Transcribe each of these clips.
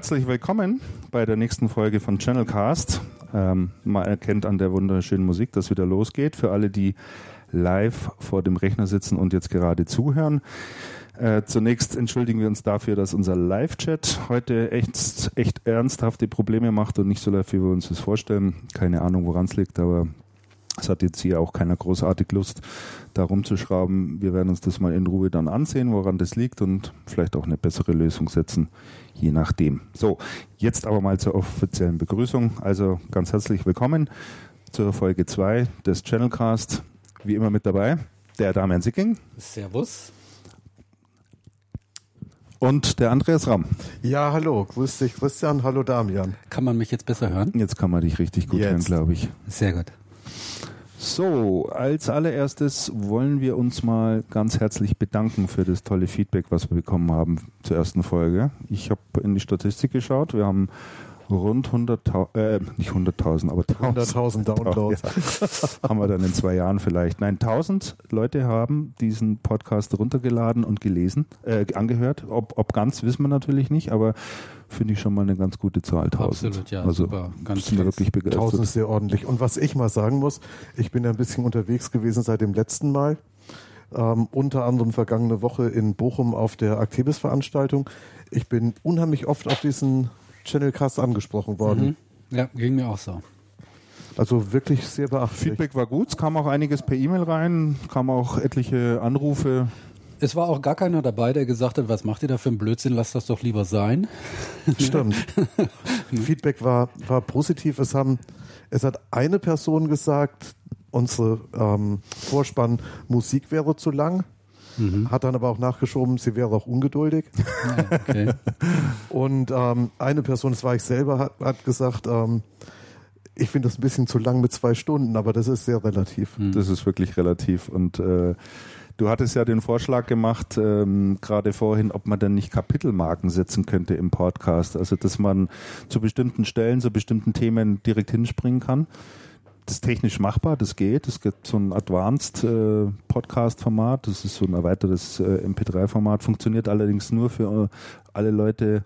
Herzlich willkommen bei der nächsten Folge von Channelcast. Man erkennt an der wunderschönen Musik, dass wieder losgeht. Für alle, die live vor dem Rechner sitzen und jetzt gerade zuhören. Zunächst entschuldigen wir uns dafür, dass unser Live-Chat heute echt ernsthafte Probleme macht und nicht so läuft, wie wir uns das vorstellen. Keine Ahnung, woran es liegt, aber es hat jetzt hier auch keiner großartig Lust, da rumzuschrauben. Wir werden uns das mal in Ruhe dann ansehen, woran das liegt und vielleicht auch eine bessere Lösung setzen, je nachdem. So, jetzt aber mal zur offiziellen Begrüßung. Also ganz herzlich willkommen zur Folge 2 des Channelcast. Wie immer mit dabei der Damian Sicking. Servus. Und der Andreas Ramm. Ja, hallo, grüß dich Christian, hallo Damian. Kann man mich jetzt besser hören? Jetzt kann man dich richtig gut hören, glaube ich. Sehr gut. So, als allererstes wollen wir uns mal ganz herzlich bedanken für das tolle Feedback, was wir bekommen haben zur ersten Folge. Ich habe in die Statistik geschaut, wir haben rund 100.000, nicht 100.000, aber 100.000 Downloads. Ja, haben wir dann in 2 Jahren vielleicht. Nein, 1.000 Leute haben diesen Podcast runtergeladen und gelesen, angehört. Ob ganz, wissen wir natürlich nicht, aber finde ich schon mal eine ganz gute Zahl, 1.000. Absolut, ja, also, super. Ganz sind wir wirklich begeistert. 1.000 ist sehr ordentlich. Und was ich mal sagen muss, ich bin ja ein bisschen unterwegs gewesen seit dem letzten Mal. Unter anderem vergangene Woche in Bochum auf der Actibis-Veranstaltung. Ich bin unheimlich oft auf diesen Channelcast angesprochen worden. Mhm. Ja, ging mir auch so. Also wirklich sehr beachtlich. Feedback war gut, es kam auch einiges per E-Mail rein, kam auch etliche Anrufe. Es war auch gar keiner dabei, der gesagt hat, was macht ihr da für einen Blödsinn, lasst das doch lieber sein. Stimmt. Feedback war positiv. Es hat eine Person gesagt, unsere Vorspann-Musik wäre zu lang. Hat dann aber auch nachgeschoben, sie wäre auch ungeduldig. Ja, okay. Und eine Person, das war ich selber, hat gesagt, ich finde das ein bisschen zu lang mit 2 Stunden, aber das ist sehr relativ. Das ist wirklich relativ. Und du hattest ja den Vorschlag gemacht, gerade vorhin, ob man denn nicht Kapitelmarken setzen könnte im Podcast. Also, dass man zu bestimmten Stellen, zu bestimmten Themen direkt hinspringen kann. Das ist technisch machbar, das geht. Es gibt so ein Advanced Podcast-Format, das ist so ein erweitertes MP3-Format, funktioniert allerdings nur für alle Leute,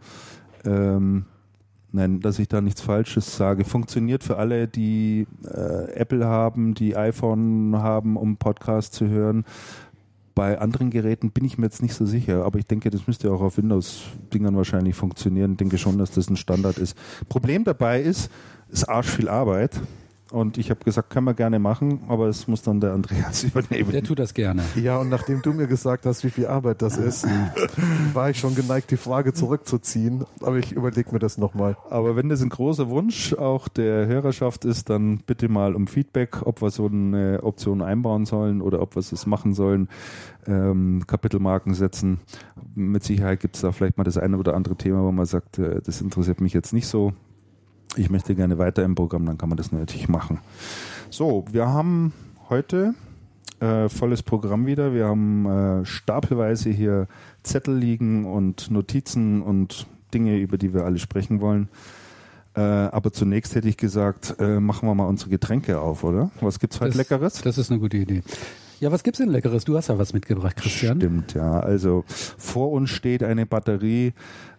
nein, dass ich da nichts Falsches sage, funktioniert für alle, die Apple haben, die iPhone haben, um Podcast zu hören. Bei anderen Geräten bin ich mir jetzt nicht so sicher, aber ich denke, das müsste auch auf Windows-Dingern wahrscheinlich funktionieren. Ich denke schon, dass das ein Standard ist. Problem dabei ist arsch viel Arbeit. Und ich habe gesagt, können wir gerne machen, aber es muss dann der Andreas übernehmen. Der tut das gerne. Ja, und nachdem du mir gesagt hast, wie viel Arbeit das ist, war ich schon geneigt, die Frage zurückzuziehen. Aber ich überlege mir das nochmal. Aber wenn das ein großer Wunsch auch der Hörerschaft ist, dann bitte mal um Feedback, ob wir so eine Option einbauen sollen oder ob wir es machen sollen. Kapitelmarken setzen. Mit Sicherheit gibt es da vielleicht mal das eine oder andere Thema, wo man sagt, das interessiert mich jetzt nicht so. Ich möchte gerne weiter im Programm, dann kann man das natürlich machen. So, wir haben heute volles Programm wieder. Wir haben stapelweise hier Zettel liegen und Notizen und Dinge, über die wir alle sprechen wollen. Aber zunächst hätte ich gesagt, machen wir mal unsere Getränke auf, oder? Was gibt's heute Leckeres? Das ist eine gute Idee. Ja, was gibt's denn Leckeres? Du hast ja was mitgebracht, Christian. Stimmt, ja. Also vor uns steht eine Batterie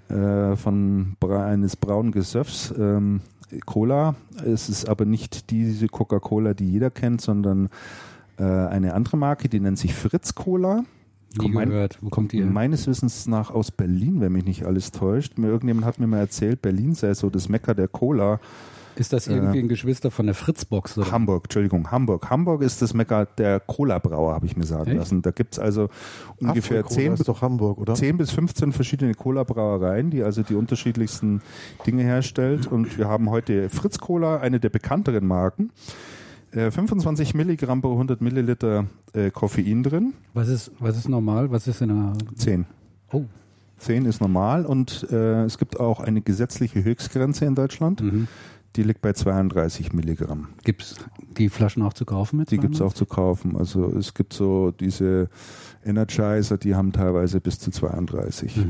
eines braunen Gesöffs, Cola. Es ist aber nicht diese Coca-Cola, die jeder kennt, sondern eine andere Marke, die nennt sich Fritz Cola. Nie gehört. Wo kommt die her? Meines Wissens nach aus Berlin, wenn mich nicht alles täuscht. Irgendjemand hat mir mal erzählt, Berlin sei so das Mekka der Cola. Ist das irgendwie ein Geschwister von der Fritzbox? Oder? Hamburg ist das Mekka der Cola-Brauer, habe ich mir sagen lassen. Da gibt es also ungefähr 10 bis 15 verschiedene Cola-Brauereien, die also die unterschiedlichsten Dinge herstellt. Und wir haben heute Fritz Cola, eine der bekannteren Marken. 25 Milligramm pro 100 Milliliter Koffein drin. Was ist normal? Was ist in einer... 10. Oh. 10 ist normal und es gibt auch eine gesetzliche Höchstgrenze in Deutschland. Die liegt bei 32 Milligramm. Gibt es die Flaschen auch zu kaufen mit? Die gibt es auch zu kaufen. Also es gibt so diese Energizer, die haben teilweise bis zu 32.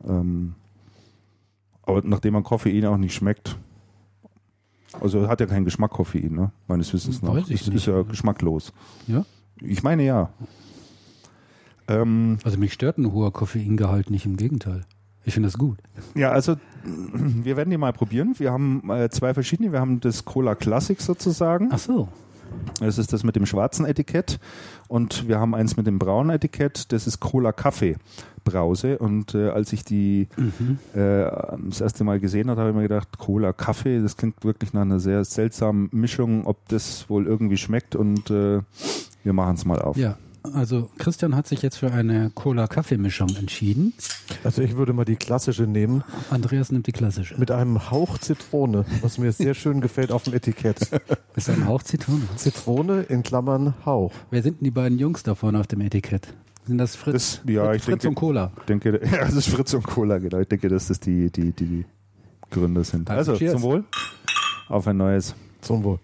Aber nachdem man Koffein auch nicht schmeckt, also hat ja keinen Geschmack Koffein, ne? Meines Wissens nach. Ist ja geschmacklos. Ja? Ich meine ja. Also mich stört ein hoher Koffeingehalt nicht, im Gegenteil. Ich finde das gut. Ja, also wir werden die mal probieren. Wir haben 2 verschiedene. Wir haben das Cola Classic sozusagen. Ach so. Das ist das mit dem schwarzen Etikett. Und wir haben eins mit dem braunen Etikett. Das ist Cola Kaffee Brause. Und als ich die das erste Mal gesehen habe, habe ich mir gedacht, Cola Kaffee, das klingt wirklich nach einer sehr seltsamen Mischung, ob das wohl irgendwie schmeckt. Und wir machen es mal auf. Ja, also Christian hat sich jetzt für eine Cola-Kaffee-Mischung entschieden. Also ich würde mal die klassische nehmen. Andreas nimmt die klassische. Mit einem Hauch Zitrone, was mir sehr schön gefällt auf dem Etikett. Ist ein Hauch Zitrone? Zitrone in Klammern Hauch. Wer sind denn die beiden Jungs da vorne auf dem Etikett? Sind das Fritz, ich Fritz und Cola? Denke, ja, das ist Fritz und Cola, genau. Ich denke, dass das die Gründer sind. Also cheers. zum Wohl. Auf ein neues. Zum Wohl.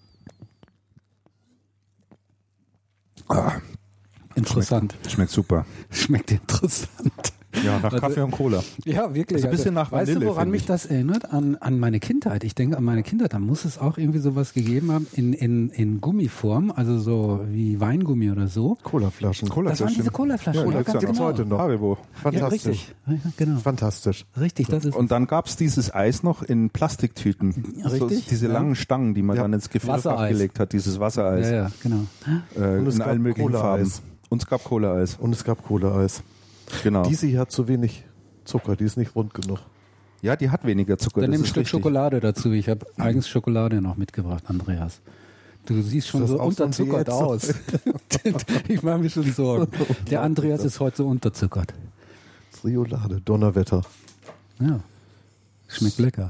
Interessant. Schmeckt super. Schmeckt interessant. Ja, nach Kaffee und Cola. Ja, wirklich. Also ein bisschen nach weißt Vanille, du, woran finde mich ich. das erinnert? An meine Kindheit. Ich denke an meine Kindheit. Da muss es auch irgendwie sowas gegeben haben in Gummiform, also so wie Weingummi oder so. Colaflaschen. Das waren diese Colaflaschen. Ja, ganz gibt's heute noch. Haribo. Fantastisch. Ja, richtig. Ja, genau. Fantastisch. Richtig, das ist Und dann gab es dieses Eis noch in Plastiktüten. Richtig, So, diese ja. langen Stangen, die man Ja. dann ins Gefrierfach Wassereis. gelegt hat, dieses Wassereis. ja, genau. Und es In gab allen möglichen Farben. Cola-Eis. Und es gab Cola-Eis. Und es gab Cola-Eis. Genau. Diese hier hat zu wenig Zucker, die ist nicht rund genug. Ja, die hat weniger Zucker. Dann das nimm ein ist Stück richtig. Schokolade dazu. Ich habe eigens Schokolade noch mitgebracht, Andreas. Du siehst schon Ist das so auch so ein unterzuckert Diät? aus. Ich mache mir schon Sorgen. Der Andreas ist heute so unterzuckert. Triolade, Donnerwetter. Ja, schmeckt lecker.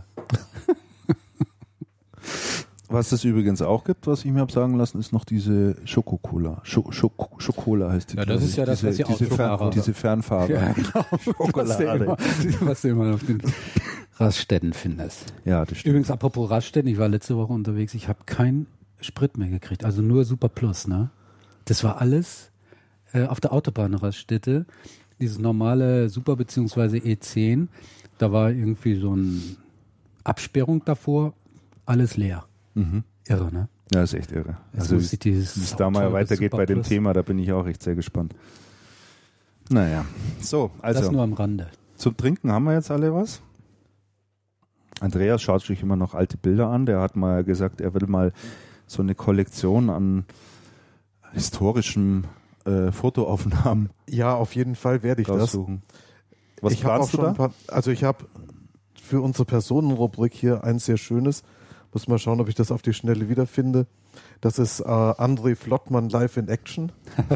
Was es übrigens auch gibt, was ich mir habe sagen lassen, ist noch diese Schokocola. Schokola heißt die. Ja, das ist ja das, was die Autofahrer haben. Diese Fernfahrer. Ja, genau. Schokolade. Was du immer auf den Raststätten findest. Ja, das stimmt. Übrigens, apropos Raststätten, ich war letzte Woche unterwegs, ich habe keinen Sprit mehr gekriegt, also nur Super Plus, ne? Das war alles auf der Autobahnraststätte, dieses normale Super bzw. E10, da war irgendwie so eine Absperrung davor, alles leer. Irre, ne? Ja, ist echt irre. Jetzt Also, muss ich dieses wie es da mal teure weitergeht Super bei dem Plus- Thema, da bin ich auch echt sehr gespannt. Naja, so, Das also nur am Rande. zum Trinken haben wir jetzt alle was. Andreas schaut sich immer noch alte Bilder an. Der hat mal gesagt, er will mal so eine Kollektion an historischen Fotoaufnahmen Ja, auf jeden Fall werde ich das. raussuchen. Was Ich habe auch planst du schon da? ein paar, also ich habe für unsere Personenrubrik hier eins sehr schönes. Muss mal schauen, ob ich das auf die Schnelle wiederfinde. Das ist André Flottmann live in Action.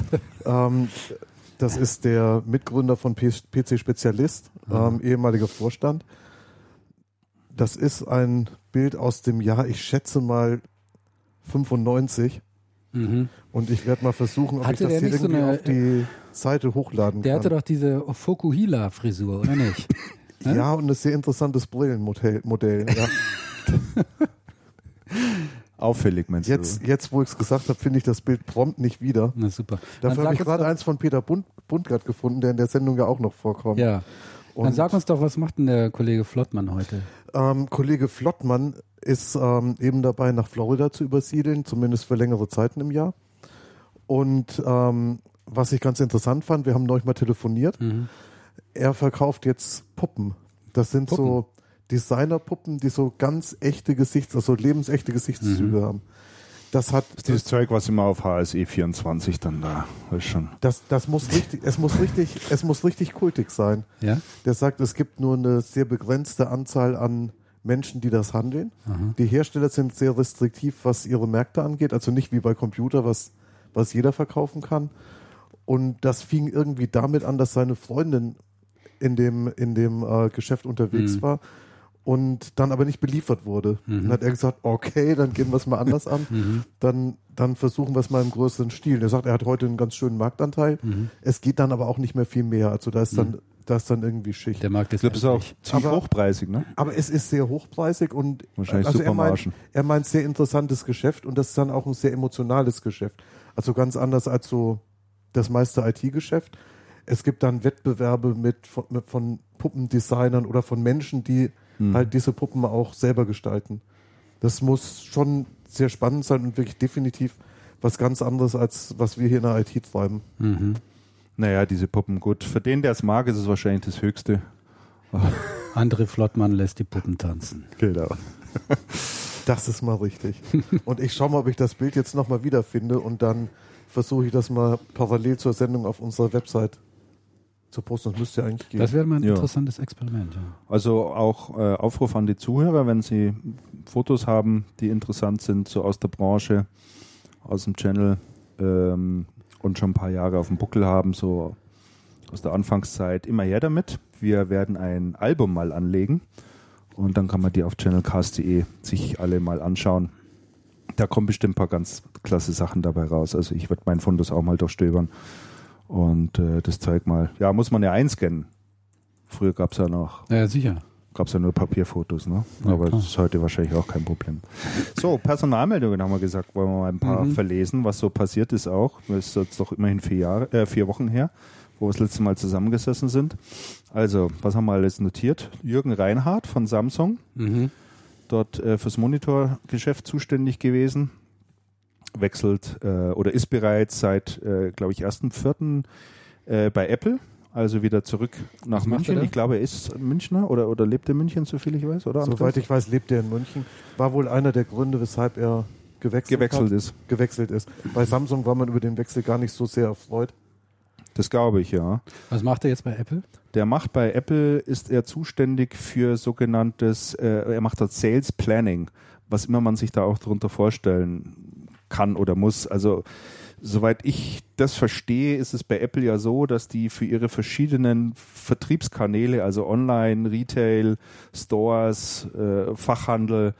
Das ist der Mitgründer von PC Spezialist, ehemaliger Vorstand. Das ist ein Bild aus dem Jahr, ich schätze mal 95. Und ich werde mal versuchen, ob Hatte ich das der hier nicht so irgendwie eine- auf die Seite hochladen Der kann. hatte doch diese Fokuhila-Frisur, oder nicht? Ne? Ja, und ein sehr interessantes Brillenmodell. Ja. Auffällig, meinst Jetzt, wo ich es gesagt habe, finde ich das Bild prompt nicht wieder. Na super. Dann Dafür habe sag ich uns gerade doch- eins von Peter Bundgart gefunden, der in der Sendung ja auch noch vorkommt. Ja. Dann Und sag uns doch, was macht denn der Kollege Flottmann heute? Kollege Flottmann ist eben dabei, nach Florida zu übersiedeln, zumindest für längere Zeiten im Jahr. Und was ich ganz interessant fand, wir haben neulich mal telefoniert, er verkauft jetzt Puppen. Das sind so Designerpuppen, die so ganz echte also lebensechte Gesichtszüge haben. Das hat Das ist dieses Zeug, was immer auf HSE 24 dann da ist schon. das muss richtig, es muss richtig kultig sein. Ja? Der sagt, es gibt nur eine sehr begrenzte Anzahl an Menschen, die das handeln. Die Hersteller sind sehr restriktiv, was ihre Märkte angeht, also nicht wie bei Computer, was jeder verkaufen kann. Und das fing irgendwie damit an, dass seine Freundin in dem Geschäft unterwegs war und dann aber nicht beliefert wurde. Dann hat er gesagt, okay, dann gehen wir es mal anders an. Dann versuchen wir es mal im größeren Stil. Er sagt, er hat heute einen ganz schönen Marktanteil. Es geht dann aber auch nicht mehr viel mehr. Also da ist dann irgendwie Schicht. Der Markt Ich ist glaube, das ist auch endlich. ziemlich Aber- hochpreisig, ne? Aber es ist sehr hochpreisig und Wahrscheinlich also super Margen. er meint sehr interessantes Geschäft und das ist dann auch ein sehr emotionales Geschäft. Also ganz anders als so das meiste IT-Geschäft. Es gibt dann Wettbewerbe von Puppendesignern oder von Menschen, die halt diese Puppen auch selber gestalten. Das muss schon sehr spannend sein und wirklich definitiv was ganz anderes, als was wir hier in der IT treiben. Naja, diese Puppen, gut. Für den, der es mag, ist es wahrscheinlich das Höchste. André Flottmann lässt die Puppen tanzen. Genau. Das ist mal richtig. Und ich schaue mal, ob ich das Bild jetzt nochmal wiederfinde und dann versuche ich das mal parallel zur Sendung auf unserer Website zu posten. Das müsste ja eigentlich gehen. Das wäre mal ein interessantes Experiment. Ja. Also auch Aufruf an die Zuhörer, wenn sie Fotos haben, die interessant sind, so aus der Branche, aus dem Channel und schon ein paar Jahre auf dem Buckel haben, so aus der Anfangszeit, immer her damit. Wir werden ein Album mal anlegen und dann kann man die auf channelcast.de sich alle mal anschauen. Da kommen bestimmt ein paar ganz klasse Sachen dabei raus. Also ich werde meinen Fundus auch mal durchstöbern und das Zeug mal, ja, muss man ja einscannen. Früher gab es ja noch, Ja, sicher. gab es ja nur Papierfotos, ne? Ja, Aber klar. das ist heute wahrscheinlich auch kein Problem. So, Personalmeldungen haben wir gesagt, wollen wir mal ein paar verlesen, was so passiert ist auch. Das ist jetzt doch immerhin 4 Wochen her, wo wir das letzte Mal zusammengesessen sind. Also, was haben wir alles notiert? Jürgen Reinhardt von Samsung, dort fürs Monitorgeschäft zuständig gewesen, wechselt oder ist bereits seit, glaube ich, 1.4. Bei Apple. Also wieder zurück nach Was macht München. er da? Ich glaube, er ist Münchner oder lebt in München, soviel ich weiß, oder? Soweit ich weiß, lebt er in München. War wohl einer der Gründe, weshalb er gewechselt ist. Bei Samsung war man über den Wechsel gar nicht so sehr erfreut. Das glaube ich, ja. Was macht er jetzt bei Apple? Der macht bei Apple, ist er zuständig für sogenanntes, er macht das Sales Planning, was immer man sich da auch darunter vorstellen kann oder muss. Also soweit ich das verstehe, ist es bei Apple ja so, dass die für ihre verschiedenen Vertriebskanäle, also Online, Retail, Stores, Fachhandel,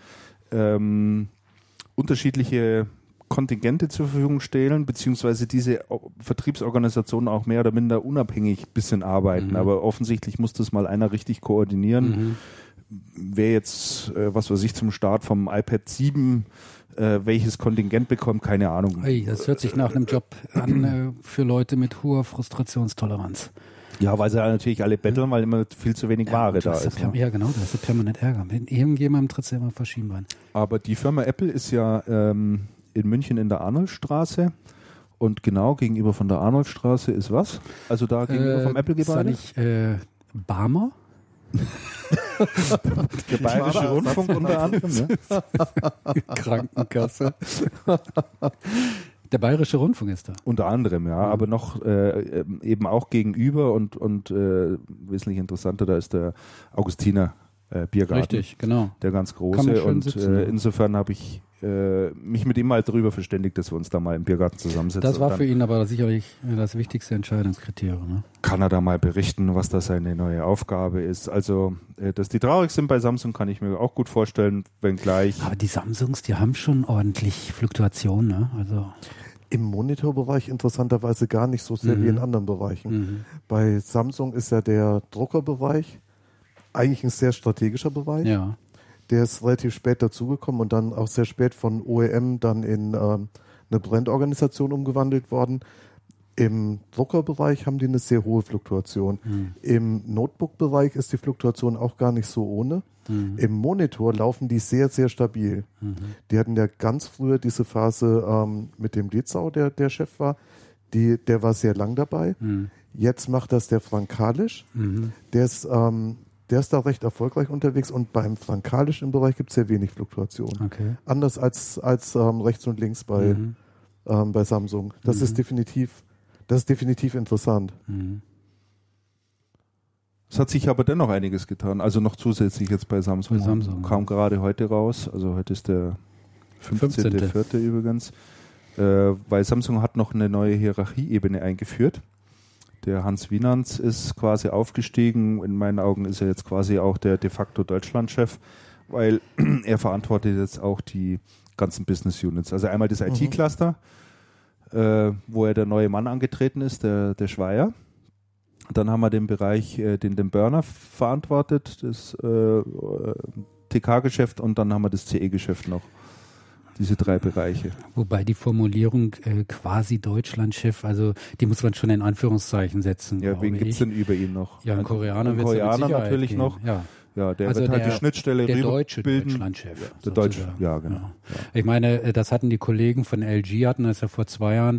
unterschiedliche Kontingente zur Verfügung stellen, beziehungsweise diese Vertriebsorganisationen auch mehr oder minder unabhängig ein bisschen arbeiten. Aber offensichtlich muss das mal einer richtig koordinieren. Wer jetzt, was weiß ich, zum Start vom iPad 7 welches Kontingent bekommt, keine Ahnung. Hey, das hört sich nach einem Job an für Leute mit hoher Frustrationstoleranz. Ja, weil sie natürlich alle betteln, weil immer viel zu wenig Ware da ist. Ne? Ja, genau, das ist permanent Ärger. Mit irgendjemandem tritt es ja immer Verschiebenbein. Aber die Firma Apple ist ja in München in der Arnoldstraße und genau gegenüber von der Arnoldstraße ist was? Also da gegenüber vom Apple-Gebäude? Ist da nicht Barmer? Der Bayerische Rundfunk unter anderem, ne? Krankenkasse. Der Bayerische Rundfunk ist da. Unter anderem, ja, aber noch eben auch gegenüber und wesentlich interessanter, da ist der Augustiner Biergarten. Richtig, genau. Der ganz Kann man große schön und sitzen, ja. insofern habe ich mich mit ihm mal darüber verständigt, dass wir uns da mal im Biergarten zusammensetzen. Das war und für dann ihn aber sicherlich das wichtigste Entscheidungskriterium. Ne? kann er da mal berichten, was da seine neue Aufgabe ist. Also, dass die traurig sind bei Samsung, kann ich mir auch gut vorstellen, wenngleich. Aber die Samsungs, die haben schon ordentlich Fluktuation, ne? Also Im Monitorbereich interessanterweise gar nicht so sehr wie in anderen Bereichen. Bei Samsung ist ja der Druckerbereich eigentlich ein sehr strategischer Bereich. ja. Der ist relativ spät dazugekommen und dann auch sehr spät von OEM dann in eine Brandorganisation umgewandelt worden. Im Druckerbereich haben die eine sehr hohe Fluktuation. Im Notebook-Bereich ist die Fluktuation auch gar nicht so ohne. Im Monitor laufen die sehr, sehr stabil. Die hatten ja ganz früher diese Phase mit dem Dezau, der Chef war. Der war sehr lang dabei. Jetzt macht das der Frank Kalisch. Der ist da recht erfolgreich unterwegs und beim frankalischen Bereich gibt es sehr wenig Fluktuation. Okay. Anders als rechts und links bei Samsung. Das ist definitiv interessant. Es hat sich aber dennoch einiges getan. Also noch zusätzlich jetzt bei Samsung. Bei Samsung, Kam gerade heute raus. Also heute ist der 15.04. übrigens. Weil Samsung hat noch eine neue Hierarchieebene eingeführt. Der Hans Wienand ist quasi aufgestiegen. In meinen Augen ist er jetzt quasi auch der de facto Deutschlandchef, weil er verantwortet jetzt auch die ganzen Business Units. Also einmal das IT-Cluster, wo er der neue Mann angetreten ist, der Schweier. Dann haben wir den Bereich, den Burner verantwortet, das TK-Geschäft und dann haben wir das CE-Geschäft noch. Diese 3 Bereiche. Wobei die Formulierung quasi Deutschlandchef, also die muss man schon in Anführungszeichen setzen. Ja, wen gibt es denn über ihn noch? Ja, einen Koreaner wird es Koreaner mit natürlich geben. noch. Ja. Ja, der Also wird halt die Schnittstelle der rüber deutsche bilden. Deutschlandchef. Der deutsche, sozusagen. ja, genau. Ja. Ich meine, das hatten die Kollegen von LG, hatten das ja vor 2 Jahren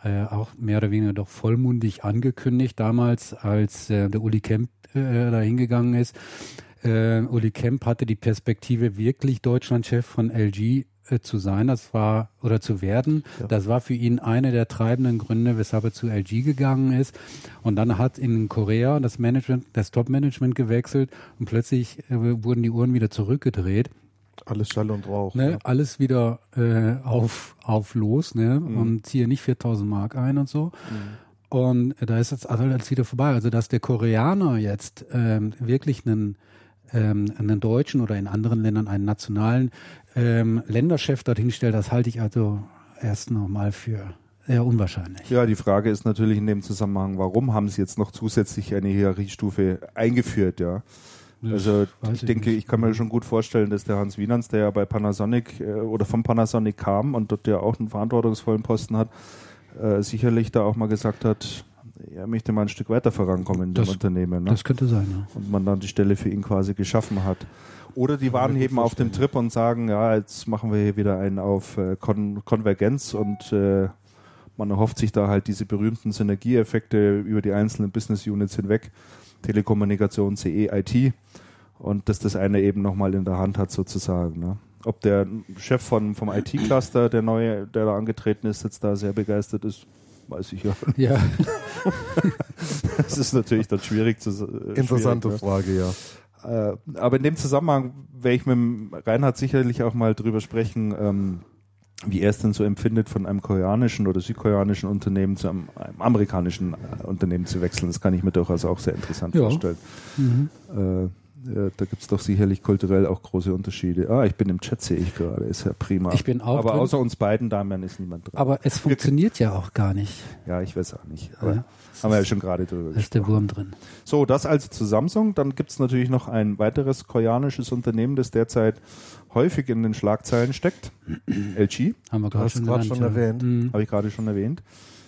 auch mehr oder weniger doch vollmundig angekündigt damals, als der Uli Kemp da hingegangen ist. Uli Kemp hatte die Perspektive, wirklich Deutschlandchef von LG zu sein, oder zu werden. Ja. Das war für ihn einer der treibenden Gründe, weshalb er zu LG gegangen ist. Und dann hat in Korea das Top-Management gewechselt und plötzlich wurden die Uhren wieder zurückgedreht. Alles Schall und Rauch. Ne? Ja. Alles wieder auf los, ne? Und ziehe nicht 4.000 Mark ein und so. Und da ist jetzt alles wieder vorbei. Also dass der Koreaner jetzt wirklich einen Deutschen oder in anderen Ländern einen nationalen Länderchef dorthin stellt, das halte ich also erst nochmal für eher unwahrscheinlich. Ja, die Frage ist natürlich in dem Zusammenhang, warum haben sie jetzt noch zusätzlich eine Hierarchiestufe eingeführt, ja? Also ich denke, ich kann mir schon gut vorstellen, dass der Hans Wienans, der ja bei Panasonic oder von Panasonic kam und dort ja auch einen verantwortungsvollen Posten hat, sicherlich da auch mal gesagt hat, er möchte mal ein Stück weiter vorankommen in dem Unternehmen. Ne? Das könnte sein, ja. Und man dann die Stelle für ihn quasi geschaffen hat. Oder die waren eben auf dem Trip und sagen, ja, jetzt machen wir hier wieder einen auf Konvergenz und man erhofft sich da halt diese berühmten Synergieeffekte über die einzelnen Business Units hinweg, Telekommunikation, CE, IT, und dass das eine eben nochmal in der Hand hat sozusagen. Ne? Ob der Chef vom IT-Cluster, der da angetreten ist, jetzt da sehr begeistert ist, weiß ich ja. Ja. Das ist natürlich dann schwierig zu Interessante Frage, ja. Aber in dem Zusammenhang werde ich mit dem Reinhard sicherlich auch mal drüber sprechen, wie er es denn so empfindet, von einem koreanischen oder südkoreanischen Unternehmen zu einem amerikanischen Unternehmen zu wechseln. Das kann ich mir durchaus auch sehr interessant vorstellen. Da gibt es doch sicherlich kulturell auch große Unterschiede. Ich bin im Chat, sehe ich gerade, ist ja prima. Ich bin auch aber drin. Außer uns beiden Damen ist niemand drin. Aber es funktioniert ja auch gar nicht. Ja, ich weiß auch nicht. Aber haben wir ja schon gerade drüber gesprochen. Da ist der Wurm drin. So, das also zu Samsung. Dann gibt es natürlich noch ein weiteres koreanisches Unternehmen, das derzeit häufig in den Schlagzeilen steckt. LG. Haben wir gerade schon erwähnt. Habe ich gerade schon erwähnt.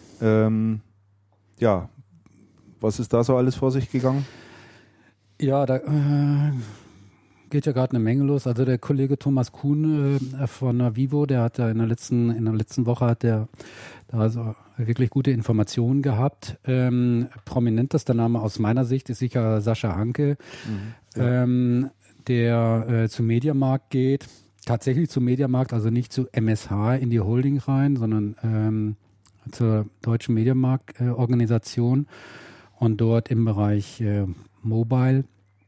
Ja, was ist da so alles vor sich gegangen? Ja, da geht ja gerade eine Menge los. Also der Kollege Thomas Kuhn von Vivo, der hat ja in der letzten Woche hat der da also wirklich gute Informationen gehabt. Prominentester Name aus meiner Sicht ist sicher Sascha Hanke, der zum Mediamarkt geht. Tatsächlich zum Mediamarkt, also nicht zu MSH in die Holding rein, sondern zur Deutschen Mediamarkt-Organisation und dort im Bereich Mobile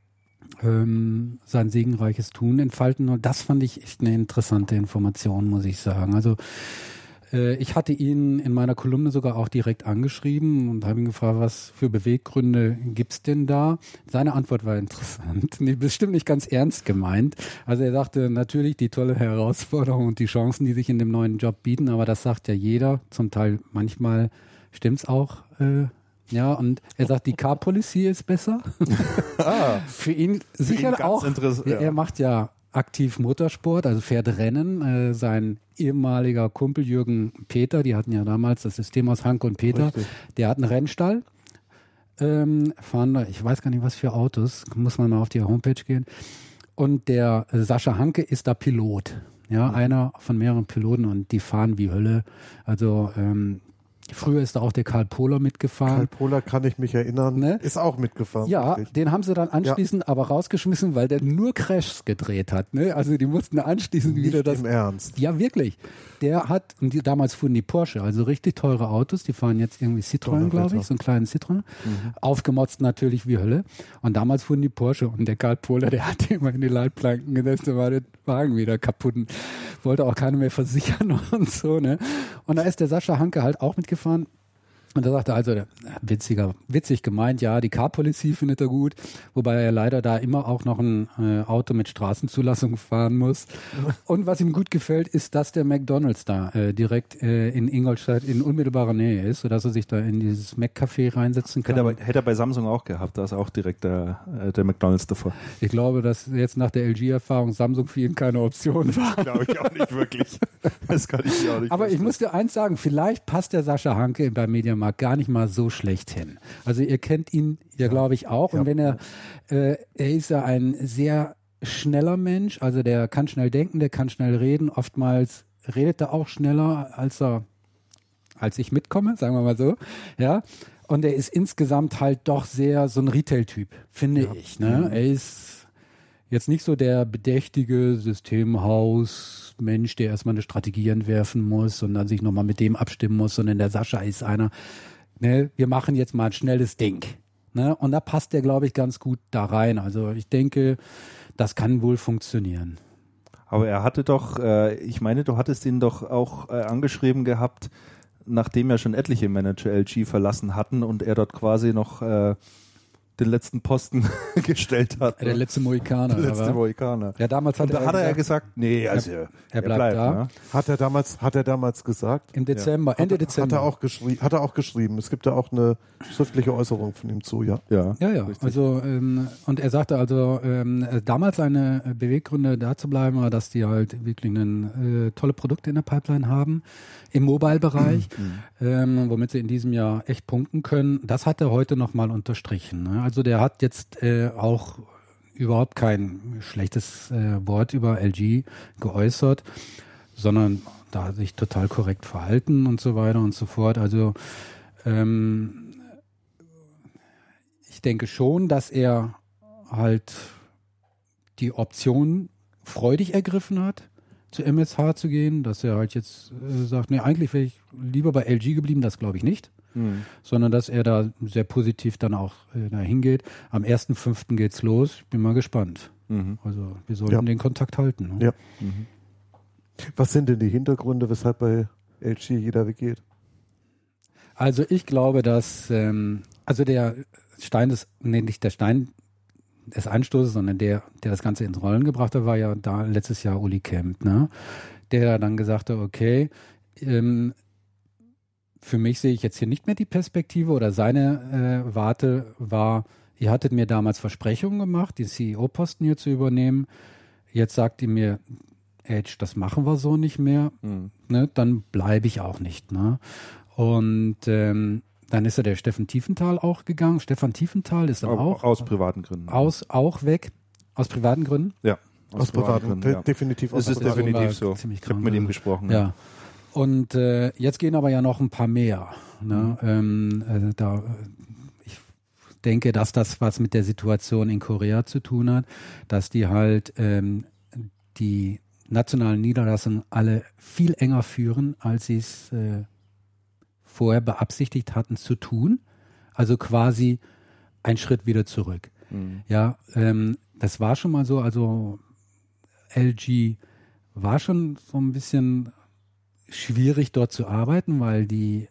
sein segenreiches Tun entfalten. Und das fand ich echt eine interessante Information, muss ich sagen. Also ich hatte ihn in meiner Kolumne sogar auch direkt angeschrieben und habe ihn gefragt, was für Beweggründe gibt's denn da? Seine Antwort war interessant, bestimmt nicht ganz ernst gemeint. Also er sagte natürlich die tolle Herausforderung und die Chancen, die sich in dem neuen Job bieten, aber das sagt ja jeder, zum Teil manchmal stimmt's auch. Ja, und er sagt, die Car Policy ist besser. Für ihn sicher auch. Er macht ja aktiv Motorsport, also fährt Rennen. Sein ehemaliger Kumpel Jürgen Peter, die hatten ja damals das System aus Hanke und Peter, der hat einen Rennstall. Fahren da, ich weiß gar nicht, was für Autos, muss man mal auf die Homepage gehen. Und der Sascha Hanke ist da Pilot. Ja, einer von mehreren Piloten und die fahren wie Hölle. Also, früher ist da auch der Karl Pohler mitgefahren. Karl Pohler, kann ich mich erinnern, ne? Ist auch mitgefahren. Ja, richtig. Den haben sie dann anschließend aber rausgeschmissen, weil der nur Crashs gedreht hat. Ne? Also die mussten anschließend nicht wieder das... im Ernst? Ja, wirklich. Der hat, und damals fuhren die Porsche, also richtig teure Autos, die fahren jetzt irgendwie Citroën, glaube ich, so einen kleinen Citroën. Aufgemotzt natürlich wie Hölle. Und damals fuhren die Porsche und der Karl Pohler, der hat immer in die Leitplanken gesetzt, da war der Wagen wieder kaputt und wollte auch keiner mehr versichern und so. Ne? Und da ist der Sascha Hanke halt auch mitgefahren. Und da sagte also, witzig gemeint, ja, die Car Policy findet er gut, wobei er leider da immer auch noch ein Auto mit Straßenzulassung fahren muss. Und was ihm gut gefällt, ist, dass der McDonald's da direkt in Ingolstadt in unmittelbarer Nähe ist, sodass er sich da in dieses Mac-Café reinsetzen kann. Hätte er bei Samsung auch gehabt, da ist auch direkt der McDonald's davor. Ich glaube, dass jetzt nach der LG-Erfahrung Samsung für ihn keine Option war. Glaube ich auch nicht wirklich. Das kann ich auch nicht Aber ich muss dir eins sagen, vielleicht passt der Sascha Hanke beim Mediamarkt gar nicht mal so schlecht hin. Also ihr kennt ihn ja, glaube ich, auch. Und wenn er ist ja ein sehr schneller Mensch, also der kann schnell denken, der kann schnell reden. Oftmals redet er auch schneller, als er als ich mitkomme, sagen wir mal so. Ja. Und er ist insgesamt halt doch sehr so ein Retail-Typ, finde ich. Ne? Er ist jetzt nicht so der bedächtige Systemhaus-Mensch, der erstmal eine Strategie entwerfen muss und dann sich nochmal mit dem abstimmen muss, sondern der Sascha ist einer, ne, wir machen jetzt mal ein schnelles Ding. Ne? Und da passt der, glaube ich, ganz gut da rein. Also ich denke, das kann wohl funktionieren. Aber er hatte doch, ich meine, du hattest ihn doch auch angeschrieben gehabt, nachdem ja schon etliche Manager LG verlassen hatten und er dort quasi noch den letzten Posten gestellt hat. Der letzte Mohikaner. Der letzte Mohikaner. Ja, damals hat hat er gesagt, nee, also er bleibt da. Ne? Hat er damals gesagt? Im Dezember, Ende Dezember. Hat er auch geschrieben. Es gibt da auch eine schriftliche Äußerung von ihm zu, ja. Ja. Also, und er sagte also, damals seine Beweggründe da zu bleiben, war, dass die halt wirklich tolle Produkte in der Pipeline haben, im Mobile-Bereich, womit sie in diesem Jahr echt punkten können. Das hat er heute nochmal unterstrichen. Ne? Also der hat jetzt auch überhaupt kein schlechtes Wort über LG geäußert, sondern da sich total korrekt verhalten und so weiter und so fort. Also ich denke schon, dass er halt die Option freudig ergriffen hat, zu MSH zu gehen, dass er halt jetzt sagt, nee, eigentlich wäre ich lieber bei LG geblieben, das glaube ich nicht, sondern dass er da sehr positiv dann auch dahin geht. Am 1.5. geht's los, bin mal gespannt. Also wir sollten den Kontakt halten. Ne? Ja. Was sind denn die Hintergründe, weshalb bei LG jeder weggeht? Also ich glaube, dass also der Stein nicht der Stein des Anstoßes, sondern der das Ganze ins Rollen gebracht hat, war ja da letztes Jahr Uli Kemp, ne? Der dann gesagt hat, okay, für mich sehe ich jetzt hier nicht mehr die Perspektive oder seine Warte war, ihr hattet mir damals Versprechungen gemacht, den CEO-Posten hier zu übernehmen. Jetzt sagt ihr mir, Edge, das machen wir so nicht mehr, ne? Dann bleibe ich auch nicht, ne? Und dann ist ja der Stefan Tiefenthal auch gegangen. Stefan Tiefenthal ist dann auch aus privaten Gründen. Auch weg. Aus privaten Gründen? Ja. Aus privaten Gründen, ja. Definitiv aus privaten Gründen. Es ist definitiv so. Ich habe mit ihm gesprochen. Ja. Und jetzt gehen aber ja noch ein paar mehr. Ne? Ich denke, dass das was mit der Situation in Korea zu tun hat, dass die halt die nationalen Niederlassungen alle viel enger führen, als sie es vorher beabsichtigt hatten zu tun. Also quasi ein Schritt wieder zurück. Ja, das war schon mal so, also LG war schon so ein bisschen schwierig dort zu arbeiten, weil die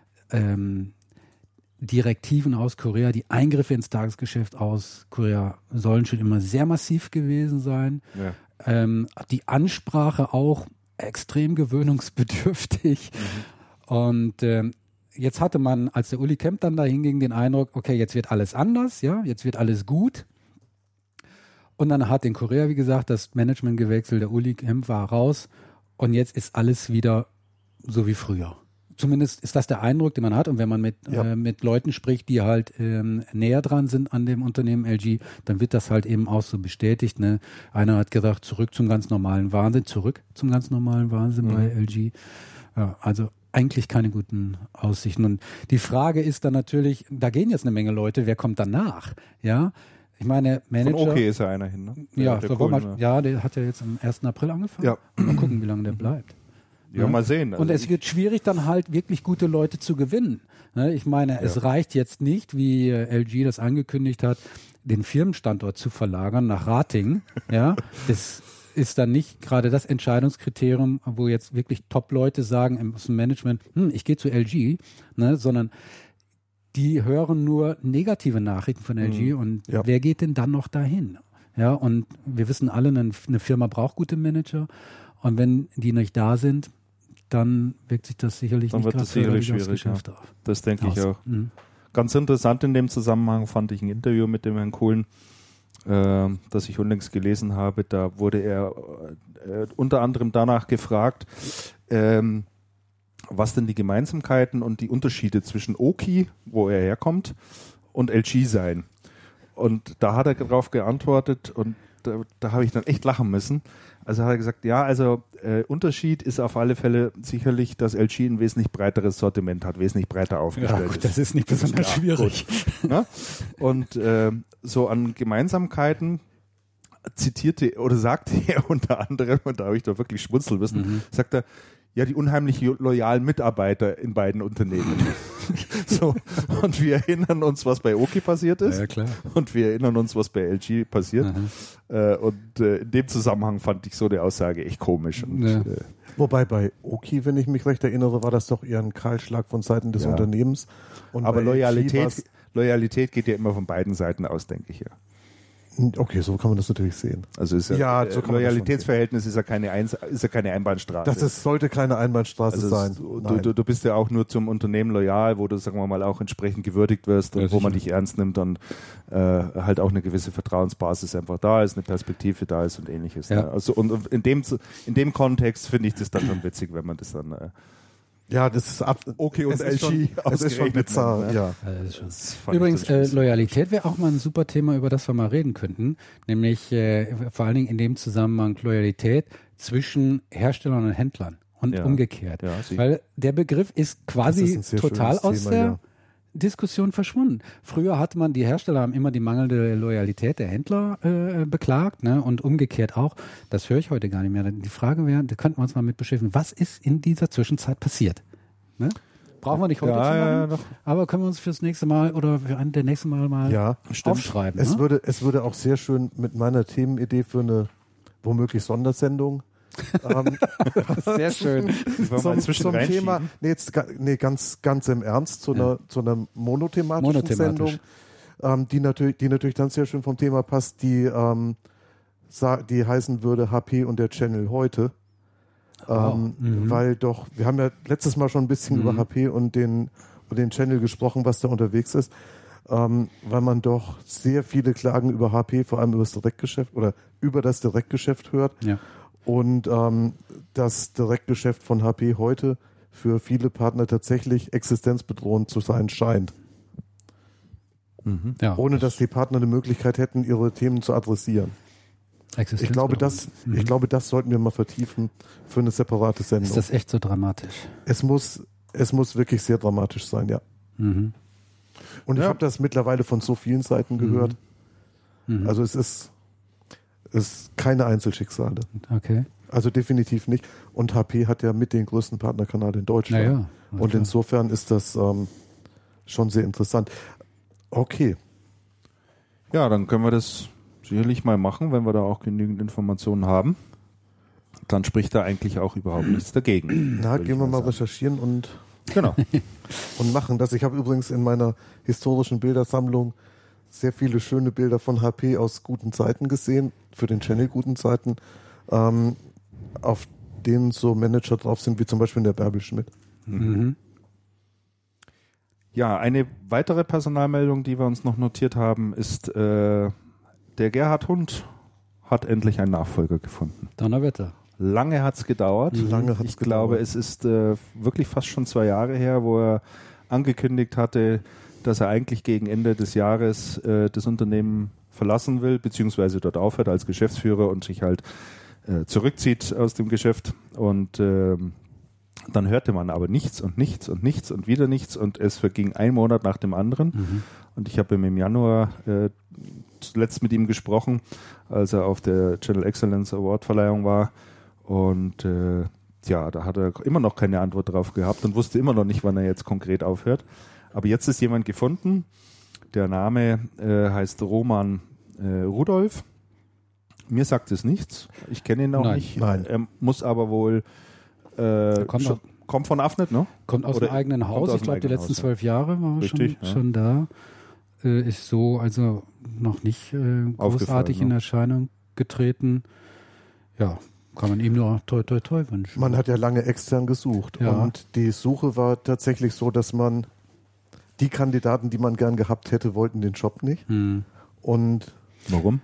Direktiven aus Korea, die Eingriffe ins Tagesgeschäft aus Korea sollen schon immer sehr massiv gewesen sein. Ja. Die Ansprache auch extrem gewöhnungsbedürftig. Und jetzt hatte man, als der Uli Kemp dann da hinging, den Eindruck, okay, jetzt wird alles anders, ja, jetzt wird alles gut. Und dann hat in Korea, wie gesagt, das Management gewechselt, der Uli Kemp war raus und jetzt ist alles wieder so wie früher. Zumindest ist das der Eindruck, den man hat. Und wenn man mit Leuten spricht, die halt näher dran sind an dem Unternehmen LG, dann wird das halt eben auch so bestätigt. Ne? Einer hat gesagt, zurück zum ganz normalen Wahnsinn bei LG. Ja, also eigentlich keine guten Aussichten. Und die Frage ist dann natürlich, da gehen jetzt eine Menge Leute, wer kommt danach? Ja, ich meine, Manager. Von okay ist ja einer hin, ne? Der hat ja jetzt am 1. April angefangen. Ja. Mal gucken, wie lange der bleibt. Ja, mal sehen. Also und es wird schwierig, dann halt wirklich gute Leute zu gewinnen. Ich meine, es reicht jetzt nicht, wie LG das angekündigt hat, den Firmenstandort zu verlagern nach Ratingen. Ja, das ist dann nicht gerade das Entscheidungskriterium, wo jetzt wirklich Top-Leute sagen aus dem Management, ich gehe zu LG, ne, sondern die hören nur negative Nachrichten von LG und wer geht denn dann noch dahin? Ja, und wir wissen alle, eine Firma braucht gute Manager und wenn die nicht da sind, dann wirkt sich das sicherlich dann nicht gerade schwierig. Ja. Das denke ich auch. Ganz interessant in dem Zusammenhang fand ich ein Interview mit dem Herrn Kohlen, das ich unlängst gelesen habe. Da wurde er unter anderem danach gefragt, was denn die Gemeinsamkeiten und die Unterschiede zwischen Oki, wo er herkommt, und LG seien. Und da hat er darauf geantwortet, und da habe ich dann echt lachen müssen. Also hat er gesagt, ja, also Unterschied ist auf alle Fälle sicherlich, dass LG ein wesentlich breiteres Sortiment hat, wesentlich breiter aufgestellt gut, das ist nicht besonders schwierig. Gut, ne? Und so an Gemeinsamkeiten zitierte oder sagte er unter anderem, und da habe ich doch wirklich schmunzeln müssen, sagt er, ja, die unheimlich loyalen Mitarbeiter in beiden Unternehmen. So, und wir erinnern uns, was bei Oki passiert ist. Ja, klar. Und wir erinnern uns, was bei LG passiert. Und in dem Zusammenhang fand ich so eine Aussage echt komisch. Und, wobei bei Oki, wenn ich mich recht erinnere, war das doch eher ein Kahlschlag von Seiten des Unternehmens. Und aber Loyalität geht ja immer von beiden Seiten aus, denke ich ja. Okay, so kann man das natürlich sehen. Also ist ja, so Loyalitätsverhältnis ist ja keine Einbahnstraße. Sollte keine Einbahnstraße sein. Du bist ja auch nur zum Unternehmen loyal, wo du, sagen wir mal, auch entsprechend gewürdigt wirst und wo man dich ernst nimmt und halt auch eine gewisse Vertrauensbasis einfach da ist, eine Perspektive da ist und ähnliches. Ja. Ne? Also und in dem Kontext finde ich das dann schon witzig, wenn man das dann ja, das ist okay und LG. Es ist schon bizarr, ja. Übrigens, Loyalität wäre auch mal ein super Thema, über das wir mal reden könnten. Nämlich vor allen Dingen in dem Zusammenhang Loyalität zwischen Herstellern und Händlern und umgekehrt. Ja, weil der Begriff ist quasi total aus der Diskussion verschwunden. Früher hatte man, die Hersteller haben immer die mangelnde Loyalität der Händler beklagt, ne? Und umgekehrt auch. Das höre ich heute gar nicht mehr. Die Frage wäre, da könnten wir uns mal mit beschäftigen, was ist in dieser Zwischenzeit passiert? Ne? Brauchen wir nicht heute zu machen, aber können wir uns fürs nächste Mal oder für einen der nächsten Mal aufschreiben. Es würde auch sehr schön mit meiner Themenidee für eine womöglich Sondersendung sehr schön. Zum Thema, ganz im Ernst, zu einer monothematischen Sendung, die natürlich dann sehr schön vom Thema passt, die heißen würde HP und der Channel heute. Weil doch, wir haben ja letztes Mal schon ein bisschen über HP und den Channel gesprochen, was da unterwegs ist, weil man doch sehr viele Klagen über HP, vor allem über das Direktgeschäft oder über das Direktgeschäft hört. Ja. Und das Direktgeschäft von HP heute für viele Partner tatsächlich existenzbedrohend zu sein scheint. Ja, ohne dass die Partner eine Möglichkeit hätten, ihre Themen zu adressieren. Ich glaube, das sollten wir mal vertiefen für eine separate Sendung. Ist das echt so dramatisch? Es muss wirklich sehr dramatisch sein, ja. Und ich habe das mittlerweile von so vielen Seiten gehört. Also es ist keine Einzelschicksale. Okay. Also definitiv nicht. Und HP hat ja mit den größten Partnerkanal in Deutschland. Ja, und insofern ist das schon sehr interessant. Okay. Ja, dann können wir das sicherlich mal machen, wenn wir da auch genügend Informationen haben. Dann spricht da eigentlich auch überhaupt nichts dagegen. Na, gehen wir mal recherchieren und machen das. Ich habe übrigens in meiner historischen Bildersammlung sehr viele schöne Bilder von HP aus guten Zeiten gesehen, für den Channel guten Zeiten, auf denen so Manager drauf sind, wie zum Beispiel der Bärbel Schmidt. Ja, eine weitere Personalmeldung, die wir uns noch notiert haben, ist, der Gerhard Hund hat endlich einen Nachfolger gefunden. Donnerwetter. Lange hat es gedauert. Ich glaube, es ist wirklich fast schon 2 Jahre her, wo er angekündigt hatte, dass er eigentlich gegen Ende des Jahres das Unternehmen verlassen will, beziehungsweise dort aufhört als Geschäftsführer und sich halt zurückzieht aus dem Geschäft. Und dann hörte man aber nichts und nichts und nichts und wieder nichts und es verging ein Monat nach dem anderen. Und ich habe im Januar zuletzt mit ihm gesprochen, als er auf der Channel Excellence Award Verleihung war. Und da hat er immer noch keine Antwort drauf gehabt und wusste immer noch nicht, wann er jetzt konkret aufhört. Aber jetzt ist jemand gefunden. Der Name heißt Roman Rudolf. Mir sagt es nichts. Ich kenne ihn auch nicht. Nein. Er muss aber wohl kommt von Afnet, ne? Kommt aus dem eigenen Haus. Ich glaube, die letzten 12 Jahre war er schon da. Ist so also noch nicht großartig in Erscheinung getreten. Ja, kann man ihm nur toi toi toi wünschen. Man hat ja lange extern gesucht. Ja. Und die Suche war tatsächlich so, dass man die Kandidaten, die man gern gehabt hätte, wollten den Job nicht. Und warum?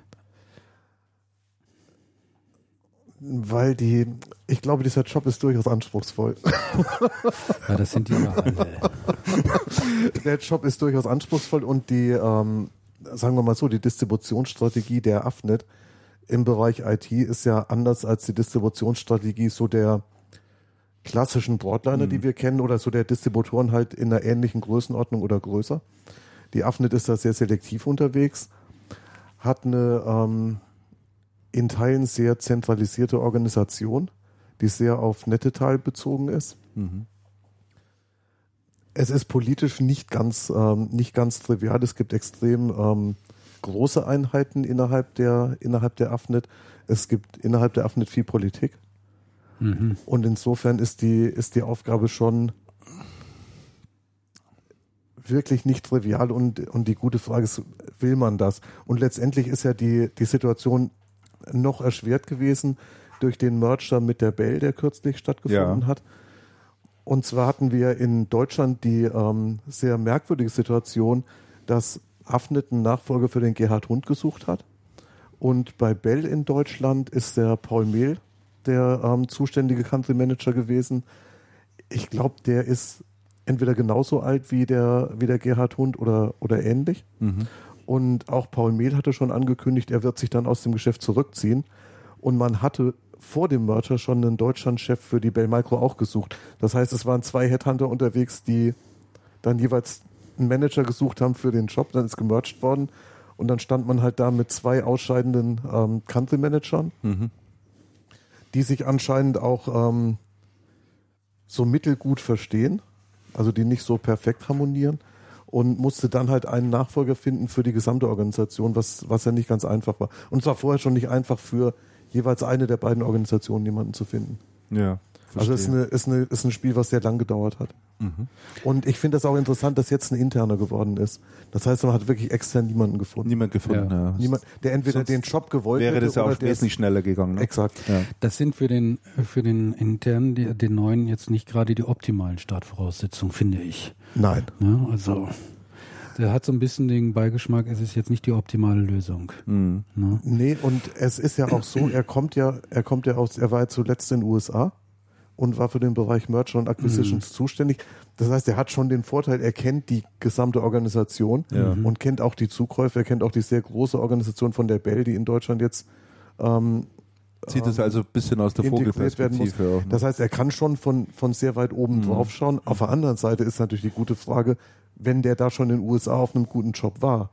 Weil ich glaube, dieser Job ist durchaus anspruchsvoll. Ja, das sind die alle. Der Job ist durchaus anspruchsvoll und die, sagen wir mal so, die Distributionsstrategie der Afnet im Bereich IT ist ja anders als die Distributionsstrategie so der klassischen Broadliner, die wir kennen, oder so der Distributoren halt in einer ähnlichen Größenordnung oder größer. Die Afnet ist da sehr selektiv unterwegs, hat eine in Teilen sehr zentralisierte Organisation, die sehr auf Nettetal bezogen ist. Mhm. Es ist politisch nicht ganz trivial. Es gibt extrem große Einheiten innerhalb der Afnet. Es gibt innerhalb der Afnet viel Politik. Mhm. Und insofern ist die Aufgabe schon wirklich nicht trivial und die gute Frage ist, will man das? Und letztendlich ist ja die Situation noch erschwert gewesen durch den Merger mit der Bell, der kürzlich stattgefunden hat. Und zwar hatten wir in Deutschland die sehr merkwürdige Situation, dass Afnet einen Nachfolger für den Gerhard Hund gesucht hat. Und bei Bell in Deutschland ist der Paul Mehl der zuständige Country Manager gewesen. Ich glaube, der ist entweder genauso alt wie der Gerhard Hund oder ähnlich. Mhm. Und auch Paul Mehl hatte schon angekündigt, er wird sich dann aus dem Geschäft zurückziehen. Und man hatte vor dem Merger schon einen Deutschlandchef für die Bell Micro auch gesucht. Das heißt, es waren 2 Headhunter unterwegs, die dann jeweils einen Manager gesucht haben für den Job. Dann ist gemerged worden. Und dann stand man halt da mit 2 ausscheidenden Country-Managern, die sich anscheinend auch so mittelgut verstehen, also die nicht so perfekt harmonieren, und musste dann halt einen Nachfolger finden für die gesamte Organisation, was ja nicht ganz einfach war. Und es war vorher schon nicht einfach für jeweils eine der beiden Organisationen jemanden zu finden. Ja, also ist ein Spiel, was sehr lang gedauert hat. Mhm. Und ich finde das auch interessant, dass jetzt ein interner geworden ist. Das heißt, man hat wirklich extern niemanden gefunden. Niemand gefunden, ja. Niemand, der entweder Sonst den Job gewollt hätte. Wäre das ja oder auch wesentlich schneller gegangen. Ne? Exakt. Ja. Das sind für den internen, den neuen jetzt nicht gerade die optimalen Startvoraussetzungen, finde ich. Nein. Ja, also der hat so ein bisschen den Beigeschmack, es ist jetzt nicht die optimale Lösung. Mhm. Ne? Nee, und es ist ja auch so, er war ja zuletzt in den USA und war für den Bereich Merger und Acquisitions zuständig. Das heißt, er hat schon den Vorteil, er kennt die gesamte Organisation und kennt auch die Zukäufe, er kennt auch die sehr große Organisation von der Bell, die in Deutschland jetzt Sieht es also ein bisschen aus der Vogelperspektive auch. Ne? Das heißt, er kann schon von sehr weit oben drauf schauen. Auf der anderen Seite ist natürlich die gute Frage, wenn der da schon in den USA auf einem guten Job war,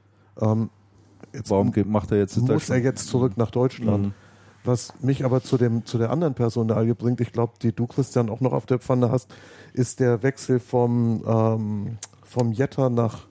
warum macht er jetzt muss er jetzt zurück nach Deutschland? Was mich aber zu der anderen Personalie bringt, ich glaube, die du, Christian, auch noch auf der Pfanne hast, ist der Wechsel vom Jetter nach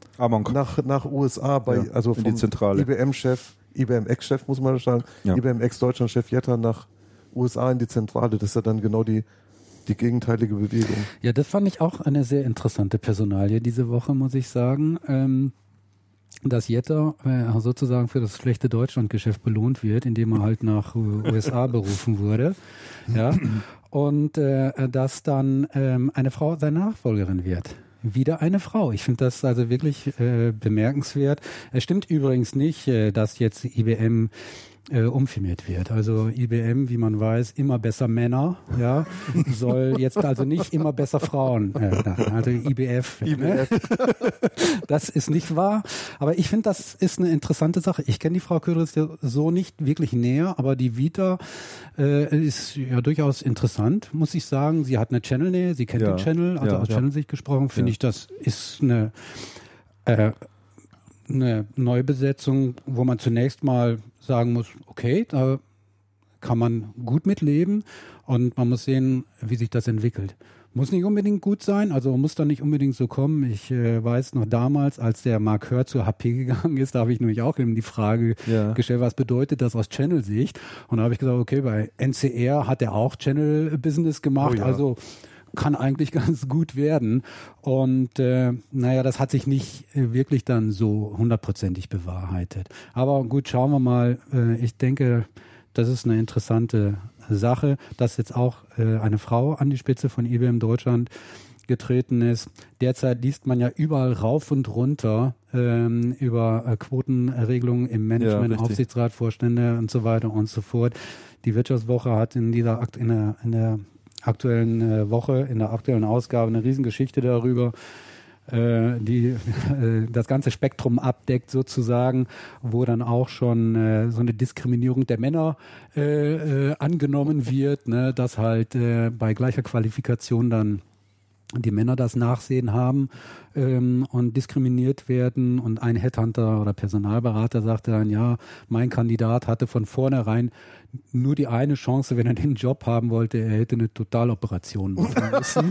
USA also vom die Zentrale. IBM Ex-Chef, muss man sagen, IBM Ex-Deutschland-Chef Jetter nach USA in die Zentrale. Das ist ja dann genau die gegenteilige Bewegung. Ja, das fand ich auch eine sehr interessante Personalie diese Woche, muss ich sagen. Dass Jetter sozusagen für das schlechte Deutschlandgeschäft belohnt wird, indem er halt nach USA berufen wurde. Ja. Und dass dann eine Frau seine Nachfolgerin wird. Wieder eine Frau. Ich finde das also wirklich bemerkenswert. Es stimmt übrigens nicht, dass jetzt IBM umfirmiert wird. Also IBM, wie man weiß, immer besser Männer, ja, soll jetzt also nicht immer besser Frauen, also IBF. Ne? Das ist nicht wahr, aber ich finde, das ist eine interessante Sache. Ich kenne die Frau Ködritz ja so nicht wirklich näher, aber die Vita ist ja durchaus interessant, muss ich sagen. Sie hat eine Channel-Nähe, sie kennt den Channel, also aus Channel-Sicht gesprochen, finde ich, das ist eine Neubesetzung, wo man zunächst mal sagen muss, okay, da kann man gut mitleben und man muss sehen, wie sich das entwickelt. Muss nicht unbedingt gut sein, also muss da nicht unbedingt so kommen. Ich weiß noch damals, als der Mark Hör zur HP gegangen ist, da habe ich nämlich auch eben die Frage gestellt, was bedeutet das aus Channel-Sicht? Und da habe ich gesagt, okay, bei NCR hat er auch Channel-Business gemacht, also kann eigentlich ganz gut werden. Und das hat sich nicht wirklich dann so 100%ig bewahrheitet. Aber gut, schauen wir mal. Ich denke, das ist eine interessante Sache, dass jetzt auch eine Frau an die Spitze von IBM Deutschland getreten ist. Derzeit liest man ja überall rauf und runter über Quotenregelungen im Management, Aufsichtsrat, Vorstände und so weiter und so fort. Die Wirtschaftswoche hat in der aktuellen Woche, in der aktuellen Ausgabe eine Riesengeschichte darüber das ganze Spektrum abdeckt sozusagen, wo dann auch schon so eine Diskriminierung der Männer angenommen wird, ne, dass halt bei gleicher Qualifikation dann die Männer das Nachsehen haben und diskriminiert werden, und ein Headhunter oder Personalberater sagte dann, ja, mein Kandidat hatte von vornherein nur die eine Chance, wenn er den Job haben wollte, er hätte eine Totaloperation machen müssen.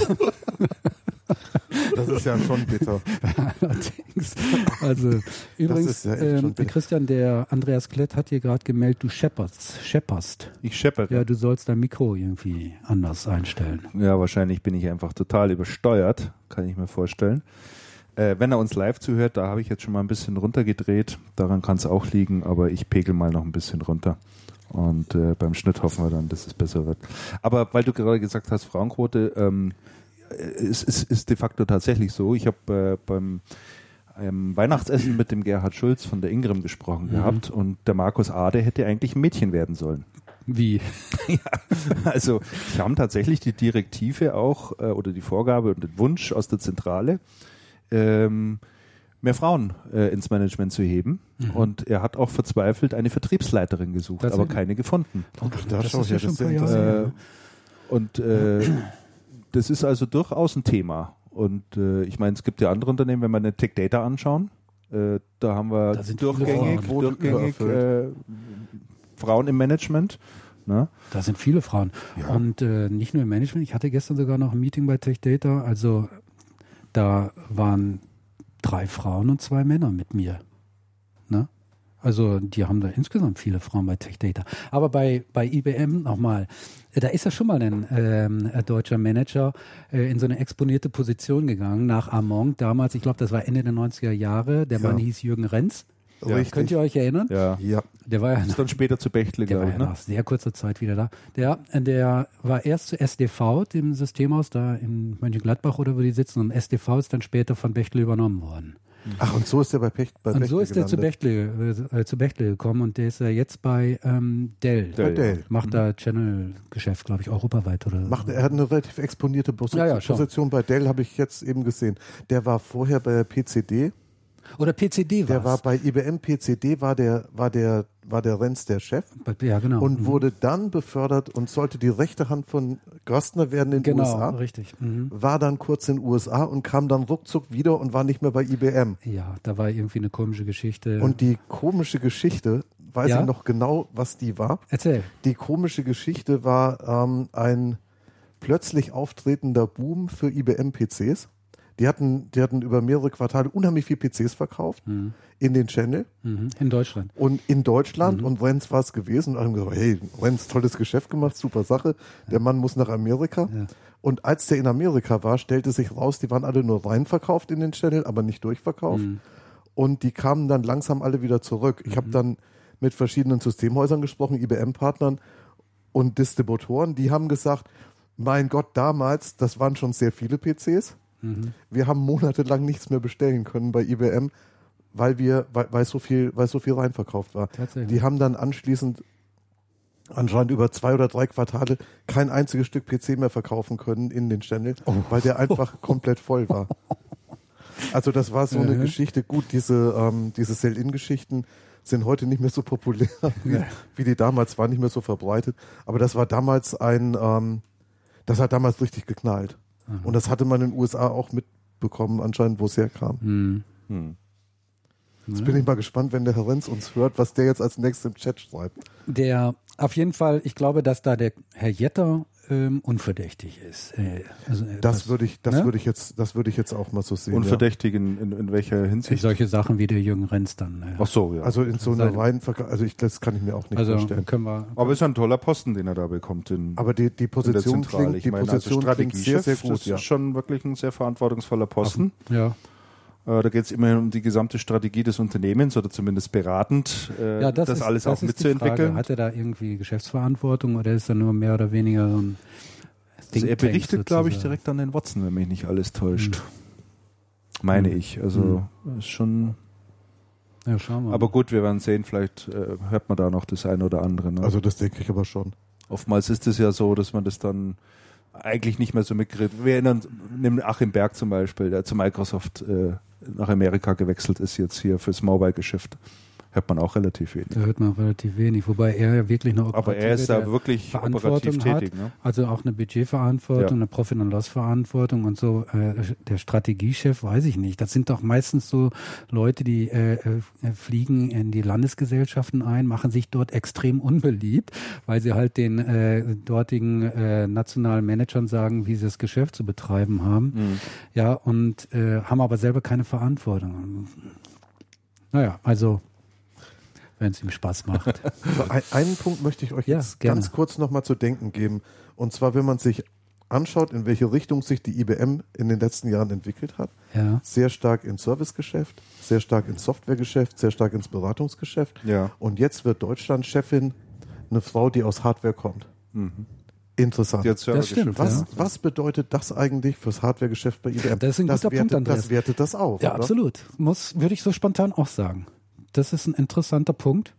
Das ist ja schon bitter. Allerdings. Also übrigens, ja echt schon bitter. Christian, der Andreas Klett hat hier gerade gemeldet, du schepperst. Ich scheppere. Ja, du sollst dein Mikro irgendwie anders einstellen. Ja, wahrscheinlich bin ich einfach total übersteuert, kann ich mir vorstellen. Wenn er uns live zuhört, da habe ich jetzt schon mal ein bisschen runtergedreht. Daran kann es auch liegen, aber ich pegel mal noch ein bisschen runter. Und beim Schnitt hoffen wir dann, dass es besser wird. Aber weil du gerade gesagt hast, Frauenquote, es ist de facto tatsächlich so. Ich habe beim Weihnachtsessen mit dem Gerhard Schulz von der Ingram gesprochen gehabt, und der Markus Ade hätte eigentlich ein Mädchen werden sollen. Wie? Ja, also wir haben tatsächlich die Direktive auch oder die Vorgabe und den Wunsch aus der Zentrale, mehr Frauen ins Management zu heben. Und er hat auch verzweifelt eine Vertriebsleiterin gesucht, aber keine gefunden. Das ist ja schon ein paar Jahre her. Und das ist also durchaus ein Thema. Und ich meine, es gibt ja andere Unternehmen, wenn wir eine Tech Data anschauen, da haben wir durchgängig Frauen im Management. Ne? Da sind viele Frauen. Ja. Und nicht nur im Management. Ich hatte gestern sogar noch ein Meeting bei Tech Data. Also da waren 3 Frauen und 2 Männer mit mir. Ne? Also die haben da insgesamt viele Frauen bei Tech Data. Aber bei IBM nochmal, da ist ja schon mal ein deutscher Manager in so eine exponierte Position gegangen nach Amont. Damals, ich glaube, das war Ende der 90er Jahre. Der Mann hieß Jürgen Renz. Ja. Richtig. Könnt ihr euch erinnern? Ja. Der war ja Ist dann später zu Bechtle, der war glaube ja ich. Ne? nach sehr kurzer Zeit wieder da. Der war erst zu SDV, dem Systemhaus da in Mönchengladbach oder wo die sitzen, und SDV ist dann später von Bechtle übernommen worden. Ach, und so ist er bei Bechtle Und so ist er zu Bechtle gekommen, und der ist ja jetzt bei Dell. Dell. Macht da Channel-Geschäft, glaube ich, europaweit oder Er hat eine relativ exponierte Position bei Dell, habe ich jetzt eben gesehen. Der war vorher bei der PCD. Oder PCD Der war bei IBM PCD, war der Renz der Chef. Ja, genau. Und wurde dann befördert und sollte die rechte Hand von Gerstner werden in den USA. Genau, richtig. War dann kurz in den USA und kam dann ruckzuck wieder und war nicht mehr bei IBM. Ja, da war irgendwie eine komische Geschichte. Und die komische Geschichte, weiß Ja? ich noch genau, was die war. Erzähl. Die komische Geschichte war ein plötzlich auftretender Boom für IBM-PCs. Die hatten über mehrere Quartale unheimlich viel PCs verkauft in den Channel. In Deutschland. Und in Deutschland, und Renz war es gewesen, und haben gesagt, hey, Renz, tolles Geschäft gemacht, super Sache, der Mann muss nach Amerika. Ja. Und als der in Amerika war, stellte sich raus, die waren alle nur rein verkauft in den Channel, aber nicht durchverkauft. Und die kamen dann langsam alle wieder zurück. Ich habe dann mit verschiedenen Systemhäusern gesprochen, IBM-Partnern und Distributoren, die haben gesagt, mein Gott, damals, das waren schon sehr viele PCs. Wir haben monatelang nichts mehr bestellen können bei IBM, weil so viel reinverkauft war. Die haben dann anschließend anscheinend über 2 oder 3 Quartale kein einziges Stück PC mehr verkaufen können in den Channel, weil der einfach komplett voll war. Also das war so eine Geschichte. Gut, diese Sell-In-Geschichten sind heute nicht mehr so populär, wie die damals waren, nicht mehr so verbreitet. Aber das war damals das hat damals richtig geknallt. Und das hatte man in den USA auch mitbekommen, anscheinend, wo es herkam. Jetzt bin ich mal gespannt, wenn der Herr Renz uns hört, was der jetzt als nächstes im Chat schreibt. Der auf jeden Fall, ich glaube, dass da der Herr Jetter unverdächtig ist. Das würde ich jetzt auch mal so sehen. Unverdächtig in welcher Hinsicht? Solche Sachen wie der Jürgen Renz dann. Ach so, ja. Also in so einer das kann ich mir auch nicht vorstellen. Aber es ist ein toller Posten, den er da bekommt. Aber die Position klingt sehr, sehr gut. Das ist schon wirklich ein sehr verantwortungsvoller Posten. Ja. Da geht es immerhin um die gesamte Strategie des Unternehmens oder zumindest beratend, das alles auch mitzuentwickeln. Hat er da irgendwie Geschäftsverantwortung oder ist er nur mehr oder weniger so ein Also er berichtet, glaube ich, direkt an den Watson, wenn mich nicht alles täuscht. Meine ich. Also ist schon... Ja, schauen wir mal. Aber gut, wir werden sehen, vielleicht hört man da noch das eine oder andere. Ne? Also das denke ich aber schon. Oftmals ist es ja so, dass man das dann eigentlich nicht mehr so mitgeredet. Wir erinnern, nimm Achim Berg zum Beispiel, der zu Microsoft nach Amerika gewechselt ist, jetzt hier fürs Mobile-Geschäft. Hört man auch relativ wenig. Da hört man relativ wenig, wobei er ja wirklich eine Aber er ist da wirklich operativ tätig. Ne? Also auch eine Budgetverantwortung, eine Profit- und Loss-Verantwortung und so. Der Strategiechef, weiß ich nicht. Das sind doch meistens so Leute, die fliegen in die Landesgesellschaften ein, machen sich dort extrem unbeliebt, weil sie halt den dortigen nationalen Managern sagen, wie sie das Geschäft zu betreiben haben. Mhm. Ja, und haben aber selber keine Verantwortung. Naja, also wenn es ihm Spaß macht. Einen Punkt möchte ich euch jetzt ganz kurz nochmal zu denken geben. Und zwar, wenn man sich anschaut, in welche Richtung sich die IBM in den letzten Jahren entwickelt hat. Ja. Sehr stark ins Servicegeschäft, sehr stark ins Softwaregeschäft, sehr stark ins Beratungsgeschäft. Ja. Und jetzt wird Deutschland-Chefin eine Frau, die aus Hardware kommt. Mhm. Interessant. Das stimmt. Was bedeutet das eigentlich fürs Hardwaregeschäft bei IBM? Das ist ein guter Punkt, Andreas. Das wertet das auf. Ja, oder? Absolut. Würde ich so spontan auch sagen. Das ist ein interessanter Punkt.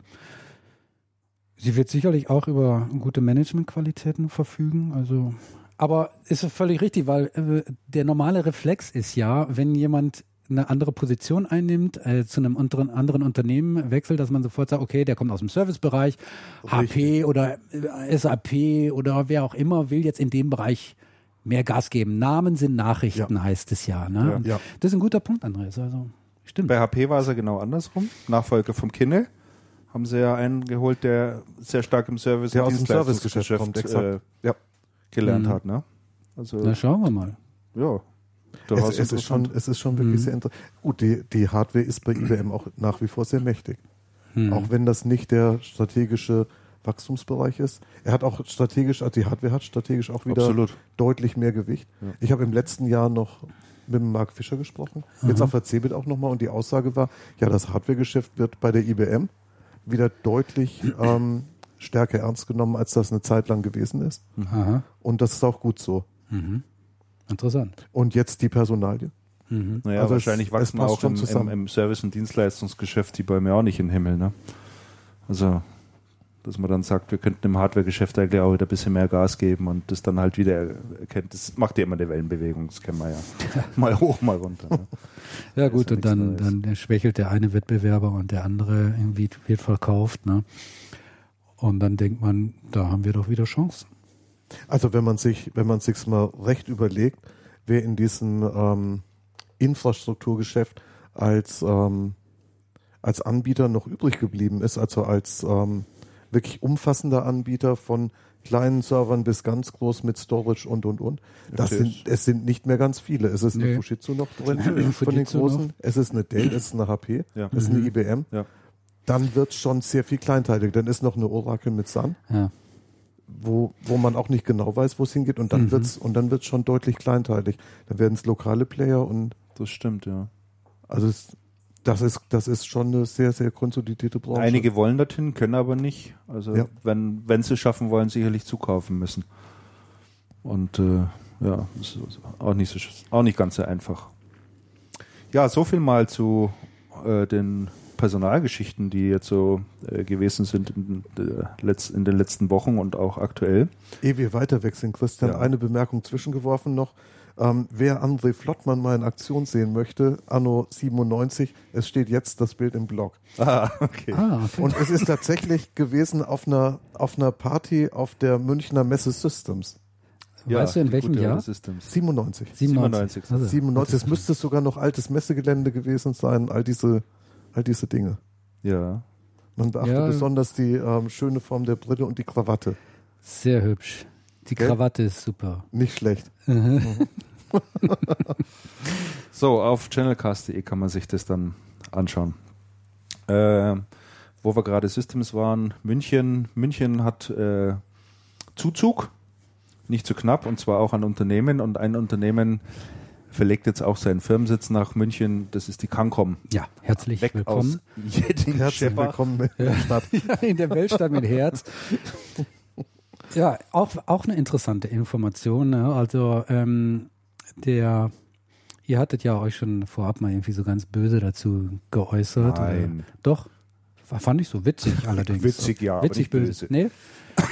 Sie wird sicherlich auch über gute Managementqualitäten verfügen. Also, aber ist völlig richtig, weil der normale Reflex ist ja, wenn jemand eine andere Position einnimmt, zu einem anderen Unternehmen wechselt, dass man sofort sagt, okay, der kommt aus dem Servicebereich, HP oder SAP oder wer auch immer will jetzt in dem Bereich mehr Gas geben. Namen sind Nachrichten, heißt es ja. Ne? Ja. Das ist ein guter Punkt, Andreas. Also stimmt. Bei HP war es ja genau andersrum. Nachfolger vom Kinne haben sie ja einen geholt, der sehr stark im Service- der aus dem Servicegeschäft kommt, gelernt hat. Ne? Also, na, schauen wir mal. Ja. Es ist schon wirklich sehr interessant. Gut, die Hardware ist bei IBM auch nach wie vor sehr mächtig. Auch wenn das nicht der strategische Wachstumsbereich ist. Er hat auch strategisch, also die Hardware hat strategisch auch wieder deutlich mehr Gewicht. Ja. Ich habe im letzten Jahr noch mit dem Mark Fischer gesprochen, jetzt auf der CeBIT auch nochmal, und die Aussage war, ja, das Hardwaregeschäft wird bei der IBM wieder deutlich stärker ernst genommen, als das eine Zeit lang gewesen ist. Aha. Und das ist auch gut so. Mhm. Interessant. Und jetzt die Personalie. Mhm. Naja, also wahrscheinlich wachsen auch im Service- und Dienstleistungsgeschäft die Bäume auch nicht in den Himmel. Ne? Also, dass man dann sagt, wir könnten im Hardwaregeschäft eigentlich auch wieder ein bisschen mehr Gas geben und das dann halt wieder erkennt. Das macht ja immer eine Wellenbewegung, das kennen wir ja. Mal hoch, mal runter. Ne? Ja gut, und dann schwächelt der eine Wettbewerber und der andere irgendwie wird verkauft. Ne? Und dann denkt man, da haben wir doch wieder Chancen. Also wenn man sich's mal recht überlegt, wer in diesem Infrastrukturgeschäft als Anbieter noch übrig geblieben ist, also als wirklich umfassender Anbieter von kleinen Servern bis ganz groß mit Storage und. Es sind nicht mehr ganz viele. Es ist eine Fujitsu noch drin von den großen. Noch. Es ist eine Dell, es ist eine HP, es ist eine IBM. Ja. Dann wird es schon sehr viel kleinteilig. Dann ist noch eine Oracle mit Sun. Ja. Wo man auch nicht genau weiß, wo es hingeht, und dann wird's schon deutlich kleinteilig. Dann werden es lokale Player und das stimmt, ja. Also das ist schon eine sehr, sehr konsolidierte Branche. Einige wollen dorthin, können aber nicht. Also wenn sie es schaffen wollen, sicherlich zukaufen müssen. Und das ist auch nicht ganz so einfach. Ja, so viel mal zu den Personalgeschichten, die jetzt so gewesen sind in den letzten Wochen und auch aktuell. Ehe wir weiter wechseln, Christian, eine Bemerkung zwischengeworfen noch. Wer André Flottmann mal in Aktion sehen möchte, anno 97, es steht jetzt das Bild im Blog. Okay. Und es ist tatsächlich gewesen auf einer Party auf der Münchner Messe Systems. Weißt du, in welchem Jahr? 97. 97. Also. 97. Es müsste sogar noch altes Messegelände gewesen sein, all diese Dinge. Ja. Man beachte besonders die schöne Form der Brille und die Krawatte. Sehr hübsch. Die Krawatte ist super. Nicht schlecht. So, auf channelcast.de kann man sich das dann anschauen. Wo wir gerade Systems waren, München hat Zuzug, nicht zu knapp, und zwar auch an Unternehmen, und ein Unternehmen verlegt jetzt auch seinen Firmensitz nach München, das ist die Cancom. Ja, herzlich willkommen. Herzlich willkommen in der Stadt. Ja, in der Weltstadt mit Herz. Ja, auch eine interessante Information. Ne? Also ihr hattet ja euch schon vorab mal irgendwie so ganz böse dazu geäußert. Nein. Doch, fand ich so witzig allerdings. Witzig, ja, witzig, aber nicht böse. Nee?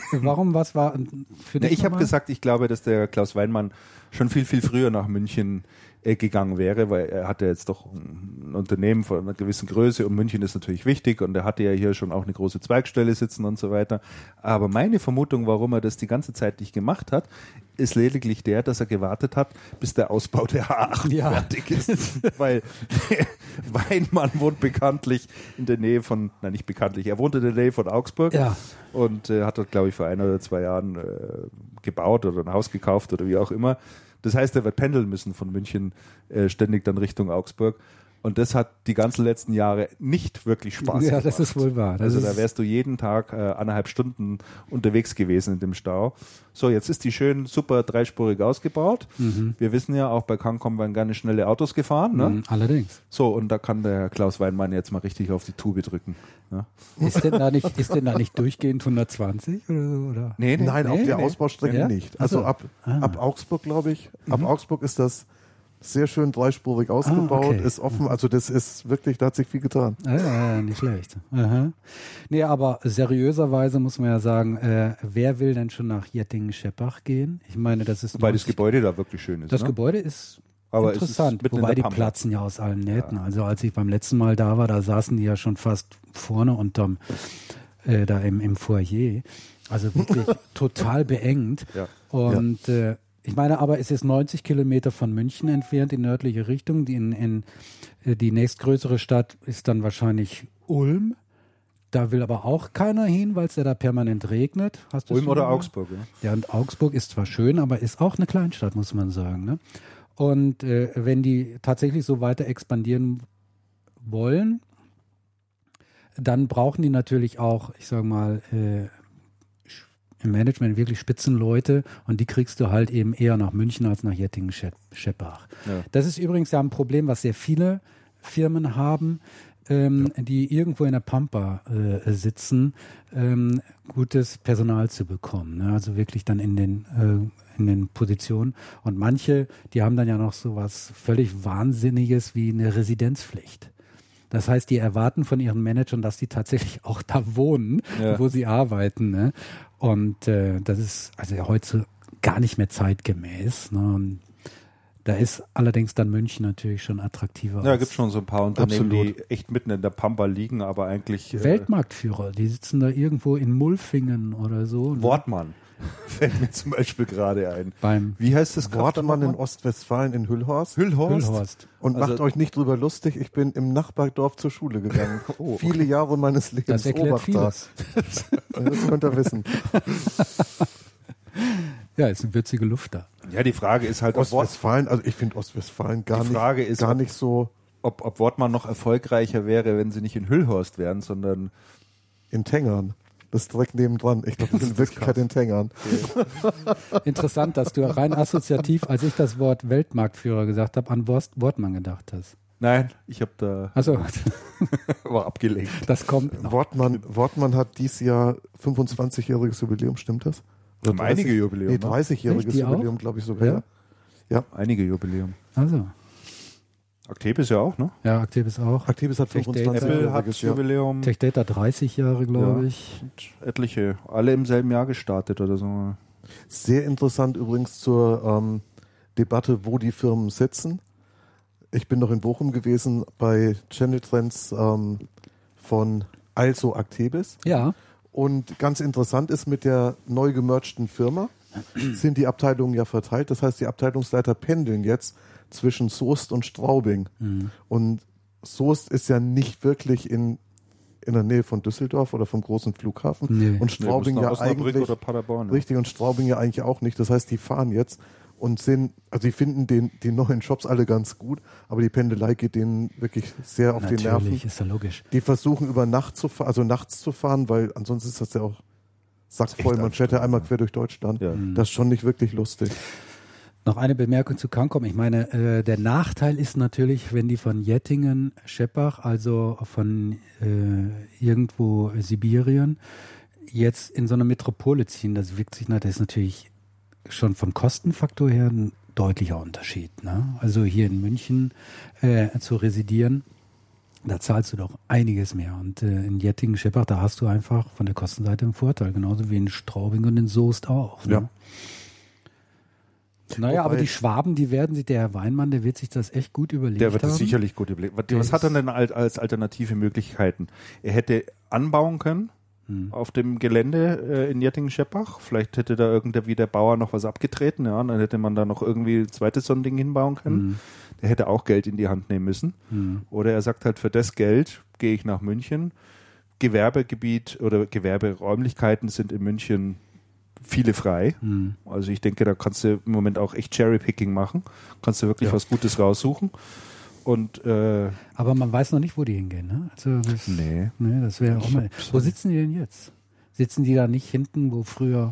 Warum, was war für dich? Ich habe gesagt, ich glaube, dass der Klaus Weinmann schon viel, viel früher nach München gegangen wäre, weil er hatte jetzt doch ein Unternehmen von einer gewissen Größe und München ist natürlich wichtig und er hatte ja hier schon auch eine große Zweigstelle sitzen und so weiter. Aber meine Vermutung, warum er das die ganze Zeit nicht gemacht hat, ist lediglich der, dass er gewartet hat, bis der Ausbau der A8 fertig ist. Weil Weinmann wohnt bekanntlich in der Nähe von, nicht bekanntlich, er wohnt in der Nähe von Augsburg und hat dort, glaube ich, vor 1 oder 2 Jahren gebaut oder ein Haus gekauft oder wie auch immer. Das heißt, er wird pendeln müssen von München ständig dann Richtung Augsburg. Und das hat die ganzen letzten Jahre nicht wirklich Spaß gemacht. Ja, das ist wohl wahr. Also da wärst du jeden Tag 1,5 Stunden unterwegs gewesen in dem Stau. So, jetzt ist die schön super dreispurig ausgebaut. Wir wissen ja, auch bei Cancom werden gerne schnelle Autos gefahren. Ne? Allerdings. So, und da kann der Klaus Weinmann jetzt mal richtig auf die Tube drücken. Ne? Ist denn da nicht durchgehend 120 oder so? Oder? Nein, auf der Ausbaustrecke nicht. Also ab Augsburg, glaube ich. Ab Augsburg ist das sehr schön dreispurig ausgebaut, ist offen, also das ist wirklich, da hat sich viel getan. Nicht schlecht. Aha. Nee, aber seriöserweise muss man ja sagen, wer will denn schon nach Jettingen-Scheppach gehen? Ich meine, das ist... Wobei das Gebäude da wirklich schön ist. Das Gebäude ist aber interessant, wobei die platzen ja aus allen Nähten. Ja. Also als ich beim letzten Mal da war, da saßen die ja schon fast vorne unterm, da im Foyer. Also wirklich total beengt. Ja. Und ich meine, aber es ist 90 Kilometer von München entfernt in nördliche Richtung. Die nächstgrößere Stadt ist dann wahrscheinlich Ulm. Da will aber auch keiner hin, weil es ja da permanent regnet. Ulm oder Augsburg, ja. Ja, und Augsburg ist zwar schön, aber ist auch eine Kleinstadt, muss man sagen. Ne? Und wenn die tatsächlich so weiter expandieren wollen, dann brauchen die natürlich auch, ich sage mal, im Management wirklich Spitzenleute und die kriegst du halt eben eher nach München als nach Jettingen-Scheppach. Ja. Das ist übrigens ja ein Problem, was sehr viele Firmen haben, die irgendwo in der Pampa sitzen, gutes Personal zu bekommen. Ne? Also wirklich dann in den Positionen. Und manche, die haben dann ja noch so was völlig Wahnsinniges wie eine Residenzpflicht. Das heißt, die erwarten von ihren Managern, dass die tatsächlich auch da wohnen, wo sie arbeiten. Ne? Und das ist also heute gar nicht mehr zeitgemäß. Ne? Und da ist allerdings dann München natürlich schon attraktiver. Ja, gibt schon so ein paar Unternehmen, die echt mitten in der Pampa liegen, aber eigentlich... Weltmarktführer, die sitzen da irgendwo in Mulfingen oder so. Wortmann fällt mir zum Beispiel gerade ein. Wie heißt das? Wortmann in Ostwestfalen in Hüllhorst. Hüllhorst. Und macht euch nicht drüber lustig, ich bin im Nachbardorf zur Schule gegangen. Viele Jahre meines Lebens. Das erklärt vieles. Das könnt ihr wissen. Ja, ist eine würzige Luft da. Ja, die Frage ist halt, Ostwestfalen, also ich finde Ostwestfalen gar nicht so. Ob Wortmann noch erfolgreicher wäre, wenn sie nicht in Hüllhorst wären, sondern in Tengern. Das ist direkt nebendran. Ich glaube, das ist in Wirklichkeit in Tengern. Okay. Interessant, dass du rein assoziativ, als ich das Wort Weltmarktführer gesagt habe, an Wortmann gedacht hast. Nein, ich habe da war abgelenkt. Das kommt noch. Wortmann hat dieses Jahr 25-jähriges Jubiläum, stimmt das? Oder einige Jubiläum. Nee, 30-jähriges Jubiläum, glaube ich sogar. Ja. Einige Jubiläum. Also. Actebis ja auch, ne? Ja, Actebis auch. Actebis hat 25 Apple hat Jubiläum. Tech Data 30 Jahre, glaube ich. Und etliche, alle im selben Jahr gestartet oder so. Sehr interessant übrigens zur Debatte, wo die Firmen sitzen. Ich bin noch in Bochum gewesen bei Channel Trends von Actebis. Ja. Und ganz interessant ist, mit der neu gemergten Firma sind die Abteilungen ja verteilt. Das heißt, die Abteilungsleiter pendeln jetzt zwischen Soest und Straubing. Mhm. Und Soest ist ja nicht wirklich in der Nähe von Düsseldorf oder vom großen Flughafen. Nee. Und Straubing ja eigentlich oder Paderborn, richtig und Straubing ja eigentlich auch nicht. Das heißt, die fahren jetzt und die finden die neuen Shops alle ganz gut, aber die Pendelei geht denen wirklich sehr auf die Nerven. Natürlich, ist ja logisch. Die versuchen über Nacht nachts zu fahren, weil ansonsten ist das ja auch sackvoll. Man fährt ja einmal quer durch Deutschland. Ja. Das ist schon nicht wirklich lustig. Noch eine Bemerkung zu Cancom. Ich meine, der Nachteil ist natürlich, wenn die von Jettingen, Scheppach, also von irgendwo Sibirien, jetzt in so eine Metropole ziehen, das wirkt sich das ist natürlich schon vom Kostenfaktor her ein deutlicher Unterschied. Ne? Also hier in München zu residieren, Da zahlst du doch einiges mehr. Und in Jettingen-Scheppach, da hast du einfach von der Kostenseite einen Vorteil. Genauso wie in Straubing und in Soest auch. Ne? Ja. Naja, aber die Schwaben, der Herr Weinmann, der wird sich das echt gut überlegt haben. Der wird das sicherlich gut überlegen. Was hat er denn als alternative Möglichkeiten? Er hätte anbauen können auf dem Gelände in Jettingen-Scheppach. Vielleicht hätte da wie der Bauer noch was abgetreten, ja, und dann hätte man da noch irgendwie ein zweites so ein Ding hinbauen können. Der hätte auch Geld in die Hand nehmen müssen. Oder er sagt halt, für das Geld gehe ich nach München. Gewerbegebiet oder Gewerberäumlichkeiten sind in München viele frei. Also ich denke, da kannst du im Moment auch echt Cherry-Picking machen. Kannst du wirklich was Gutes raussuchen. Und, aber man weiß noch nicht, wo die hingehen, ne? Also nee, das wäre auch mal. Wo sitzen die denn jetzt? Sitzen die da nicht hinten, wo früher?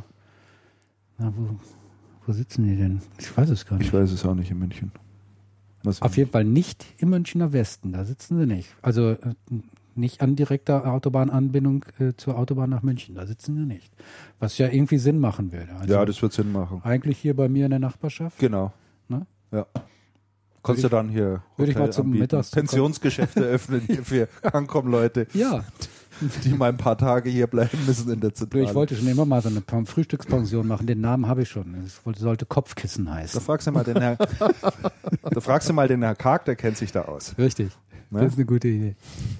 Wo sitzen die denn? Ich weiß es gar nicht. Ich weiß es auch nicht in München. Auf jeden Fall nicht im Münchner Westen, da sitzen sie nicht. Also nicht an direkter Autobahnanbindung zur Autobahn nach München, da sitzen sie nicht. Was ja irgendwie Sinn machen würde. Also ja, das wird Sinn machen. Eigentlich hier bei mir in der Nachbarschaft. Genau. Ne? Ja. Kannst du dann hier würde ich mal zum Mittags Pensionsgeschäfte öffnen hier für Ankommen-Leute, ja, die mal ein paar Tage hier bleiben müssen in der Zentrale. Ich wollte schon immer mal so eine Frühstückspension machen. Den Namen habe ich schon. Es sollte Kopfkissen heißen. Da fragst du mal den Herr Karg, der kennt sich da aus. Richtig. Ne? Das ist eine gute Idee.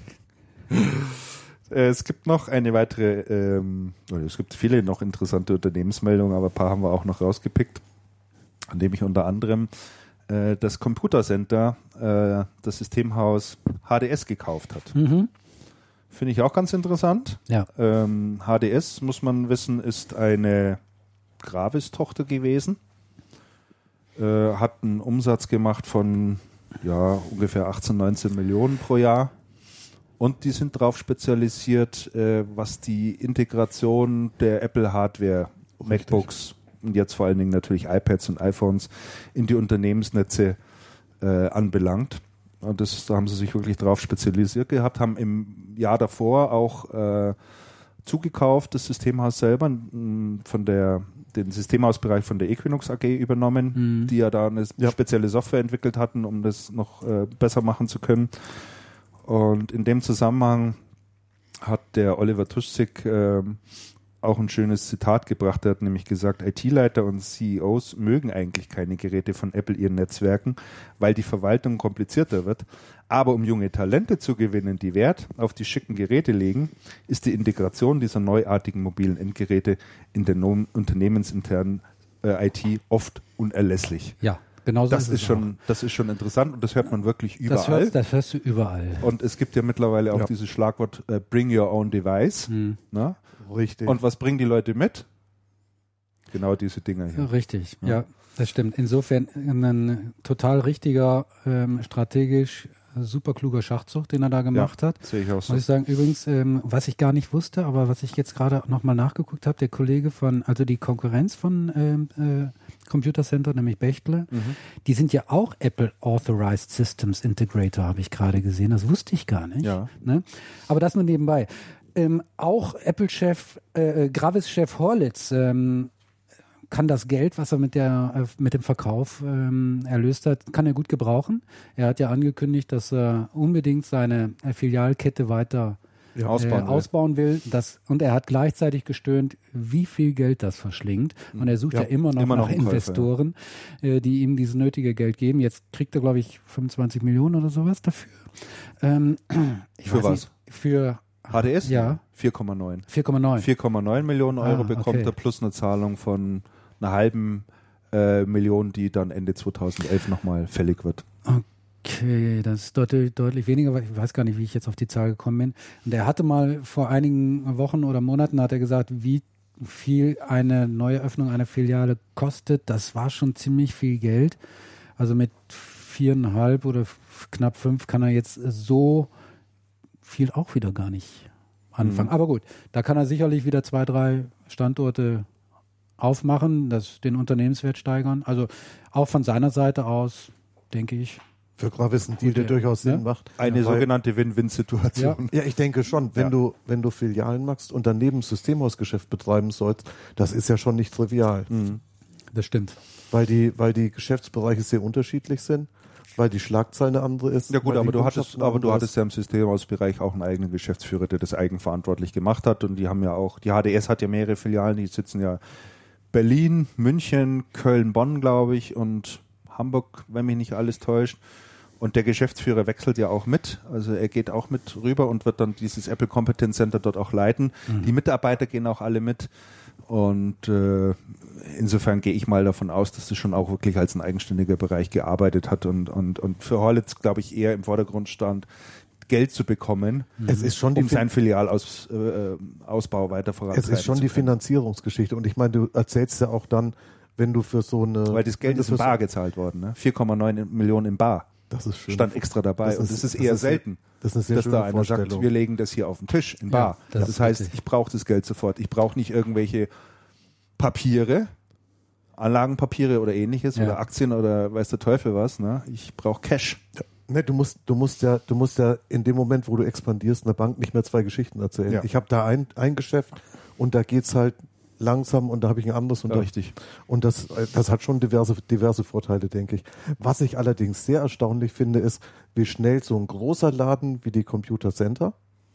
Es gibt noch eine weitere, es gibt viele noch interessante Unternehmensmeldungen, aber ein paar haben wir auch noch rausgepickt, an dem ich unter anderem das Computer Center, das Systemhaus HDS gekauft hat. Finde ich auch ganz interessant. Ja. HDS, muss man wissen, ist eine Gravis-Tochter gewesen. Hat einen Umsatz gemacht von ungefähr 18, 19 Millionen pro Jahr. Und die sind darauf spezialisiert, was die Integration der Apple-Hardware, MacBooks und jetzt vor allen Dingen natürlich iPads und iPhones in die Unternehmensnetze anbelangt. Und da haben sie sich wirklich drauf spezialisiert gehabt, haben im Jahr davor auch zugekauft, das Systemhaus selber, den Systemhausbereich von der Equinox AG übernommen, die ja da eine spezielle Software entwickelt hatten, um das noch besser machen zu können. Und in dem Zusammenhang hat der Oliver Tuschig auch ein schönes Zitat gebracht. Er hat nämlich gesagt, IT-Leiter und CEOs mögen eigentlich keine Geräte von Apple ihren Netzwerken, weil die Verwaltung komplizierter wird. Aber um junge Talente zu gewinnen, die Wert auf die schicken Geräte legen, ist die Integration dieser neuartigen mobilen Endgeräte in der unternehmensinternen IT oft unerlässlich. Ja. Genau so das ist schon interessant und das hört man wirklich überall. Das hörst du überall. Und es gibt ja mittlerweile auch dieses Schlagwort Bring Your Own Device. Ne? Richtig. Und was bringen die Leute mit? Genau diese Dinger hier. Richtig, ja, das stimmt. Insofern ein total richtiger, strategisch super kluger Schachzug, den er da gemacht hat. Sehe ich auch so. Muss ich sagen, übrigens, was ich gar nicht wusste, aber was ich jetzt gerade nochmal nachgeguckt habe, der Kollege also die Konkurrenz von Computer Center, nämlich Bechtle, die sind ja auch Apple Authorized Systems Integrator, habe ich gerade gesehen. Das wusste ich gar nicht. Ja. Ne? Aber das nur nebenbei. Auch Apple-Chef, Gravis-Chef Horlitz kann das Geld, was er mit dem Verkauf erlöst hat, kann er gut gebrauchen. Er hat ja angekündigt, dass er unbedingt seine Filialkette weiter ausbauen will. Und er hat gleichzeitig gestöhnt, wie viel Geld das verschlingt. Und er sucht ja immer noch nach Investoren, die ihm dieses nötige Geld geben. Jetzt kriegt er, glaube ich, 25 Millionen oder sowas dafür. Für was? Nicht, für HDS? Ja. 4,9. 4,9 Millionen Euro bekommt er plus eine Zahlung von einer halben Million, die dann Ende 2011 nochmal fällig wird. Okay, das ist deutlich weniger, weil ich weiß gar nicht, wie ich jetzt auf die Zahl gekommen bin. Und er hatte mal vor einigen Wochen oder Monaten, hat er gesagt, wie viel eine neue Öffnung einer Filiale kostet. Das war schon ziemlich viel Geld. Also mit 4,5 oder knapp 5 kann er jetzt so viel auch wieder gar nicht anfangen. Aber gut, da kann er sicherlich wieder 2, 3 Standorte aufmachen, den Unternehmenswert steigern. Also auch von seiner Seite aus, denke ich. Für Gravis ein Deal, der durchaus Sinn macht. Eine sogenannte Win-Win-Situation. Ja, ich denke schon. Wenn du Filialen machst und daneben Systemhausgeschäft betreiben sollst, das ist ja schon nicht trivial. Das stimmt. Weil die Geschäftsbereiche sehr unterschiedlich sind. weil die Schlagzeile eine andere ist. Ja gut, weil aber die du Botschaft eine hattest andere ist. ja im Systemhausbereich auch einen eigenen Geschäftsführer, der das eigenverantwortlich gemacht hat, und die haben ja auch, die HDS hat ja mehrere Filialen, die sitzen ja Berlin, München, Köln, Bonn, glaube ich, und Hamburg, wenn mich nicht alles täuscht. Und der Geschäftsführer wechselt ja auch mit, also er geht auch mit rüber und wird dann dieses Apple Competence Center dort auch leiten. Die Mitarbeiter gehen auch alle mit, und insofern gehe ich mal davon aus, dass das schon auch wirklich als ein eigenständiger Bereich gearbeitet hat und für Horlitz, glaube ich, eher im Vordergrund stand, Geld zu bekommen, Es ist schon um seinen Filialausbau weiter voranzutreiben. Es ist schon die Finanzierungsgeschichte. Und ich meine, du erzählst ja auch dann, wenn du für so eine... Weil das Geld ist in Bar gezahlt worden, ne? 4,9 Millionen in Bar. Das ist schön. Stand extra dabei. Und das ist eher selten, das ist eine sehr dass schöne da einer sagt, Vorstellung. wir legen das hier auf den Tisch in Bar. Ja, das das heißt, richtig. ich brauche das Geld sofort. Ich brauche nicht irgendwelche Papiere, Anlagenpapiere oder ähnliches, Ja. oder Aktien oder weiß der Teufel was. Ne? Ich brauche Cash. Ne, du musst ja in dem Moment, wo du expandierst, einer Bank nicht mehr zwei Geschichten erzählen. Ja. Ich habe da ein Geschäft und da geht's halt langsam und da habe ich ein anderes und, Ja, richtig. und das hat schon diverse Vorteile, denke ich. Was ich allerdings sehr erstaunlich finde, ist, wie schnell so ein großer Laden wie die Computer Center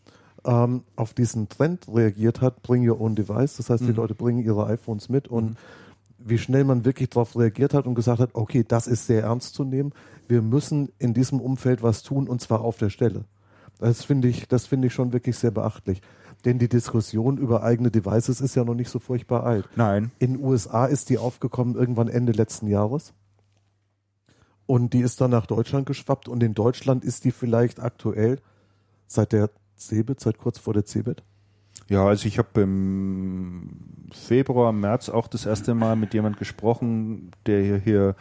auf diesen Trend reagiert hat, bring your own device. Das heißt, die Leute bringen ihre iPhones mit und wie schnell man wirklich darauf reagiert hat und gesagt hat, okay, das ist sehr ernst zu nehmen. Wir müssen in diesem Umfeld was tun, und zwar auf der Stelle. Das finde ich schon wirklich sehr beachtlich. Denn die Diskussion über eigene Devices ist ja noch nicht so furchtbar alt. Nein. In den USA ist die aufgekommen irgendwann Ende letzten Jahres. Und die ist dann nach Deutschland geschwappt. Und in Deutschland ist die vielleicht aktuell seit der CeBIT, seit kurz vor der CeBIT. Ja, also ich habe im Februar, März auch das erste Mal mit jemand gesprochen, der hier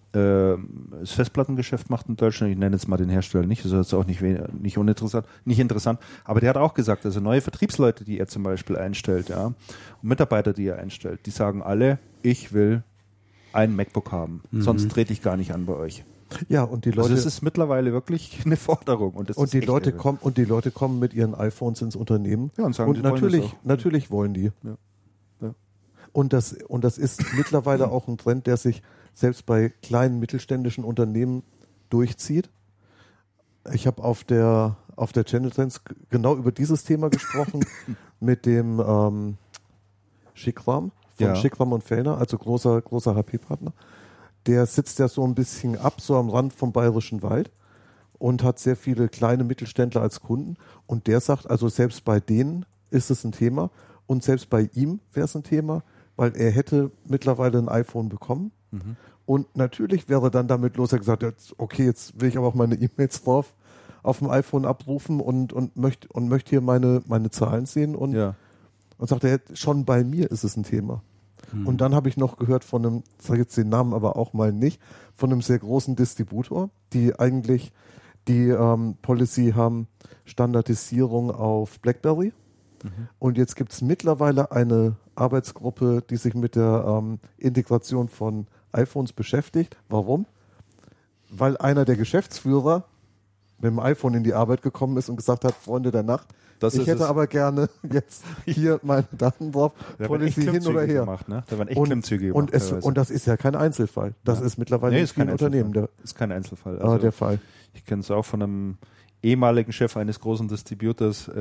das Festplattengeschäft macht in Deutschland. Ich nenne jetzt mal den Hersteller nicht, das ist jetzt auch nicht interessant. Aber der hat auch gesagt, also neue Vertriebsleute, die er zum Beispiel einstellt, ja, und Mitarbeiter, die er einstellt, die sagen alle, ich will ein MacBook haben, sonst trete ich gar nicht an bei euch. Ja, und die Leute, Also es ist mittlerweile wirklich eine Forderung. Und die Leute kommen mit ihren iPhones ins Unternehmen. Ja, und sagen, die wollen das auch. Natürlich wollen die. Ja. Ja. Und das ist mittlerweile auch ein Trend, der sich selbst bei kleinen mittelständischen Unternehmen durchzieht. Ich habe auf der Channel Trends genau über dieses Thema gesprochen mit dem Schickram von Schickram und Fellner, also großer HP-Partner. Der sitzt ja so ein bisschen so am Rand vom Bayerischen Wald und hat sehr viele kleine Mittelständler als Kunden. Und der sagt, also selbst bei denen ist es ein Thema und selbst bei ihm wäre es ein Thema, weil er hätte mittlerweile ein iPhone bekommen. Und natürlich wäre dann damit los, er gesagt, okay, jetzt will ich aber auch meine E-Mails drauf auf dem iPhone abrufen und möchte hier meine Zahlen sehen und sagt er, schon bei mir ist es ein Thema. Und dann habe ich noch gehört von einem, ich sage jetzt den Namen aber auch mal nicht, von einem sehr großen Distributor, die eigentlich die Policy haben, Standardisierung auf BlackBerry. Und jetzt gibt es mittlerweile eine Arbeitsgruppe, die sich mit der Integration von iPhones beschäftigt. Warum? Weil einer der Geschäftsführer mit dem iPhone in die Arbeit gekommen ist und gesagt hat, Freunde der Nacht, ich hätte aber gerne jetzt hier meine Daten drauf, Policy hin oder her. Gemacht, ne? Da waren echt Klimmzüge und gemacht. das ist ja kein Einzelfall. Das ist mittlerweile in vielen Unternehmen ist kein Einzelfall. Also der Fall. Ich kenne es auch von einem ehemaligen Chef eines großen Distributors,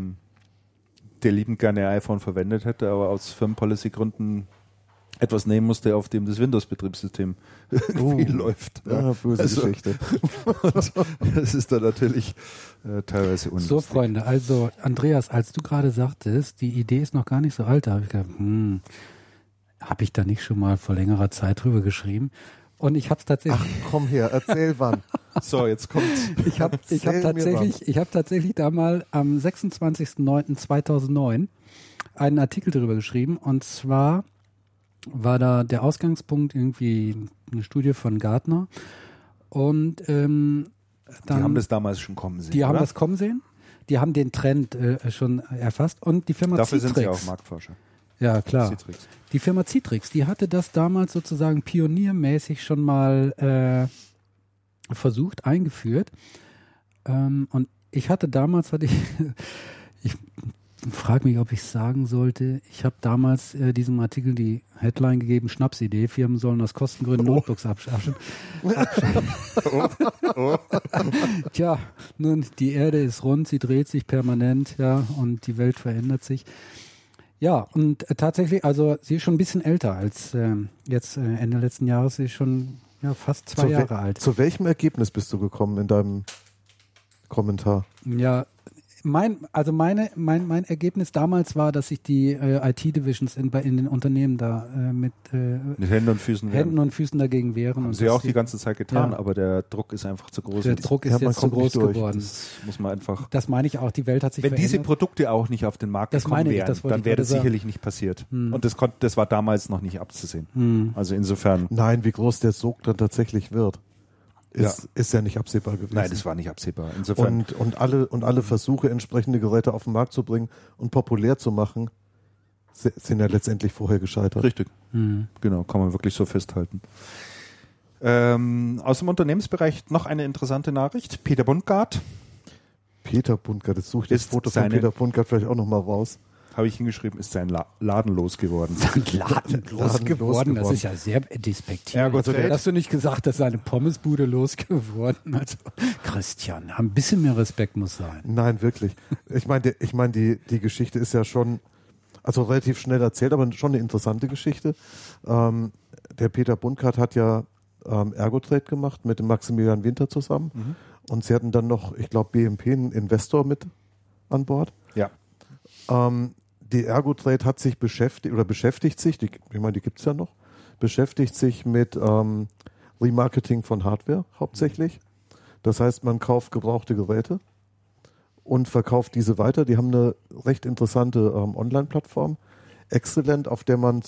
der liebend gerne ein iPhone verwendet hätte, aber aus Firmenpolicy-Gründen etwas nehmen musste, auf dem das Windows-Betriebssystem irgendwie läuft. Ja, böse Geschichte. Und das ist dann natürlich teilweise unlustig. So, Freunde, also Andreas, als du gerade sagtest, die Idee ist noch gar nicht so alt, da habe ich gedacht, habe ich da nicht schon mal vor längerer Zeit drüber geschrieben? Und ich habe es tatsächlich... Ach, komm her, erzähl wann. So, jetzt kommt's. Ich habe tatsächlich da mal am 26.09.2009 einen Artikel darüber geschrieben, und zwar war da der Ausgangspunkt irgendwie eine Studie von Gartner, und dann, die haben das damals schon kommen sehen. Die haben oder? das kommen sehen, die haben den Trend schon erfasst, und die Firma Dafür Citrix. sind sie auch Marktforscher. Ja, klar. Citrix. Die Firma Citrix, die hatte das damals sozusagen pioniermäßig schon mal versucht, eingeführt. Und ich hatte damals, frage mich, ob ich es sagen sollte. Ich habe damals diesem Artikel die Headline gegeben, Schnapsidee, Firmen sollen aus Kostengründen Notebooks abschaffen. Tja, nun, die Erde ist rund, sie dreht sich permanent, ja, und die Welt verändert sich. Ja, und tatsächlich, also sie ist schon ein bisschen älter als jetzt Ende letzten Jahres, sie ist schon fast 2 Jahre alt. Zu welchem Ergebnis bist du gekommen in deinem Kommentar? Ja, mein Ergebnis damals war, dass sich die IT-Divisions in den Unternehmen da mit Händen und Füßen dagegen wehren. Haben sie auch die ganze Zeit getan, aber der Druck ist einfach zu groß. Der Druck ist jetzt zu groß geworden. Das muss man einfach. Das meine ich auch, die Welt hat sich verändert. Wenn diese Produkte auch nicht auf den Markt gekommen wären, dann wäre das sicherlich nicht passiert. Und das war damals noch nicht abzusehen. Also insofern. Nein, wie groß der Sog dann tatsächlich wird. Ist ja nicht absehbar gewesen. Nein, das war nicht absehbar. Insofern. Und alle Versuche, entsprechende Geräte auf den Markt zu bringen und populär zu machen, sind ja letztendlich vorher gescheitert. Richtig. Genau, kann man wirklich so festhalten. Aus dem Unternehmensbereich noch eine interessante Nachricht. Peter Bundgaard. Peter Bundgaard, jetzt suche ich das Foto von Peter Bundgaard vielleicht auch nochmal raus. Habe ich hingeschrieben, ist sein Laden losgeworden. Laden losgeworden, das ist ja sehr despektierlich. Hast du nicht gesagt, dass seine Pommesbude losgeworden? Also Christian, ein bisschen mehr Respekt muss sein. Nein, wirklich. Ich meine, die Geschichte ist ja schon, also relativ schnell erzählt, aber schon eine interessante Geschichte. Der Peter Bundgaard hat ja Ergotrade gemacht mit dem Maximilian Winter zusammen. Und sie hatten dann noch, ich glaube, BMP, einen Investor mit an Bord. Ja. Die Ergotrade hat sich beschäftigt sich, die gibt es ja noch, beschäftigt sich mit Remarketing von Hardware hauptsächlich. Das heißt, man kauft gebrauchte Geräte und verkauft diese weiter. Die haben eine recht interessante Online-Plattform, Excellent, auf der man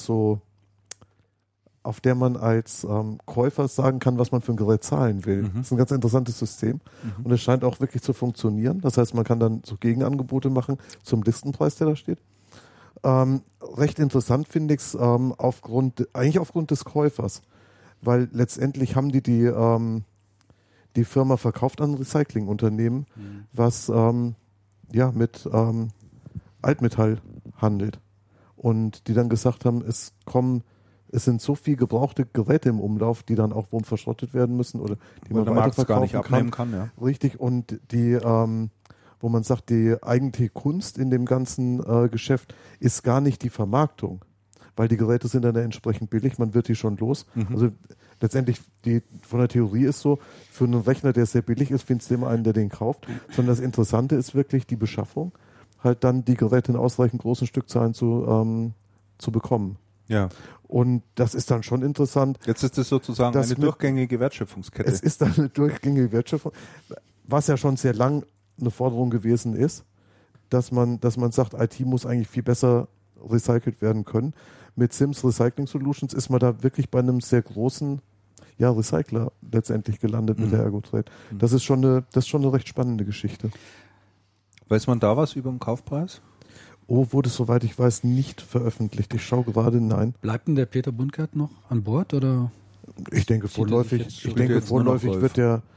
als Käufer sagen kann, was man für ein Gerät zahlen will. Das ist ein ganz interessantes System und es scheint auch wirklich zu funktionieren. Das heißt, man kann dann so Gegenangebote machen zum Listenpreis, der da steht. Recht interessant finde ich es aufgrund des Käufers, weil letztendlich haben die Firma verkauft an ein Recyclingunternehmen, was mit Altmetall handelt und die dann gesagt haben, es sind so viel gebrauchte Geräte im Umlauf, die dann auch verschrottet werden müssen oder die man weiterverkaufen kann. Ja. Richtig, und die, wo man sagt, die eigentliche Kunst in dem ganzen Geschäft ist gar nicht die Vermarktung, weil die Geräte sind dann entsprechend billig, man wird die schon los. Also letztendlich, von der Theorie ist so, für einen Rechner, der sehr billig ist, findest du immer einen, der den kauft, sondern das Interessante ist wirklich die Beschaffung, halt dann die Geräte in ausreichend großen Stückzahlen zu bekommen. Ja. Und das ist dann schon interessant. Jetzt ist es sozusagen eine durchgängige Wertschöpfungskette. Es ist dann eine durchgängige Wertschöpfung, was ja schon sehr lang eine Forderung gewesen ist, dass man sagt, IT muss eigentlich viel besser recycelt werden können. Mit Sims Recycling Solutions ist man da wirklich bei einem sehr großen Recycler letztendlich gelandet mit der Ergotrade. Das ist schon eine recht spannende Geschichte. Weiß man da was über den Kaufpreis? Wurde, soweit ich weiß, nicht veröffentlicht. Ich schaue gerade, nein. Bleibt denn der Peter Bundgaard noch an Bord, oder? Ich denke, vorläufig wird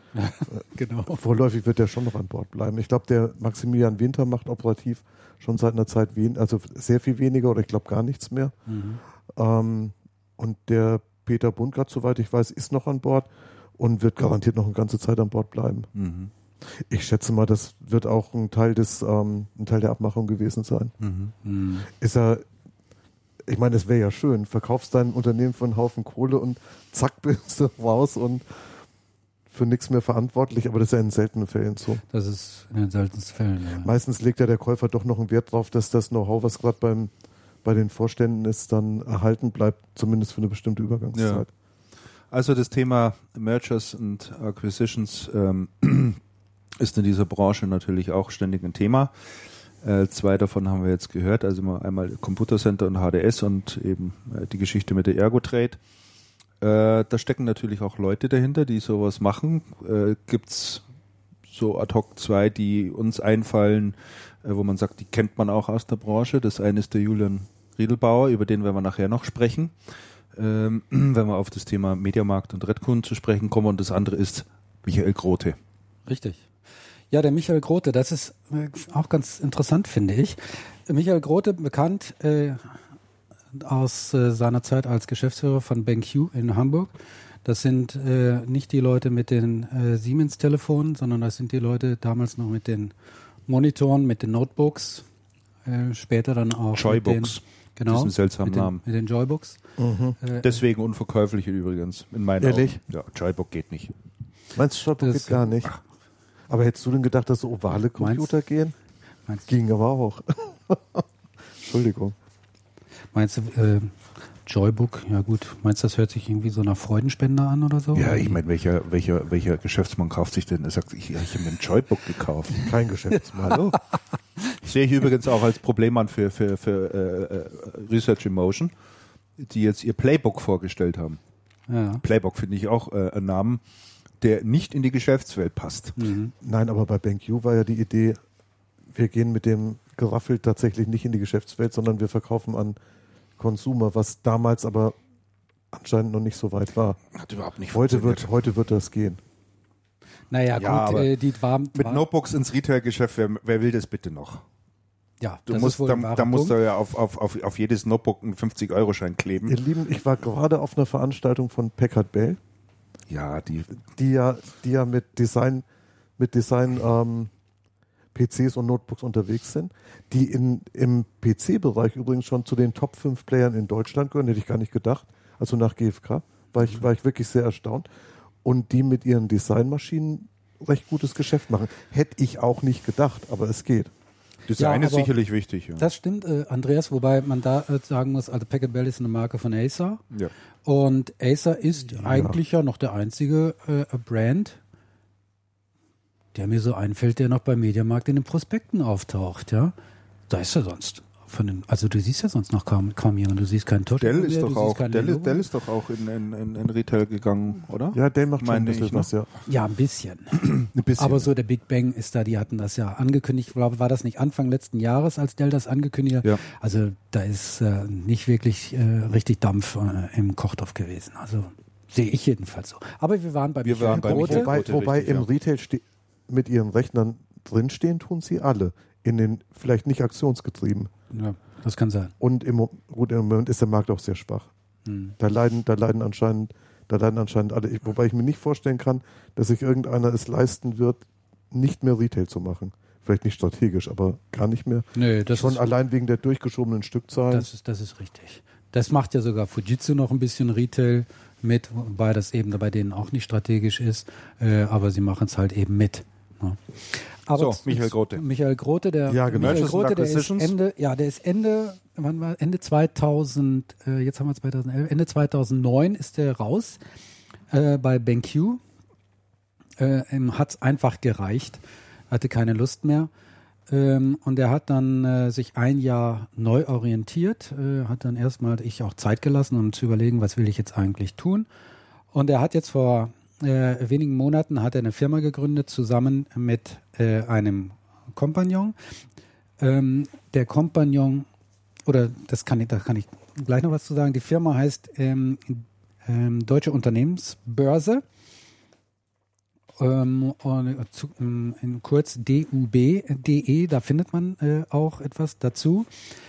der schon noch an Bord bleiben. Ich glaube, der Maximilian Winter macht operativ schon seit einer Zeit sehr viel weniger oder ich glaube gar nichts mehr. Und der Peter Bundgaard, soweit ich weiß, ist noch an Bord und wird garantiert noch eine ganze Zeit an Bord bleiben. Ich schätze mal, das wird auch ein Teil der Abmachung gewesen sein. Ist er, ich meine, es wäre ja schön, verkaufst dein Unternehmen für einen Haufen Kohle und zack, bist du raus und für nichts mehr verantwortlich, aber das ist ja in seltenen Fällen so. Das ist in den seltensten Fällen, ja. Meistens legt ja der Käufer doch noch einen Wert drauf, dass das Know-how, was gerade bei den Vorständen ist, dann erhalten bleibt, zumindest für eine bestimmte Übergangszeit. Ja. Also das Thema Mergers und Acquisitions ist in dieser Branche natürlich auch ständig ein Thema. 2 davon haben wir jetzt gehört, also einmal Computer Center und HDS und eben die Geschichte mit der Ergotrade. Da stecken natürlich auch Leute dahinter, die sowas machen. Gibt's so ad hoc 2, die uns einfallen, wo man sagt, die kennt man auch aus der Branche. Das eine ist der Julian Riedelbauer, über den werden wir nachher noch sprechen, wenn wir auf das Thema Mediamarkt und Redkunden zu sprechen kommen. Und das andere ist Michael Grote. Richtig. Ja, der Michael Grote, das ist auch ganz interessant, finde ich. Michael Grote, bekannt aus seiner Zeit als Geschäftsführer von BenQ in Hamburg. Das sind nicht die Leute mit den Siemens-Telefonen, sondern das sind die Leute damals noch mit den Monitoren, mit den Notebooks, später dann auch Joybooks. Genau, diesen seltsamen Namen. Mit den Joybooks. Deswegen unverkäuflich übrigens. In meinen Ehrlich? Augen. Ja, Joybook geht nicht. Meinst du, Joybook geht gar nicht? Ach. Aber hättest du denn gedacht, dass so ovale Computer gehen? Ging aber auch. Entschuldigung. Meinst du, Joybook, ja gut, meinst du, das hört sich irgendwie so nach Freudenspender an oder so? Ja, ich meine, welcher Geschäftsmann kauft sich denn? Er sagt, ich habe mir ein Joybook gekauft. Kein Geschäftsmann. Hallo? Sehe ich übrigens auch als Problem an für Research in Motion, die jetzt ihr Playbook vorgestellt haben. Ja. Playbook finde ich auch ein Namen, der nicht in die Geschäftswelt passt. Mhm. Nein, aber bei BenQ war ja die Idee, wir gehen mit dem Geraffel tatsächlich nicht in die Geschäftswelt, sondern wir verkaufen an Consumer, was damals aber anscheinend noch nicht so weit war. Hat überhaupt nicht Heute funktioniert. wird das gehen. Naja, Ja, gut, aber die war Mit Notebooks ins Retail-Geschäft, wer will das bitte noch? ja, Du das musst, ist wohl ein wahrer da musst Punkt. du ja auf jedes Notebook einen 50-Euro-Schein kleben. Ihr Lieben, ich war gerade auf einer Veranstaltung von Packard Bell, Ja, die ja mit Design PCs und Notebooks unterwegs sind, die im PC-Bereich übrigens schon zu den Top 5 Playern in Deutschland gehören, hätte ich gar nicht gedacht. Also nach GfK war ich wirklich sehr erstaunt. Und die mit ihren Designmaschinen recht gutes Geschäft machen. Hätte ich auch nicht gedacht, aber es geht. Design Ja, ist aber sicherlich wichtig. Ja. Das stimmt, Andreas, wobei man da sagen muss, also Packard Bell ist eine Marke von Acer Ja. und Acer ist eigentlich ja noch der einzige Brand, der mir so einfällt, der noch beim Mediamarkt in den Prospekten auftaucht, ja. Da ist er sonst. Also du siehst ja sonst noch kaum jemanden, du siehst keinen Touch. Dell ist doch auch in Retail gegangen, oder? Ja, Dell macht schon ein Meine bisschen ich, ne? was, ja. Ja, ein bisschen. Ein bisschen. Aber so der Big Bang ist da, die hatten das ja angekündigt, ich glaube, war das nicht Anfang letzten Jahres, als Dell das angekündigt hat? Ja. Also da ist nicht wirklich richtig Dampf im Kochtopf gewesen. Also sehe ich jedenfalls so. Aber wir waren bei Michael Grote. Wobei richtig, im ja. Retail mit ihren Rechnern drinstehen, tun sie alle. In den vielleicht nicht aktionsgetrieben. Ja, das kann sein. Und im Moment ist der Markt auch sehr schwach. Da leiden anscheinend alle. Wobei ich mir nicht vorstellen kann, dass sich irgendeiner es leisten wird, nicht mehr Retail zu machen. Vielleicht nicht strategisch, aber gar nicht mehr. Nee, das Schon ist, allein wegen der durchgeschobenen Stückzahlen. das ist richtig. Das macht ja sogar Fujitsu noch ein bisschen Retail mit, wobei das eben bei denen auch nicht strategisch ist, aber sie machen es halt eben mit. Ne? Aber So, Michael Grote. Michael Grote, Ja, genau. Michael Mergers Grote, and der ist Acquisitions. Ende 2000, jetzt haben wir 2011, Ende 2009 ist der raus bei BenQ. Hat es einfach gereicht, hatte keine Lust mehr. Und er hat dann sich ein Jahr neu orientiert, hat dann erstmal auch Zeit gelassen, um zu überlegen, was will ich jetzt eigentlich tun. Und er hat jetzt vor wenigen Monaten hat er eine Firma gegründet, zusammen mit einem Kompagnon. Der Kompagnon, oder da kann ich gleich noch was zu sagen, die Firma heißt Deutsche Unternehmensbörse, in kurz dub.de, da findet man auch etwas dazu.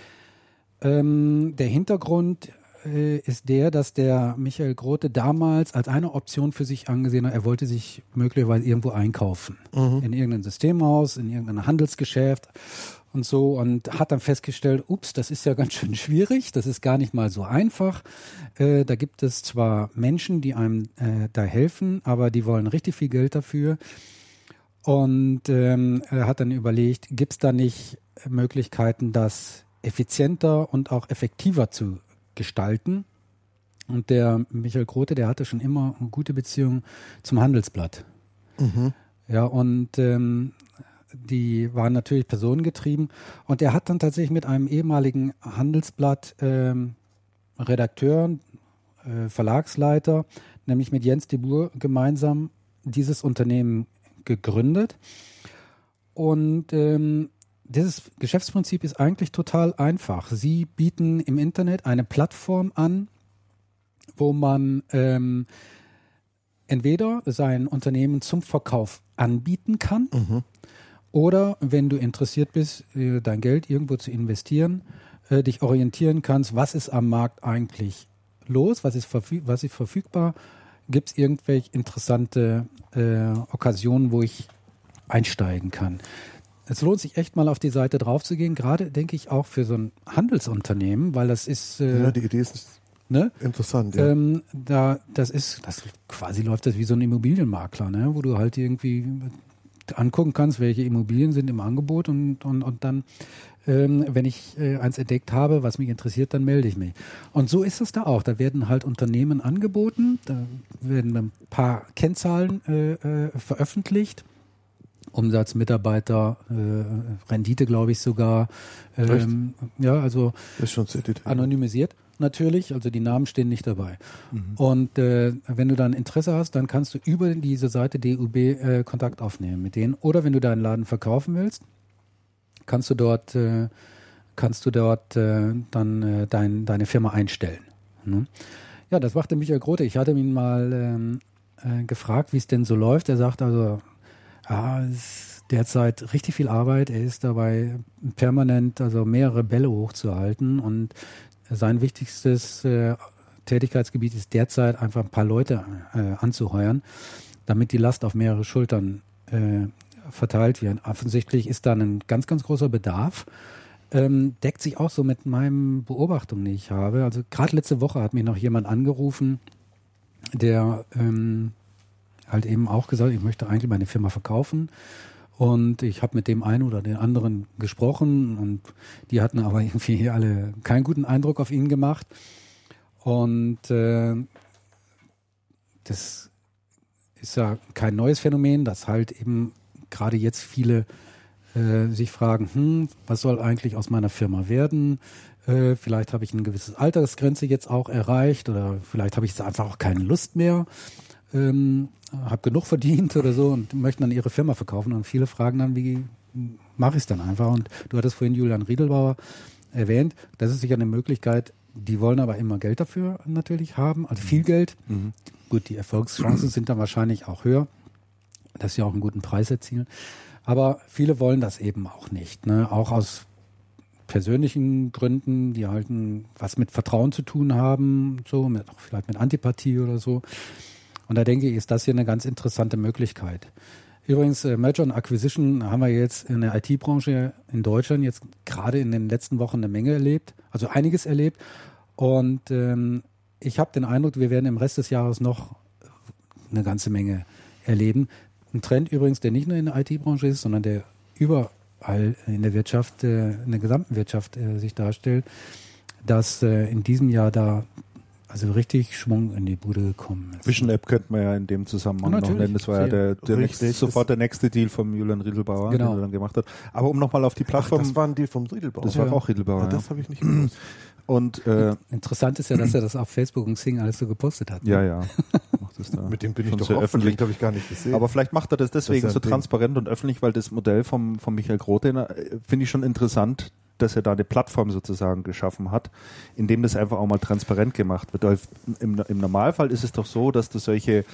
Der Hintergrund ist der, dass der Michael Grote damals als eine Option für sich angesehen hat, er wollte sich möglicherweise irgendwo einkaufen. In irgendein Systemhaus, in irgendein Handelsgeschäft und so, und hat dann festgestellt, ups, das ist ja ganz schön schwierig, das ist gar nicht mal so einfach. Da gibt es zwar Menschen, die einem da helfen, aber die wollen richtig viel Geld dafür. Und er hat dann überlegt, gibt es da nicht Möglichkeiten, das effizienter und auch effektiver zu gestalten. Und der Michael Grote, der hatte schon immer eine gute Beziehung zum Handelsblatt. Ja, und die waren natürlich personengetrieben. Und er hat dann tatsächlich mit einem ehemaligen Handelsblatt Redakteur, Verlagsleiter, nämlich mit Jens de Boer gemeinsam dieses Unternehmen gegründet. Und dieses Geschäftsprinzip ist eigentlich total einfach. Sie bieten im Internet eine Plattform an, wo man entweder sein Unternehmen zum Verkauf anbieten kann Oder wenn du interessiert bist, dein Geld irgendwo zu investieren, dich orientieren kannst, was ist am Markt eigentlich los, was ist verfügbar, gibt es irgendwelche interessante Okkasionen, wo ich einsteigen kann. Es lohnt sich echt mal auf die Seite drauf zu gehen, gerade denke ich auch für so ein Handelsunternehmen, weil das ist die Idee ist interessant. Ja. Das quasi läuft das wie so ein Immobilienmakler, ne? Wo du halt irgendwie angucken kannst, welche Immobilien sind im Angebot und dann, wenn ich eins entdeckt habe, was mich interessiert, dann melde ich mich. Und so ist es da auch. Da werden halt Unternehmen angeboten, da werden ein paar Kennzahlen veröffentlicht. Umsatz, Mitarbeiter, Rendite, glaube ich sogar. Also ist schon sehr detailliert. Anonymisiert natürlich, also die Namen stehen nicht dabei. Und wenn du dann Interesse hast, dann kannst du über diese Seite DUB Kontakt aufnehmen mit denen. Oder wenn du deinen Laden verkaufen willst, kannst du dort dann deine Firma einstellen. Ne? Ja, das machte Michael Grote. Ich hatte ihn mal gefragt, wie es denn so läuft. Er sagt also, es ist derzeit richtig viel Arbeit. Er ist dabei permanent, also mehrere Bälle hochzuhalten und sein wichtigstes Tätigkeitsgebiet ist derzeit einfach ein paar Leute anzuheuern, damit die Last auf mehrere Schultern verteilt wird. Offensichtlich ist da ein ganz, ganz großer Bedarf. Deckt sich auch so mit meinen Beobachtungen, die ich habe. Also gerade letzte Woche hat mich noch jemand angerufen, der halt eben auch gesagt, ich möchte eigentlich meine Firma verkaufen. Und ich habe mit dem einen oder den anderen gesprochen und die hatten aber irgendwie alle keinen guten Eindruck auf ihn gemacht. Und das ist ja kein neues Phänomen, dass halt eben gerade jetzt viele sich fragen, was soll eigentlich aus meiner Firma werden? Vielleicht habe ich eine gewisse Altersgrenze jetzt auch erreicht oder vielleicht habe ich jetzt einfach auch keine Lust mehr. Habe genug verdient oder so und möchten dann ihre Firma verkaufen. Und viele fragen dann, wie mache ich es dann einfach? Und du hattest vorhin Julian Riedelbauer erwähnt, das ist sicher eine Möglichkeit, die wollen aber immer Geld dafür natürlich haben, also viel Geld. Gut, die Erfolgschancen sind dann wahrscheinlich auch höher, dass sie auch einen guten Preis erzielen. Aber viele wollen das eben auch nicht, ne? Auch aus persönlichen Gründen, die halt was mit Vertrauen zu tun haben, so vielleicht mit Antipathie oder so. Und da denke ich, ist das hier eine ganz interessante Möglichkeit. Übrigens, Merger und Acquisition haben wir jetzt in der IT-Branche in Deutschland jetzt gerade in den letzten Wochen eine Menge erlebt, also einiges erlebt. Und ich habe den Eindruck, wir werden im Rest des Jahres noch eine ganze Menge erleben. Ein Trend übrigens, der nicht nur in der IT-Branche ist, sondern der überall in der Wirtschaft, in der gesamten Wirtschaft sich darstellt, dass in diesem Jahr da also richtig Schwung in die Bude gekommen ist. Vision App könnte man ja in dem Zusammenhang noch nennen. Das war ja sofort der nächste Deal vom Julian Riedelbauer, den er dann gemacht hat. Aber um nochmal auf die Plattform... das war ein Deal vom Riedelbauer. Das war auch Riedelbauer, ja. Das habe ich nicht gewusst. Und interessant ist ja, dass er das auf Facebook und Xing alles so gepostet hat. Ne? Ja. Macht das da mit dem bin ich schon doch sehr öffentlich. habe ich gar nicht gesehen. Aber vielleicht macht er das deswegen Das ist so ein transparent und öffentlich, weil das Modell von Michael Grote finde ich schon interessant, dass er da eine Plattform sozusagen geschaffen hat, in dem das einfach auch mal transparent gemacht wird. Im Normalfall ist es doch so, dass das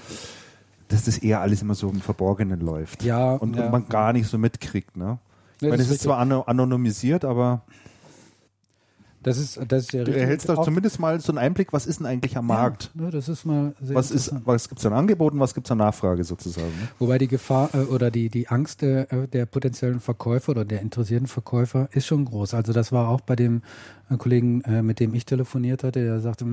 eher alles immer so im Verborgenen läuft. Ja, und man gar nicht so mitkriegt. Ne? Ja, Weil es ist zwar anonymisiert, aber das ist ja du erhältst doch zumindest mal so einen Einblick, was ist denn eigentlich am Markt? Ja, das ist mal sehr was gibt es an Angeboten, was gibt es an Nachfrage sozusagen? Ne? Wobei die Gefahr oder die Angst der potenziellen Verkäufer oder der interessierten Verkäufer ist schon groß. Also das war auch bei dem Kollegen, mit dem ich telefoniert hatte, der sagte,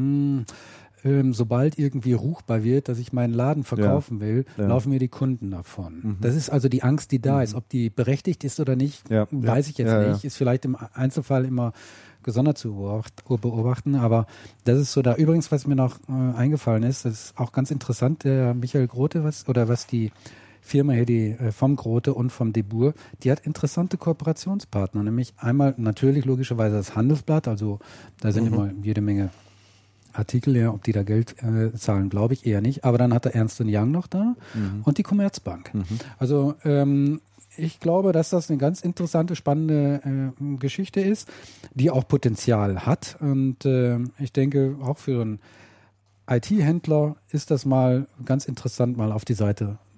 sobald irgendwie ruchbar wird, dass ich meinen Laden verkaufen will, laufen mir die Kunden davon. Das ist also die Angst, die da ist. Ob die berechtigt ist oder nicht, weiß ich jetzt nicht. Ist vielleicht im Einzelfall immer gesondert zu beobachten, aber das ist so da. Übrigens, was mir noch eingefallen ist, das ist auch ganz interessant, der Michael Grote, was die Firma hier, die vom Grote und vom Debur, die hat interessante Kooperationspartner, nämlich einmal natürlich logischerweise das Handelsblatt, also da sind immer jede Menge Artikel, ja, ob die da Geld zahlen, glaube ich eher nicht, aber dann hat er Ernst & Young noch da und die Commerzbank. Also ich glaube, dass das eine ganz interessante, spannende Geschichte ist, die auch Potenzial hat. Und ich denke, auch für einen IT-Händler ist das mal ganz interessant, mal auf die Seite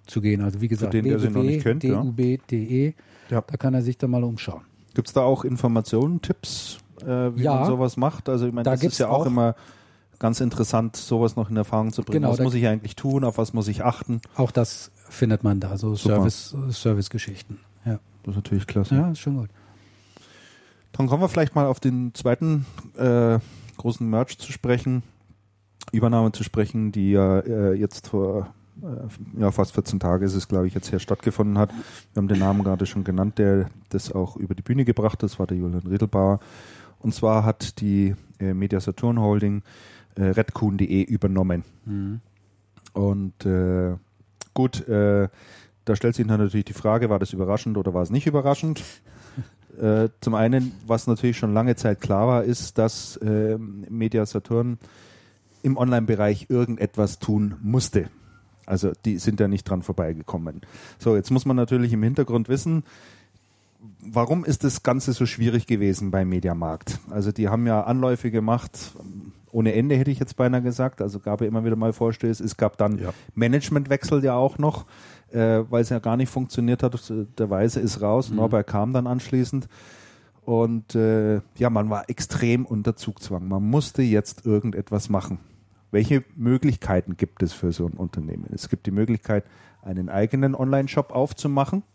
zu gehen. Also wie gesagt, den, der sie noch nicht kennt, www.dub.de, da kann er sich dann mal umschauen. Gibt es da auch Informationen, Tipps, wie man sowas macht? Also ich meine, das ist ja auch immer ganz interessant, sowas noch in Erfahrung zu bringen. Was muss ich eigentlich tun, auf was muss ich achten? Auch das findet man da, so Service-Geschichten. Ja. Das ist natürlich klasse. Ja, ist schon gut. Dann kommen wir vielleicht mal auf den zweiten großen Merch zu sprechen, Übernahme zu sprechen, die ja jetzt vor fast 14 Tage ist es, glaube ich, jetzt her stattgefunden hat. Wir haben den Namen gerade schon genannt, der das auch über die Bühne gebracht hat. Das war der Julian Riedelbauer. Und zwar hat die Media Saturn Holding redkuhn.de übernommen. Mhm. Und gut, da stellt sich dann natürlich die Frage, war das überraschend oder war es nicht überraschend? Zum einen, was natürlich schon lange Zeit klar war, ist, dass Media Saturn im Online-Bereich irgendetwas tun musste. Also die sind ja nicht dran vorbeigekommen. So, jetzt muss man natürlich im Hintergrund wissen, warum ist das Ganze so schwierig gewesen beim Mediamarkt? Also die haben ja Anläufe gemacht, ohne Ende hätte ich jetzt beinahe gesagt, also gab ja immer wieder mal Vorstöße. Es gab dann Managementwechsel ja auch noch, weil es ja gar nicht funktioniert hat. Der Weise ist raus, Norbert kam dann anschließend und man war extrem unter Zugzwang. Man musste jetzt irgendetwas machen. Welche Möglichkeiten gibt es für so ein Unternehmen? Es gibt die Möglichkeit, einen eigenen Online-Shop aufzumachen,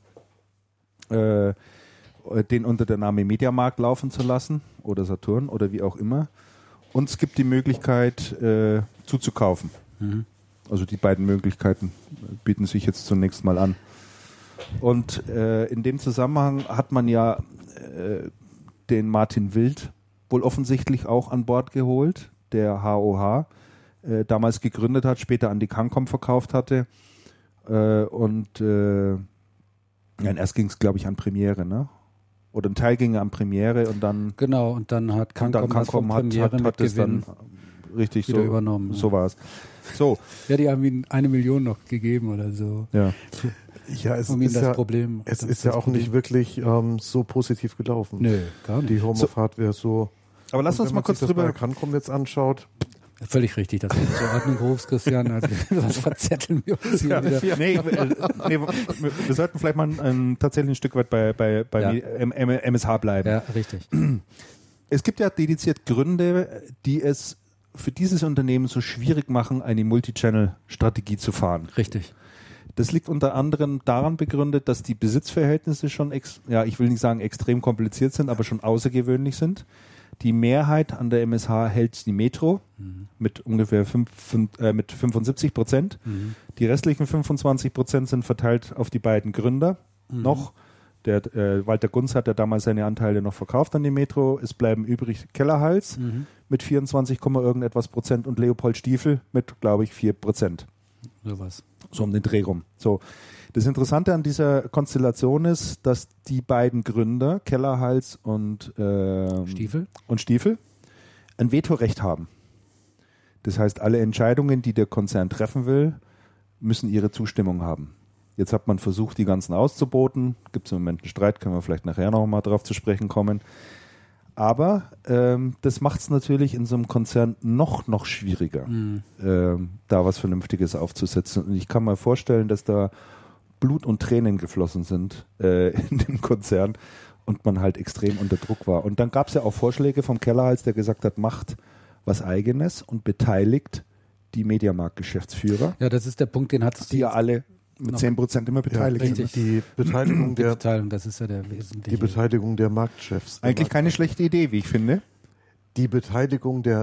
den unter der Name Mediamarkt laufen zu lassen oder Saturn oder wie auch immer. Und es gibt die Möglichkeit, zuzukaufen. Mhm. Also die beiden Möglichkeiten bieten sich jetzt zunächst mal an. Und in dem Zusammenhang hat man ja den Martin Wild wohl offensichtlich auch an Bord geholt, der HOH, damals gegründet hat, später an die Cancom verkauft hatte. Erst ging es, glaube ich, an Premiere, ne? Oder ein Teil ging an Premiere und dann... Genau, und dann hat Cancom hat es dann richtig wieder übernommen. So war es. So. Ja, die haben ihm 1 Million noch gegeben oder so. Ja. Ja, es ist ja auch nicht wirklich so positiv gelaufen. Nö, gar nicht. Die Home of Hardware so. Aber lass uns mal kurz drüber... Wenn man sich das bei Cancom jetzt anschaut... Völlig richtig, dass du zur Ordnung rufst, Christian. Also, was verzetteln wir uns hier wieder? Nee, wir sollten vielleicht mal tatsächlich ein Stück weit bei MSH bleiben. Ja, richtig. Es gibt ja dediziert Gründe, die es für dieses Unternehmen so schwierig machen, eine Multichannel-Strategie zu fahren. Richtig. Das liegt unter anderem daran begründet, dass die Besitzverhältnisse schon, ich will nicht sagen extrem kompliziert sind, aber schon außergewöhnlich sind. Die Mehrheit an der MSH hält die Metro mit ungefähr 75%. Mhm. Die restlichen 25% sind verteilt auf die beiden Gründer noch. Der Walter Gunz hat ja damals seine Anteile noch verkauft an die Metro. Es bleiben übrig Kellerhals mit 24, irgendetwas Prozent und Leopold Stiefel mit, glaube ich, 4%. Sowas. So um den Dreh rum. So. Das Interessante an dieser Konstellation ist, dass die beiden Gründer, Kellerhals und Stiefel, ein Vetorecht haben. Das heißt, alle Entscheidungen, die der Konzern treffen will, müssen ihre Zustimmung haben. Jetzt hat man versucht, die ganzen auszuboten. Gibt es im Moment einen Streit, können wir vielleicht nachher noch mal drauf zu sprechen kommen. Aber das macht es natürlich in so einem Konzern noch schwieriger, da was Vernünftiges aufzusetzen. Und ich kann mir vorstellen, dass da Blut und Tränen geflossen sind in dem Konzern und man halt extrem unter Druck war. Und dann gab es ja auch Vorschläge vom Kellerhals, der gesagt hat, macht was Eigenes und beteiligt die Mediamarkt-Geschäftsführer. Ja, das ist der Punkt, den hat es die ja alle mit 10% immer beteiligt sind. Die Beteiligung das ist ja der wesentliche. Die Beteiligung der Marktchefs. Eigentlich keine schlechte Idee, wie ich finde. Die Beteiligung der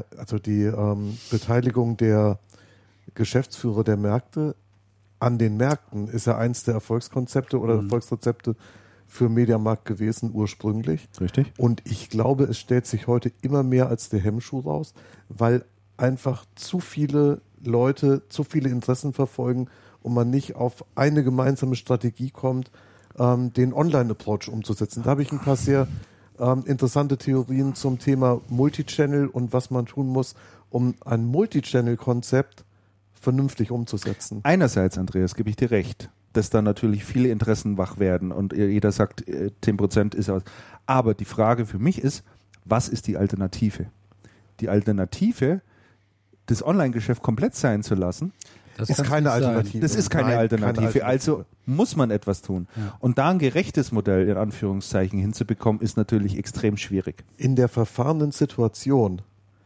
Geschäftsführer der Märkte an den Märkten ist ja eins der Erfolgskonzepte oder Erfolgsrezepte für Mediamarkt gewesen ursprünglich. Richtig. Und ich glaube, es stellt sich heute immer mehr als der Hemmschuh raus, weil einfach zu viele Leute zu viele Interessen verfolgen und man nicht auf eine gemeinsame Strategie kommt, den Online-Approach umzusetzen. Da habe ich ein paar sehr interessante Theorien zum Thema Multichannel und was man tun muss, um ein Multichannel-Konzept vernünftig umzusetzen. Einerseits, Andreas, gebe ich dir recht, dass da natürlich viele Interessen wach werden und jeder sagt, 10% ist aus. Aber die Frage für mich ist, was ist die Alternative? Die Alternative, das Online-Geschäft komplett sein zu lassen, Das ist kann's keine nicht sein. Alternative. Das ist keine Nein, Alternative. Also muss man etwas tun. Ja. Und da ein gerechtes Modell in Anführungszeichen hinzubekommen, ist natürlich extrem schwierig. In der verfahrenen Situation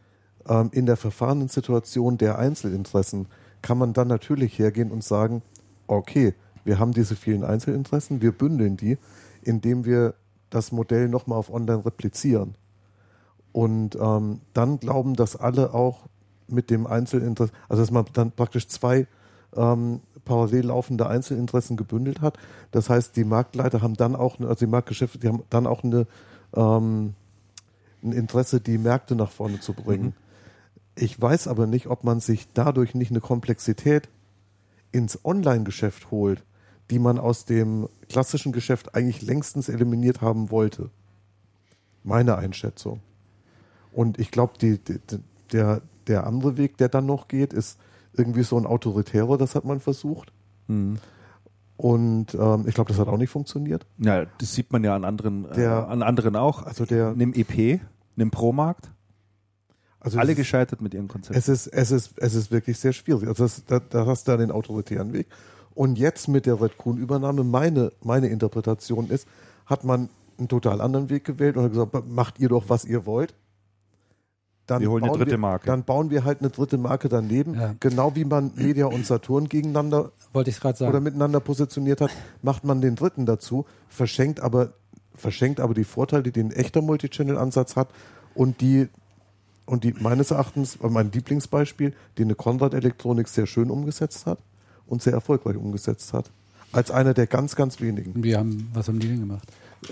der Einzelinteressen kann man dann natürlich hergehen und sagen, okay, wir haben diese vielen Einzelinteressen, wir bündeln die, indem wir das Modell nochmal auf online replizieren. Und dann glauben, dass alle auch mit dem Einzelinteresse, also dass man dann praktisch zwei parallel laufende Einzelinteressen gebündelt hat. Das heißt, die Marktleiter haben dann auch, also die Marktgeschäfte, die haben dann auch ein Interesse, die Märkte nach vorne zu bringen. Ich weiß aber nicht, ob man sich dadurch nicht eine Komplexität ins Online-Geschäft holt, die man aus dem klassischen Geschäft eigentlich längstens eliminiert haben wollte. Meine Einschätzung. Und ich glaube, der andere Weg, der dann noch geht, ist irgendwie so ein autoritärer, das hat man versucht. Und ich glaube, das hat auch nicht funktioniert. Ja, das sieht man ja an anderen auch. Also nimm EP, nimm Promarkt. Also Alle gescheitert mit ihrem Konzept. Es ist wirklich sehr schwierig. Also da hast du den autoritären Weg. Und jetzt mit der Red Kuhn-Übernahme, meine Interpretation ist, hat man einen total anderen Weg gewählt und hat gesagt, macht ihr doch, was ihr wollt. Dann wir holen eine dritte Marke. Dann bauen wir halt eine dritte Marke daneben. Ja. Genau wie man Media und Saturn gegeneinander wollte ich gerade sagen. Oder miteinander positioniert hat, macht man den dritten dazu, verschenkt aber die Vorteile, die ein echter Multichannel-Ansatz hat und die meines Erachtens, mein Lieblingsbeispiel, die eine Conrad Electronics sehr schön umgesetzt hat und sehr erfolgreich umgesetzt hat. Als einer der ganz, ganz wenigen. Was haben die denn gemacht?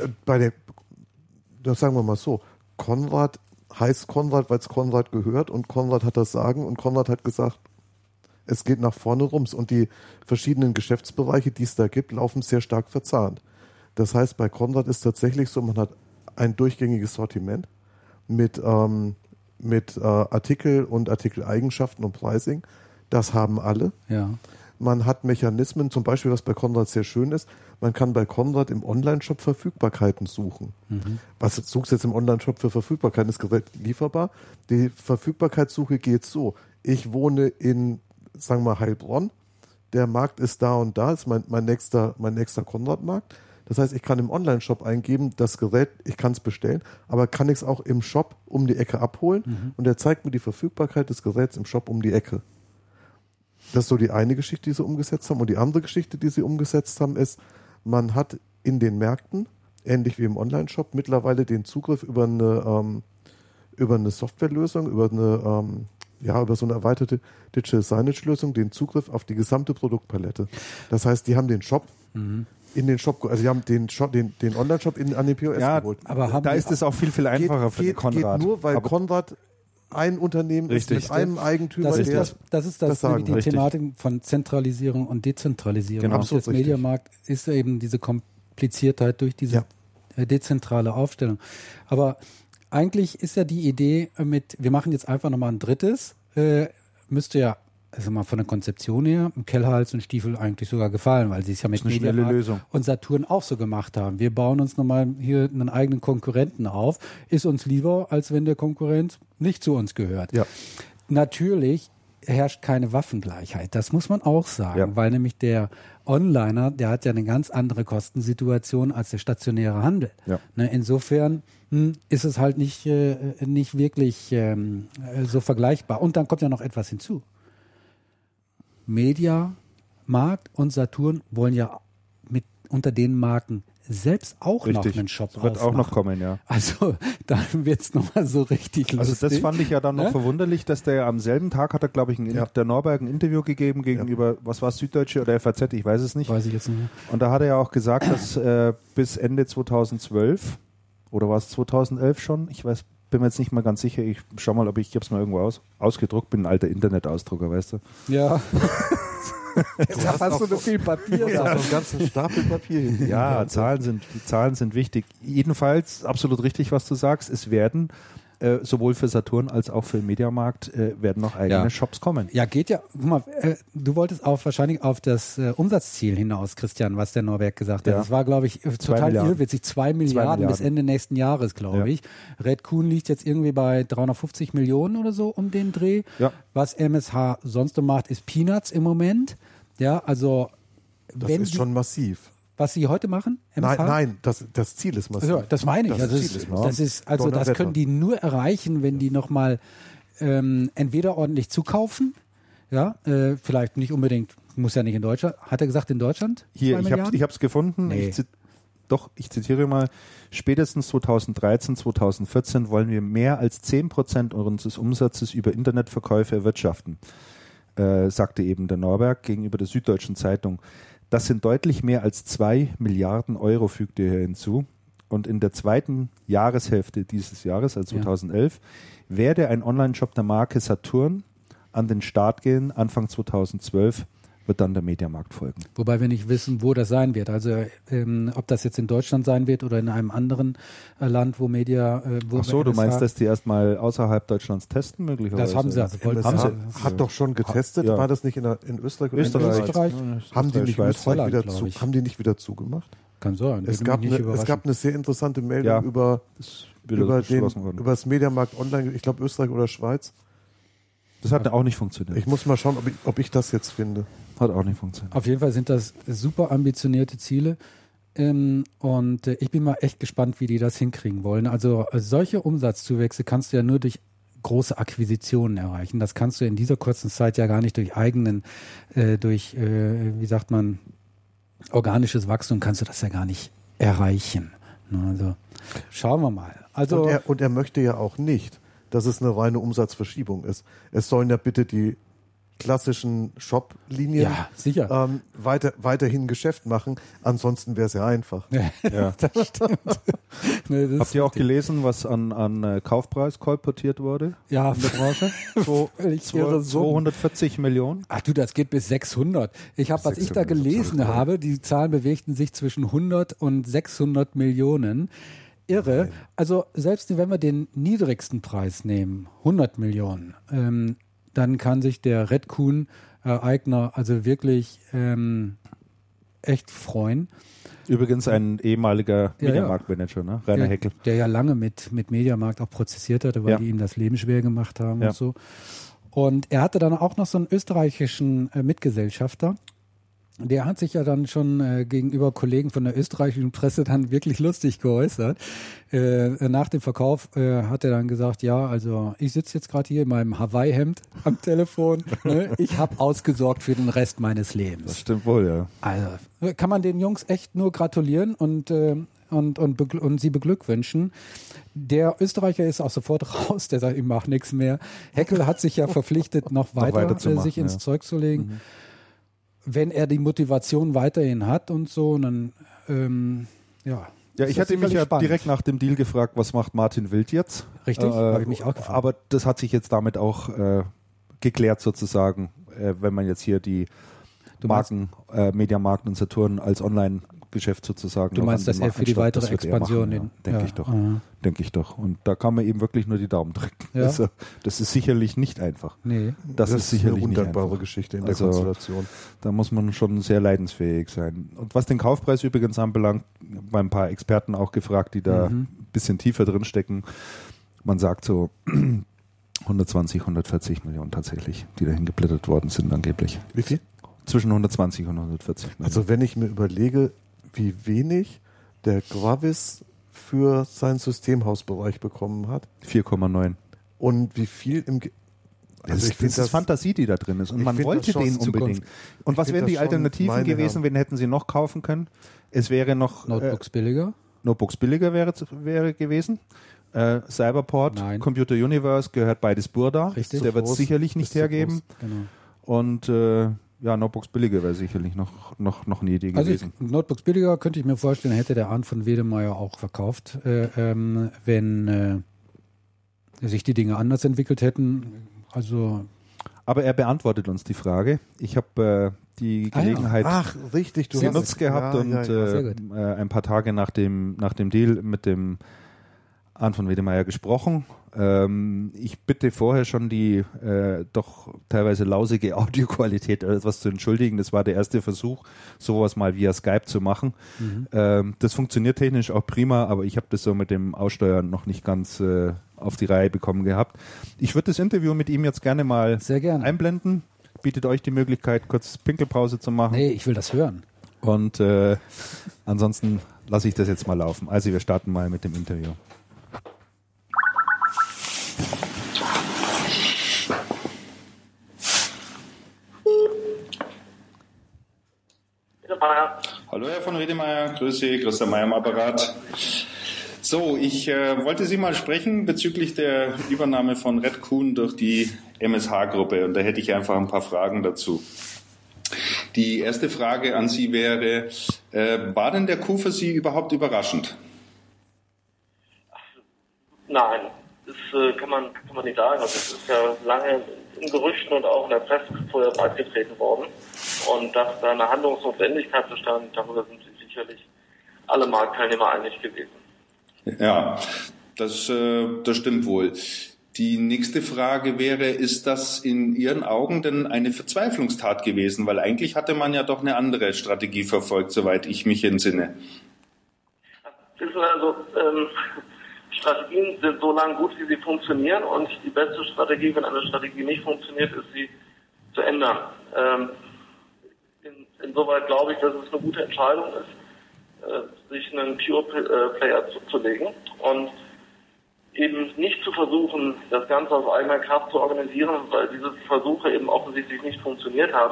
Das sagen wir mal so, Conrad heißt Conrad, weil es Conrad gehört und Conrad hat das Sagen und Conrad hat gesagt, es geht nach vorne rums und die verschiedenen Geschäftsbereiche, die es da gibt, laufen sehr stark verzahnt. Das heißt, bei Conrad ist tatsächlich so, man hat ein durchgängiges Sortiment mit Artikel und Artikeleigenschaften und Pricing. Das haben alle. Ja. Man hat Mechanismen, zum Beispiel, was bei Conrad sehr schön ist, man kann bei Conrad im Onlineshop Verfügbarkeiten suchen. Was suchst du jetzt im Onlineshop für Verfügbarkeiten? Ist Gerät lieferbar? Die Verfügbarkeitssuche geht so. Ich wohne in, sagen wir mal, Heilbronn. Der Markt ist da und da, ist mein nächster Conrad-Markt. Das heißt, ich kann im Onlineshop eingeben, das Gerät, ich kann es bestellen, aber kann ich es auch im Shop um die Ecke abholen und er zeigt mir die Verfügbarkeit des Geräts im Shop um die Ecke. Das ist so die eine Geschichte, die sie umgesetzt haben. Und die andere Geschichte, die sie umgesetzt haben, ist, man hat in den Märkten, ähnlich wie im Onlineshop, mittlerweile den Zugriff über eine Softwarelösung, über so eine erweiterte Digital Signage-Lösung, den Zugriff auf die gesamte Produktpalette. Das heißt, die haben den Shop in den Shop, also die haben den Online-Shop an den POS geholt. Aber da ist es auch viel, viel einfacher für Konrad. Geht nur, weil Konrad ein Unternehmen ist mit einem Eigentümer, das ist die Thematik von Zentralisierung und Dezentralisierung. Genau, und das Mediamarkt ist eben diese Kompliziertheit durch diese dezentrale Aufstellung. Aber eigentlich ist ja die Idee wir machen jetzt einfach nochmal ein drittes, müsste ja, also mal von der Konzeption her, Kellhals und Stiefel eigentlich sogar gefallen, weil sie es ja mit Mediamarkt und Saturn auch so gemacht haben. Wir bauen uns nochmal hier einen eigenen Konkurrenten auf. Ist uns lieber, als wenn der Konkurrent nicht zu uns gehört. Ja. Natürlich herrscht keine Waffengleichheit. Das muss man auch sagen, weil nämlich der Onliner, der hat ja eine ganz andere Kostensituation als der stationäre Handel. Ja. Insofern ist es halt nicht wirklich so vergleichbar. Und dann kommt ja noch etwas hinzu. Mediamarkt und Saturn wollen ja unter den Marken selbst auch noch einen Shop das wird auch noch kommen, ja. Also dann wird es nochmal so richtig lustig. Also das fand ich ja dann noch verwunderlich, dass der am selben Tag hat er, glaube ich, der Norberg ein Interview gegeben gegenüber, was war es, Süddeutsche oder FAZ, ich weiß es nicht. Weiß ich jetzt nicht mehr. Und da hat er ja auch gesagt, dass bis Ende 2012 oder war es 2011 schon, ich bin mir jetzt nicht mal ganz sicher, ich schau mal, ich habe es mal irgendwo ausgedruckt, bin ein alter Internetausdrucker, weißt du. Ja. Jetzt hast du noch viel Papier. Ja, so einen ganzen Stapel Papier hinten. Ja, die Zahlen sind wichtig. Jedenfalls, absolut richtig, was du sagst, es werden sowohl für Saturn als auch für den Mediamarkt werden noch eigene Shops kommen. Ja, geht ja. Guck mal, du wolltest wahrscheinlich auf das Umsatzziel hinaus, Christian, was der Norberg gesagt hat. Ja. Das war, glaube ich, total irrwitzig. 2 Milliarden bis Ende nächsten Jahres, glaube ich. Red Coon liegt jetzt irgendwie bei 350 Millionen oder so um den Dreh. Ja. Was MSH sonst noch macht, ist Peanuts im Moment. Ja, also das ist schon massiv. Was sie heute machen? MSH? Nein, das Ziel ist massiv. Also, das meine ich. Das können die nur erreichen, wenn die nochmal entweder ordentlich zukaufen, ja, vielleicht nicht unbedingt, muss ja nicht in Deutschland. Hat er gesagt in Deutschland? Hier, ich habe es gefunden. Nee. Ich zitiere mal, spätestens 2013, 2014 wollen wir mehr als 10% unseres Umsatzes über Internetverkäufe erwirtschaften, sagte eben der Norberg gegenüber der Süddeutschen Zeitung. Das sind deutlich mehr als 2 Milliarden Euro, fügte er hinzu. Und in der zweiten Jahreshälfte dieses Jahres, also 2011, werde ein Online-Shop der Marke Saturn an den Start gehen. Anfang 2012 wird dann der Mediamarkt folgen. Wobei wir nicht wissen, wo das sein wird. Also ob das jetzt in Deutschland sein wird oder in einem anderen Land, wo Media... Ach so, du meinst, dass die erstmal außerhalb Deutschlands testen möglicherweise? Das haben sie. Hat doch schon getestet. Ja. War das nicht in Österreich? Österreich. Haben die nicht wieder zugemacht? Kann sein. Es gab eine sehr interessante Meldung über das Mediamarkt Online, ich glaube Österreich oder Schweiz. Das hat auch nicht funktioniert. Ich muss mal schauen, ob ich das jetzt finde. Hat auch nicht funktioniert. Auf jeden Fall sind das super ambitionierte Ziele. Und ich bin mal echt gespannt, wie die das hinkriegen wollen. Also solche Umsatzzuwächse kannst du ja nur durch große Akquisitionen erreichen. Das kannst du in dieser kurzen Zeit ja gar nicht durch wie sagt man, organisches Wachstum kannst du das ja gar nicht erreichen. Also schauen wir mal. Also und er möchte ja auch nicht, dass es eine reine Umsatzverschiebung ist. Es sollen ja bitte die klassischen Shop-Linien weiterhin Geschäft machen. Ansonsten wäre es ja einfach. Ja. Das stimmt. Habt ihr auch gelesen, was an Kaufpreis kolportiert wurde? Ja, in der Branche? 240 Millionen. Ach du, das geht bis 600. Was ich da gelesen habe, die Zahlen bewegten sich zwischen 100 und 600 Millionen. Irre. Nein. Also selbst wenn wir den niedrigsten Preis nehmen, 100 Millionen, dann kann sich der Red Coon Eigner also wirklich echt freuen. Übrigens ein ehemaliger Mediamarkt-Manager, ne? Rainer Heckel. Der ja lange mit Mediamarkt auch prozessiert hatte, weil die ihm das Leben schwer gemacht haben und so. Und er hatte dann auch noch so einen österreichischen Mitgesellschafter. Der hat sich ja dann schon gegenüber Kollegen von der österreichischen Presse dann wirklich lustig geäußert. Nach dem Verkauf hat er dann gesagt, ja, also ich sitze jetzt gerade hier in meinem Hawaii-Hemd am Telefon. Ne? Ich habe ausgesorgt für den Rest meines Lebens. Das stimmt wohl, ja. Also kann man den Jungs echt nur gratulieren und sie beglückwünschen. Der Österreicher ist auch sofort raus, der sagt, ich mache nichts mehr. Heckel hat sich ja verpflichtet, noch weiter sich ins Zeug zu legen. Mhm. Wenn er die Motivation weiterhin hat und so, dann Ja, ich hatte mich ja direkt nach dem Deal gefragt, was macht Martin Wild jetzt? Richtig, habe ich mich auch gefragt. Aber das hat sich jetzt damit auch geklärt sozusagen, wenn man jetzt hier die Marken Mediamarkt und Saturn als Online-Geschäft sozusagen. Du meinst, dass er für die weitere Expansion denke ich doch. Und da kann man eben wirklich nur die Daumen drücken. Ja. Also, das ist sicherlich nicht einfach. Nee. Das ist sicherlich eine undankbare Geschichte in der Konstellation. Da muss man schon sehr leidensfähig sein. Und was den Kaufpreis übrigens anbelangt, bei ein paar Experten auch gefragt, die da ein bisschen tiefer drin stecken. Man sagt so 120, 140 Millionen tatsächlich, die dahin geblättert worden sind angeblich. Wie viel? Zwischen 120 und 140 Millionen. Also wenn ich mir überlege, wie wenig der Gravis für seinen Systemhausbereich bekommen hat. 4,9. Und wie viel im... Also das ist Fantasie, die da drin ist. Und man wollte den unbedingt. Und was wären die Alternativen gewesen, wen hätten sie noch kaufen können? Es wäre noch... Notebooks billiger? Notebooks billiger wäre gewesen. Cyberport, Nein. Computer Universe gehört beides Burda. Richtig. Der wird es sicherlich nicht hergeben. Genau. Und Notebooks billiger wäre sicherlich noch nie die gewesen. Notebooks billiger könnte ich mir vorstellen, hätte der Arndt von Wedemeyer auch verkauft, wenn sich die Dinge anders entwickelt hätten. Also. Aber er beantwortet uns die Frage. Ich habe die Gelegenheit genutzt gehabt und ein paar Tage nach dem Deal mit dem Arndt von Wedemeyer gesprochen. Ich bitte vorher schon die doch teilweise lausige Audioqualität etwas zu entschuldigen. Das war der erste Versuch, sowas mal via Skype zu machen. Das funktioniert technisch auch prima, aber ich habe das so mit dem Aussteuern noch nicht ganz auf die Reihe bekommen gehabt. Ich würde das Interview mit ihm jetzt gerne mal einblenden. Bietet euch die Möglichkeit, kurz Pinkelpause zu machen. Nee, ich will das hören. Und ansonsten lasse ich das jetzt mal laufen. Also wir starten mal mit dem Interview. Hallo Herr von Redemeyer, Grüße, Christa Meier am Apparat. So, ich wollte Sie mal sprechen bezüglich der Übernahme von Redcoon durch die MSH-Gruppe und da hätte ich einfach ein paar Fragen dazu. Die erste Frage an Sie wäre, war denn der Coup für Sie überhaupt überraschend? Nein, das kann man nicht sagen. Das ist ja lange in Gerüchten und auch in der Presse vorher breitgetreten worden. Und dass da eine Handlungsnotwendigkeit bestand, darüber sind sich sicherlich alle Marktteilnehmer einig gewesen. Ja, das stimmt wohl. Die nächste Frage wäre, ist das in Ihren Augen denn eine Verzweiflungstat gewesen? Weil eigentlich hatte man ja doch eine andere Strategie verfolgt, soweit ich mich entsinne. Also, Strategien sind so lange gut, wie sie funktionieren und die beste Strategie, wenn eine Strategie nicht funktioniert, ist sie zu ändern. Insoweit glaube ich, dass es eine gute Entscheidung ist, sich einen Pure-Player zuzulegen und eben nicht zu versuchen, das Ganze aus eigener Kraft zu organisieren, weil diese Versuche eben offensichtlich nicht funktioniert haben.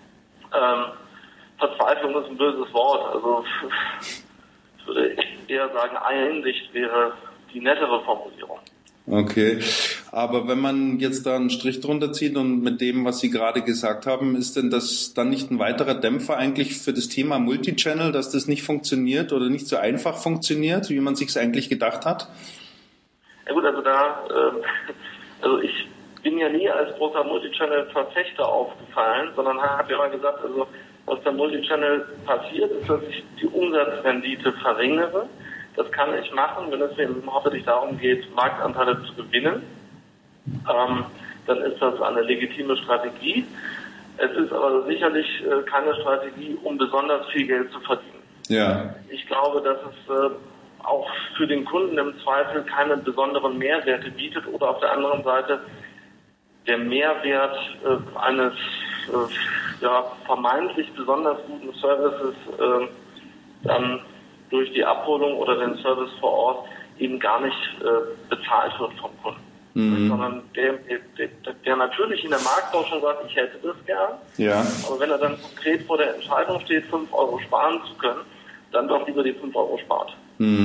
Verzweiflung ist ein böses Wort. Also ich würde eher sagen, Einsicht wäre die nettere Formulierung. Okay, aber wenn man jetzt da einen Strich drunter zieht und mit dem, was Sie gerade gesagt haben, ist denn das dann nicht ein weiterer Dämpfer eigentlich für das Thema Multichannel, dass das nicht funktioniert oder nicht so einfach funktioniert, wie man sich es eigentlich gedacht hat? Ja gut, also also ich bin ja nie als großer Multichannel-Verfechter aufgefallen, sondern habe ja immer gesagt, also was beim Multichannel passiert, ist, dass ich die Umsatzrendite verringere. Das kann ich machen, wenn es mir hauptsächlich darum geht, Marktanteile zu gewinnen. Dann ist das eine legitime Strategie. Es ist aber sicherlich keine Strategie, um besonders viel Geld zu verdienen. Ja. Ich glaube, dass es auch für den Kunden im Zweifel keine besonderen Mehrwerte bietet oder auf der anderen Seite der Mehrwert eines vermeintlich besonders guten Services dann durch die Abholung oder den Service vor Ort eben gar nicht bezahlt wird vom Kunden. Sondern der natürlich in der Marktforschung sagt, ich hätte das gern, aber wenn er dann konkret vor der Entscheidung steht, 5 Euro sparen zu können, dann doch lieber die 5 Euro spart.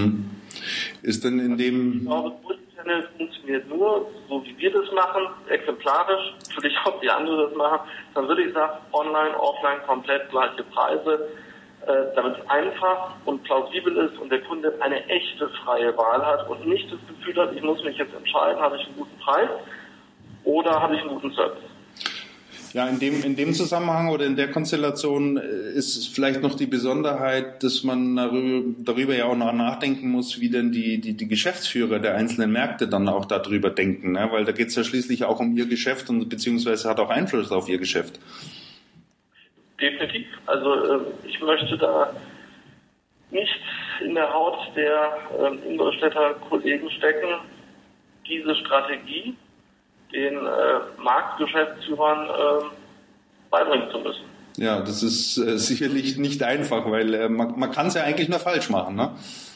Ist denn in dem... Ich glaube, Multichannel funktioniert nur, so wie wir das machen, exemplarisch, natürlich auch die anderen das machen, dann würde ich sagen, online, offline, komplett gleiche Preise, damit es einfach und plausibel ist und der Kunde eine echte freie Wahl hat und nicht das Gefühl hat, ich muss mich jetzt entscheiden, habe ich einen guten Preis oder habe ich einen guten Service. Ja, in dem Zusammenhang oder in der Konstellation ist vielleicht noch die Besonderheit, dass man darüber ja auch noch nachdenken muss, wie denn die Geschäftsführer der einzelnen Märkte dann auch darüber denken, ne? Weil da geht es ja schließlich auch um ihr Geschäft und beziehungsweise hat auch Einfluss auf ihr Geschäft. Definitiv. Also ich möchte da nicht in der Haut der Ingolstädter Kollegen stecken, diese Strategie den Marktgeschäftsführern beibringen zu müssen. Ja, das ist sicherlich nicht einfach, weil man kann es ja eigentlich nur falsch machen, ne?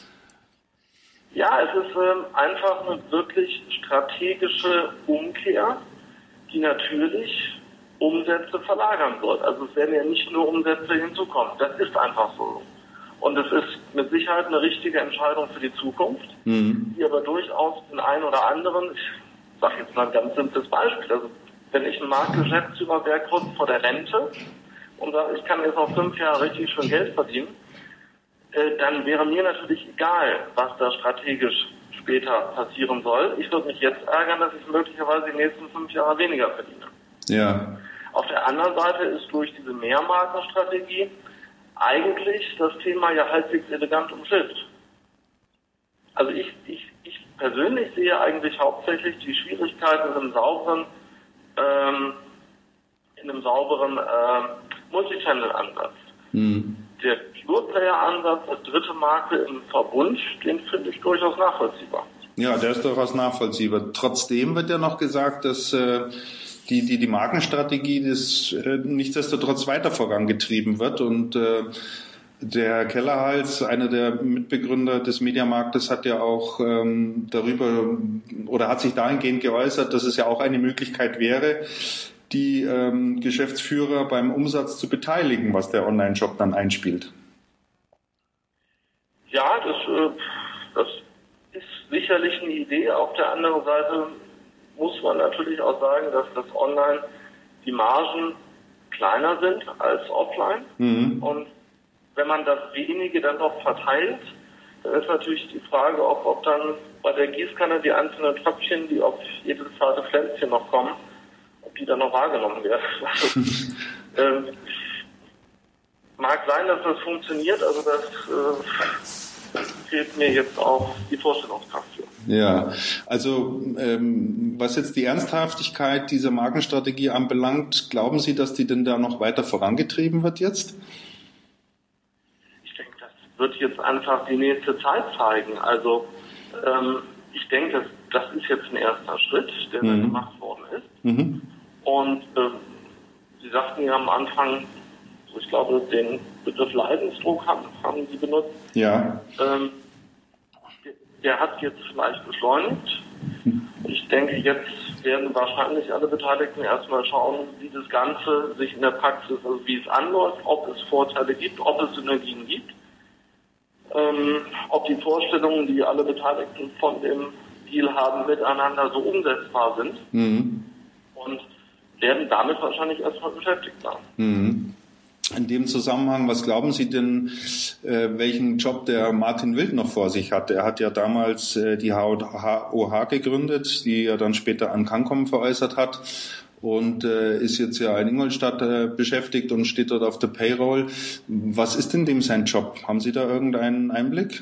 Ja, es ist einfach eine wirklich strategische Umkehr, die natürlich Umsätze verlagern wird. Also es werden ja nicht nur Umsätze hinzukommen. Das ist einfach so. Und es ist mit Sicherheit eine richtige Entscheidung für die Zukunft, die aber durchaus den einen oder anderen, ich sage jetzt mal ein ganz simples Beispiel, also wenn ich ein Marktgeschäftsführer wäre kurz vor der Rente und sage, ich kann jetzt noch 5 Jahre richtig schön Geld verdienen, dann wäre mir natürlich egal, was da strategisch später passieren soll. Ich würde mich jetzt ärgern, dass ich möglicherweise die nächsten 5 Jahre weniger verdiene. Ja. Auf der anderen Seite ist durch diese Mehrmarkenstrategie eigentlich das Thema ja halbwegs elegant umschifft. Also ich persönlich sehe eigentlich hauptsächlich die Schwierigkeiten in einem sauberen Multichannel-Ansatz. Der Pure-Player-Ansatz, als dritte Marke im Verbund, den finde ich durchaus nachvollziehbar. Ja, der ist durchaus nachvollziehbar. Trotzdem wird ja noch gesagt, dass die Markenstrategie nichtsdestotrotz weiter vorangetrieben wird und der Herr Kellerhals, einer der Mitbegründer des Mediamarktes, hat ja auch hat sich dahingehend geäußert, dass es ja auch eine Möglichkeit wäre, die Geschäftsführer beim Umsatz zu beteiligen, was der Online-Shop dann einspielt. Ja, das ist sicherlich eine Idee. Auf der anderen Seite muss man natürlich auch sagen, dass das Online die Margen kleiner sind als offline. Und wenn man das wenige dann noch verteilt, dann ist natürlich die Frage, ob dann bei der Gießkanne die einzelnen Tröpfchen, die auf jedes zarte Pflänzchen noch kommen, ob die dann noch wahrgenommen werden. Also, mag sein, dass das funktioniert, also das fehlt mir jetzt auch die Vorstellungskraft für. Ja, also was jetzt die Ernsthaftigkeit dieser Markenstrategie anbelangt, glauben Sie, dass die denn da noch weiter vorangetrieben wird jetzt? Ich denke, das wird jetzt einfach die nächste Zeit zeigen. Also ich denke, das ist jetzt ein erster Schritt, der da gemacht worden ist. Und Sie sagten ja am Anfang, ich glaube, den Begriff Leidensdruck haben Sie benutzt. Ja. Der hat jetzt vielleicht beschleunigt. Ich denke, jetzt werden wahrscheinlich alle Beteiligten erstmal schauen, wie das Ganze sich in der Praxis, also wie es anläuft, ob es Vorteile gibt, ob es Synergien gibt, ob die Vorstellungen, die alle Beteiligten von dem Deal haben, miteinander so umsetzbar sind. Und werden damit wahrscheinlich erstmal beschäftigt sein. In dem Zusammenhang, was glauben Sie denn, welchen Job der Martin Wild noch vor sich hat? Er hat ja damals die HOH gegründet, die er dann später an Cancom veräußert hat und ist jetzt ja in Ingolstadt beschäftigt und steht dort auf der Payroll. Was ist denn dem sein Job? Haben Sie da irgendeinen Einblick?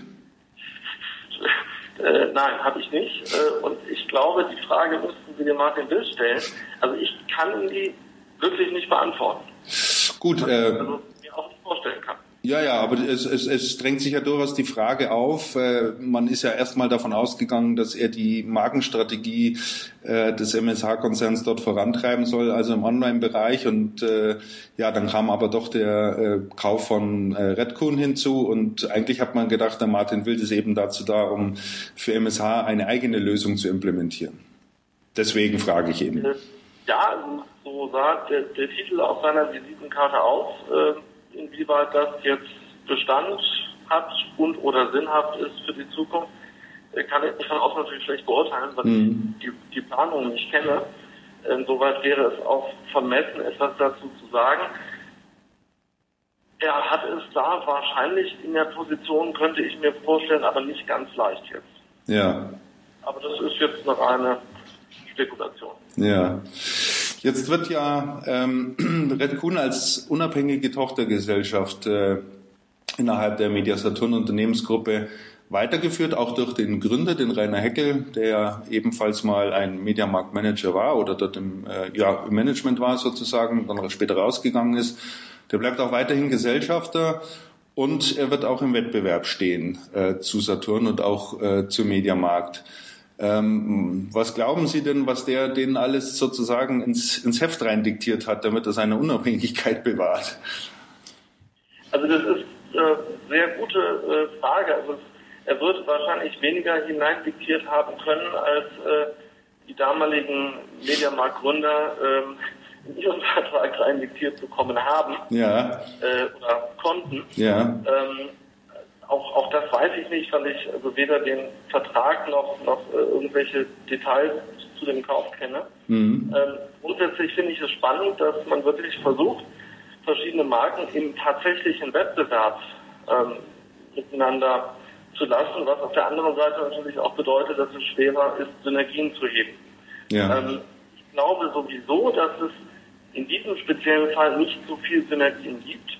Nein, habe ich nicht. Und ich glaube, die Frage müssten Sie dem Martin Wild stellen. Also ich kann Ihnen die wirklich nicht beantworten. Gut. Also mir auch nicht vorstellen kann. Ja, aber es drängt sich ja durchaus die Frage auf. Man ist ja erstmal davon ausgegangen, dass er die Markenstrategie des MSH-Konzerns dort vorantreiben soll, also im Online-Bereich. Und dann kam aber doch der Kauf von Redcon hinzu. Und eigentlich hat man gedacht, der Martin Wild ist eben dazu da, um für MSH eine eigene Lösung zu implementieren. Deswegen frage ich eben. Ja, so sah der Titel auf seiner Visitenkarte aus. Inwieweit das jetzt Bestand hat und oder sinnhaft ist für die Zukunft, kann ich von außen natürlich schlecht beurteilen, weil ich die Planung nicht kenne. Insoweit wäre es auch vermessen, etwas dazu zu sagen. Er hat es da wahrscheinlich in der Position, könnte ich mir vorstellen, aber nicht ganz leicht jetzt. Ja. Aber das ist jetzt eine reine Spekulation. Ja. Jetzt wird ja Redcon als unabhängige Tochtergesellschaft innerhalb der Mediasaturn Unternehmensgruppe weitergeführt, auch durch den Gründer, den Rainer Heckel, der ja ebenfalls mal ein Mediamarkt-Manager war oder dort im Management war sozusagen, dann später rausgegangen ist. Der bleibt auch weiterhin Gesellschafter und er wird auch im Wettbewerb stehen zu Saturn und auch zu Mediamarkt. Was glauben Sie denn, was der denen alles sozusagen ins Heft rein diktiert hat, damit er seine Unabhängigkeit bewahrt? Also das ist eine sehr gute Frage. Also er wird wahrscheinlich weniger hineindiktiert haben können, als die damaligen Mediamarkt-Gründer in ihren Vertrag rein diktiert bekommen haben oder konnten. Ja. Auch das weiß ich nicht, weil ich also weder den Vertrag noch irgendwelche Details zu dem Kauf kenne. Grundsätzlich finde ich es spannend, dass man wirklich versucht, verschiedene Marken im tatsächlichen Wettbewerb miteinander zu lassen, was auf der anderen Seite natürlich auch bedeutet, dass es schwerer ist, Synergien zu heben. Ja. Ich glaube sowieso, dass es in diesem speziellen Fall nicht so viel Synergien gibt.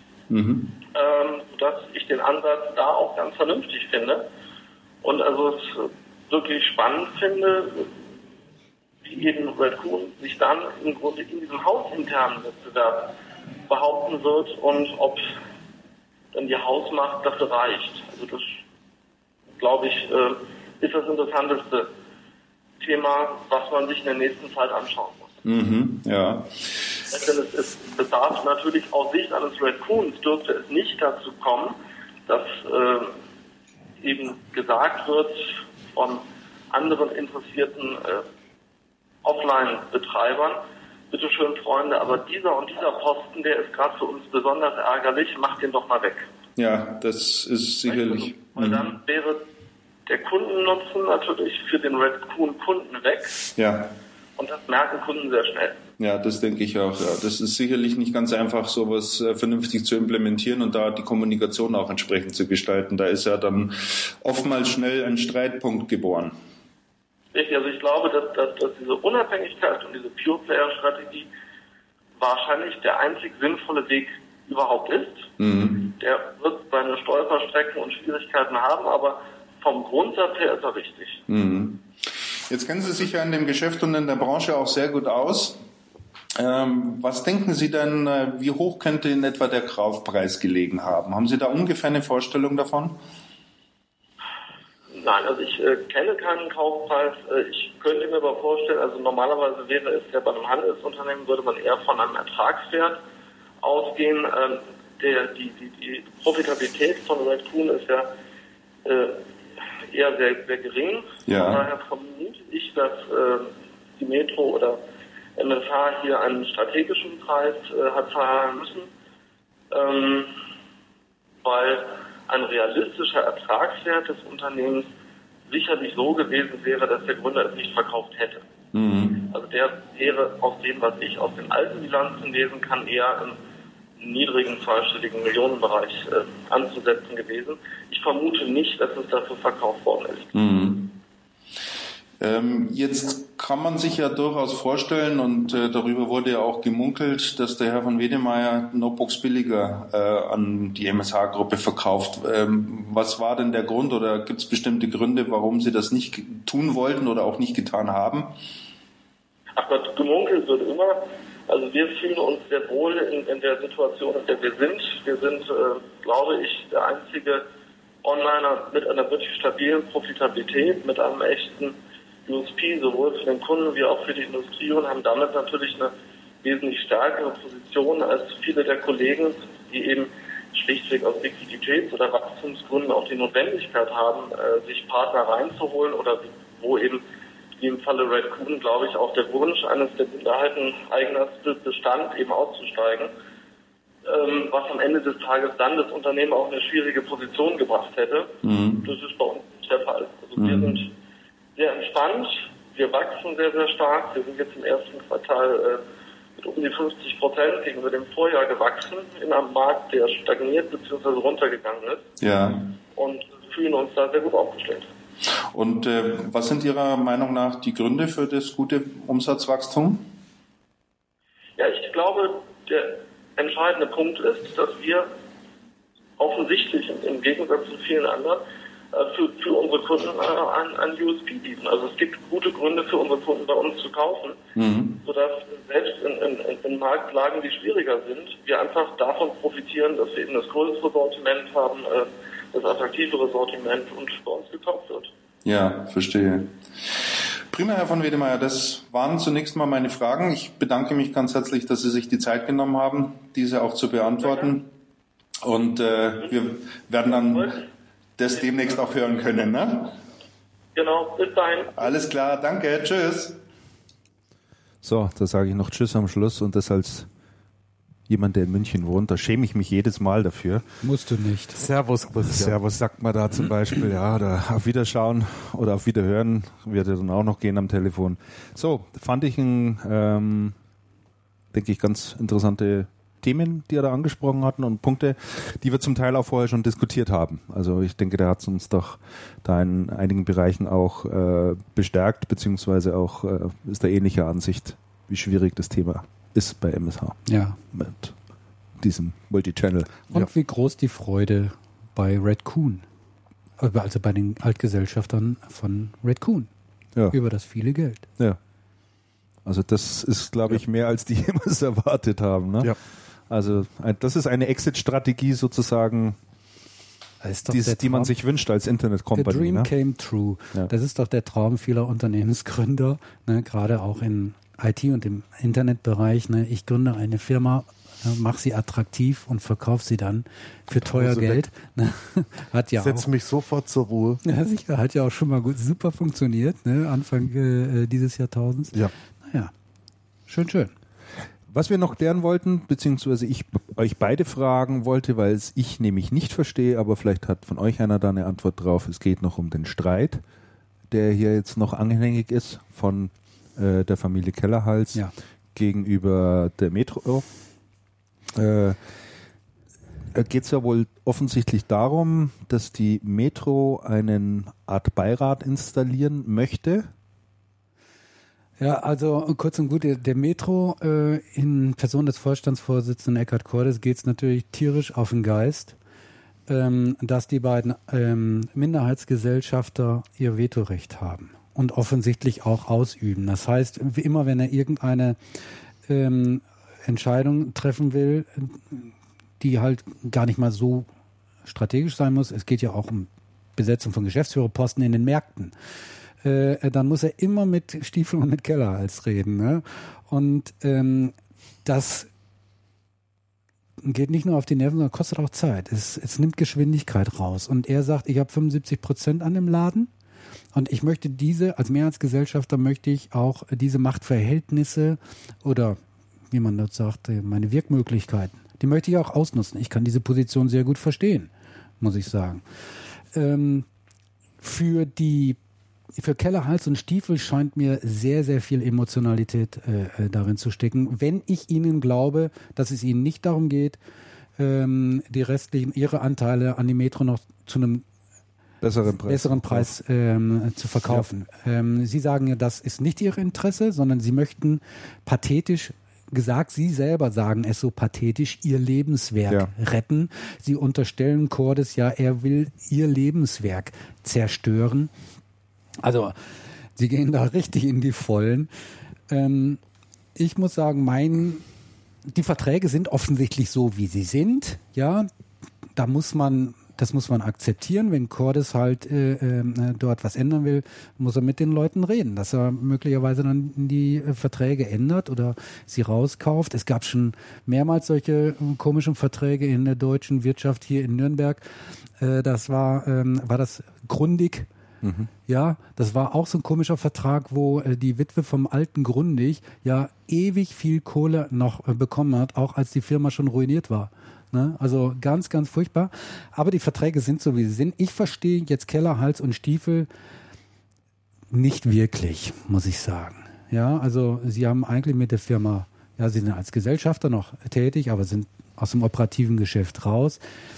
Dass ich den Ansatz da auch ganz vernünftig finde. Und also es wirklich spannend finde, wie eben Red Coon sich dann im Grunde in diesem hausinternen Wettbewerb behaupten wird und ob dann die Hausmacht dafür reicht. Also das, glaube ich, ist das interessanteste Thema, was man sich in der nächsten Zeit anschauen muss. Ja. Denn es bedarf natürlich aus Sicht eines Red Coons, dürfte es nicht dazu kommen, dass eben gesagt wird von anderen interessierten Offline-Betreibern, bitteschön Freunde, aber dieser und dieser Posten, der ist gerade für uns besonders ärgerlich, macht den doch mal weg. Ja, das ist sicherlich. Weil dann wäre der Kundennutzen natürlich für den Red Coon Kunden weg. Ja. Und das merken Kunden sehr schnell. Ja, das denke ich auch. Ja. Das ist sicherlich nicht ganz einfach, sowas vernünftig zu implementieren und da die Kommunikation auch entsprechend zu gestalten. Da ist ja dann oftmals schnell ein Streitpunkt geboren. Richtig, also ich glaube, dass diese Unabhängigkeit und diese Pure-Player-Strategie wahrscheinlich der einzig sinnvolle Weg überhaupt ist. Der wird seine Stolperstrecken und Schwierigkeiten haben, aber vom Grundsatz her ist er richtig. Jetzt kennen Sie sich ja in dem Geschäft und in der Branche auch sehr gut aus. Was denken Sie denn, wie hoch könnte in etwa der Kaufpreis gelegen haben? Haben Sie da ungefähr eine Vorstellung davon? Nein, also ich kenne keinen Kaufpreis. Ich könnte mir aber vorstellen, also normalerweise wäre es ja bei einem Handelsunternehmen, würde man eher von einem Ertragswert ausgehen. Die Profitabilität von Red Coon ist ja eher sehr, sehr gering. Ja. Von daher vermute ich, dass die Metro oder MSH hier einen strategischen Preis hat zahlen müssen, weil ein realistischer Ertragswert des Unternehmens sicherlich so gewesen wäre, dass der Gründer es nicht verkauft hätte. Also der wäre aus dem, was ich aus den alten Bilanzen lesen kann, eher im niedrigen zweistelligen Millionenbereich anzusetzen gewesen. Ich vermute nicht, dass es dafür verkauft worden ist. Jetzt kann man sich ja durchaus vorstellen, und darüber wurde ja auch gemunkelt, dass der Herr von Wedemeyer Notebooks billiger an die MSH-Gruppe verkauft. Was war denn der Grund, oder gibt es bestimmte Gründe, warum Sie das nicht tun wollten oder auch nicht getan haben? Ach Gott, gemunkelt wird immer. Also wir fühlen uns sehr wohl in der Situation, in der wir sind. Wir sind, glaube ich, der einzige Onliner mit einer wirklich stabilen Profitabilität, mit einem echten USP, sowohl für den Kunden wie auch für die Industrie, und haben damit natürlich eine wesentlich stärkere Position als viele der Kollegen, die eben schlichtweg aus Liquiditäts- oder Wachstumsgründen auch die Notwendigkeit haben, sich Partner reinzuholen, oder wo eben wie im Falle Red Coon, glaube ich, auch der Wunsch eines der Minderheiten-Eigners bestand, eben auszusteigen, was am Ende des Tages dann das Unternehmen auch in eine schwierige Position gebracht hätte. Das ist bei uns nicht der Fall. Also wir sind sehr entspannt, wir wachsen sehr, sehr stark. Wir sind jetzt im ersten Quartal mit um die 50% gegenüber dem Vorjahr gewachsen, in einem Markt, der stagniert bzw. runtergegangen ist. Ja. Und fühlen uns da sehr gut aufgestellt. Und was sind Ihrer Meinung nach die Gründe für das gute Umsatzwachstum? Ja, ich glaube, der entscheidende Punkt ist, dass wir offensichtlich im Gegensatz zu vielen anderen für unsere Kunden ein USP bieten. Also es gibt gute Gründe für unsere Kunden bei uns zu kaufen, sodass selbst in Marktlagen, die schwieriger sind, wir einfach davon profitieren, dass wir eben das größere Sortiment haben, das attraktivere Sortiment, und bei uns gekauft wird. Ja, verstehe. Prima, Herr von Wedemeyer, das waren zunächst mal meine Fragen. Ich bedanke mich ganz herzlich, dass Sie sich die Zeit genommen haben, diese auch zu beantworten. Und wir werden dann das demnächst auch hören können, ne? Genau, bis dahin. Alles klar, danke, tschüss. So, da sage ich noch Tschüss am Schluss, und das als jemand, der in München wohnt, da schäme ich mich jedes Mal dafür. Musst du nicht. Servus, Christian. Servus sagt man da zum Beispiel, ja, oder auf Wiederschauen oder auf Wiederhören wird er dann auch noch gehen am Telefon. So, fand ich denke ich, ganz interessante Themen, die er da angesprochen hatten, und Punkte, die wir zum Teil auch vorher schon diskutiert haben. Also ich denke, der hat uns doch da in einigen Bereichen auch bestärkt, beziehungsweise auch ist er ähnlicher Ansicht, wie schwierig das Thema ist bei MSH. Ja. Mit diesem Multichannel. Und wie groß die Freude bei Red Coon. also bei den Altgesellschaftern von Red Coon. Ja. Über das viele Geld. Ja. Also das ist, glaube ich, mehr als die jemals erwartet haben. Ne? Ja. Also das ist eine Exit-Strategie sozusagen, die man sich wünscht als Internet-Company. The dream ne? came true. Ja. Das ist doch der Traum vieler Unternehmensgründer, ne? Gerade auch im IT- und im Internetbereich. Ne? Ich gründe eine Firma, mache sie attraktiv und verkaufe sie dann für teuer Geld. Ne? Hat ja Setz mich sofort zur Ruhe. Ja, sicher, hat ja auch schon mal super funktioniert, ne? Anfang dieses Jahrtausends. Ja. Naja, schön. Was wir noch klären wollten, beziehungsweise ich euch beide fragen wollte, weil es ich nämlich nicht verstehe, aber vielleicht hat von euch einer da eine Antwort drauf. Es geht noch um den Streit, der hier jetzt noch anhängig ist von der Familie Kellerhals gegenüber der Metro. Geht es ja wohl offensichtlich darum, dass die Metro eine Art Beirat installieren möchte. Ja, also kurz und gut, der Metro in Person des Vorstandsvorsitzenden Eckhard Cordes geht es natürlich tierisch auf den Geist, dass die beiden Minderheitsgesellschafter ihr Vetorecht haben und offensichtlich auch ausüben. Das heißt, wie immer, wenn er irgendeine Entscheidung treffen will, die halt gar nicht mal so strategisch sein muss, es geht ja auch um Besetzung von Geschäftsführerposten in den Märkten, dann muss er immer mit Stiefel und mit Kellerhals reden. Ne? Und das geht nicht nur auf die Nerven, sondern kostet auch Zeit. Es nimmt Geschwindigkeit raus. Und er sagt, ich habe 75% an dem Laden und ich möchte als Mehrheitsgesellschafter möchte ich auch diese Machtverhältnisse oder, wie man das sagt, meine Wirkmöglichkeiten, die möchte ich auch ausnutzen. Ich kann diese Position sehr gut verstehen, muss ich sagen. Für Kellerhals und Stiefel scheint mir sehr, sehr viel Emotionalität darin zu stecken, wenn ich ihnen glaube, dass es ihnen nicht darum geht, die restlichen, ihre Anteile an die Metro noch zu einem besseren Preis zu verkaufen. Ja. Sie sagen ja, das ist nicht ihr Interesse, sondern sie möchten pathetisch gesagt, Sie selber sagen es so pathetisch, Ihr Lebenswerk retten. Sie unterstellen Cordes ja, er will Ihr Lebenswerk zerstören. Also, Sie gehen da richtig in die Vollen. Ich muss sagen, die Verträge sind offensichtlich so, wie sie sind. Ja, das muss man akzeptieren. Wenn Cordes halt dort was ändern will, muss er mit den Leuten reden, dass er möglicherweise dann die Verträge ändert oder sie rauskauft. Es gab schon mehrmals solche komischen Verträge in der deutschen Wirtschaft hier in Nürnberg. Das war das Grundig. Mhm. Ja, das war auch so ein komischer Vertrag, wo die Witwe vom alten Grundig ja ewig viel Kohle noch bekommen hat, auch als die Firma schon ruiniert war. Ne? Also ganz, ganz furchtbar. Aber die Verträge sind so, wie sie sind. Ich verstehe jetzt Kellerhals und Stiefel nicht wirklich, muss ich sagen. Ja, also sie haben eigentlich mit der Firma, ja, sie sind als Gesellschafter noch tätig, aber sind aus dem operativen Geschäft raus.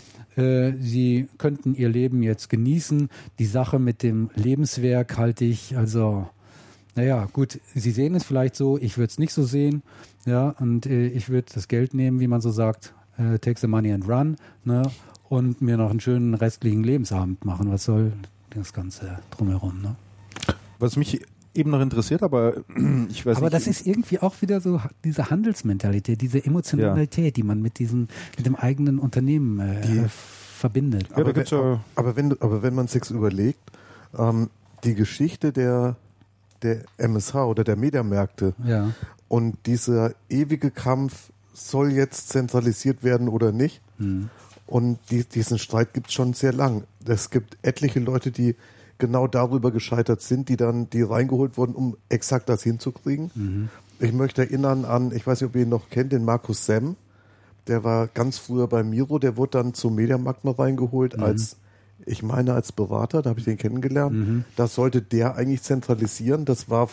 Sie könnten ihr Leben jetzt genießen. Die Sache mit dem Lebenswerk halte ich, also, naja, gut, Sie sehen es vielleicht so, ich würde es nicht so sehen, ja, und ich würde das Geld nehmen, wie man so sagt, take the money and run, ne, und mir noch einen schönen restlichen Lebensabend machen. Was soll das Ganze drumherum, ne? Was mich eben noch interessiert, aber ich weiß nicht. Aber das ist irgendwie auch wieder so diese Handelsmentalität, diese Emotionalität, die man mit dem eigenen Unternehmen verbindet. Ja, aber wenn man sich überlegt, die Geschichte der MSH oder der Mediamärkte und dieser ewige Kampf, soll jetzt zentralisiert werden oder nicht? Und diesen Streit gibt es schon sehr lang. Es gibt etliche Leute, die genau darüber gescheitert sind, die reingeholt wurden, um exakt das hinzukriegen. Ich möchte erinnern an, ich weiß nicht, ob ihr ihn noch kennt, den Markus Semm. Der war ganz früher bei Miro, der wurde dann zum Mediamarkt noch reingeholt als Berater, da habe ich den kennengelernt. Das sollte der eigentlich zentralisieren. Das war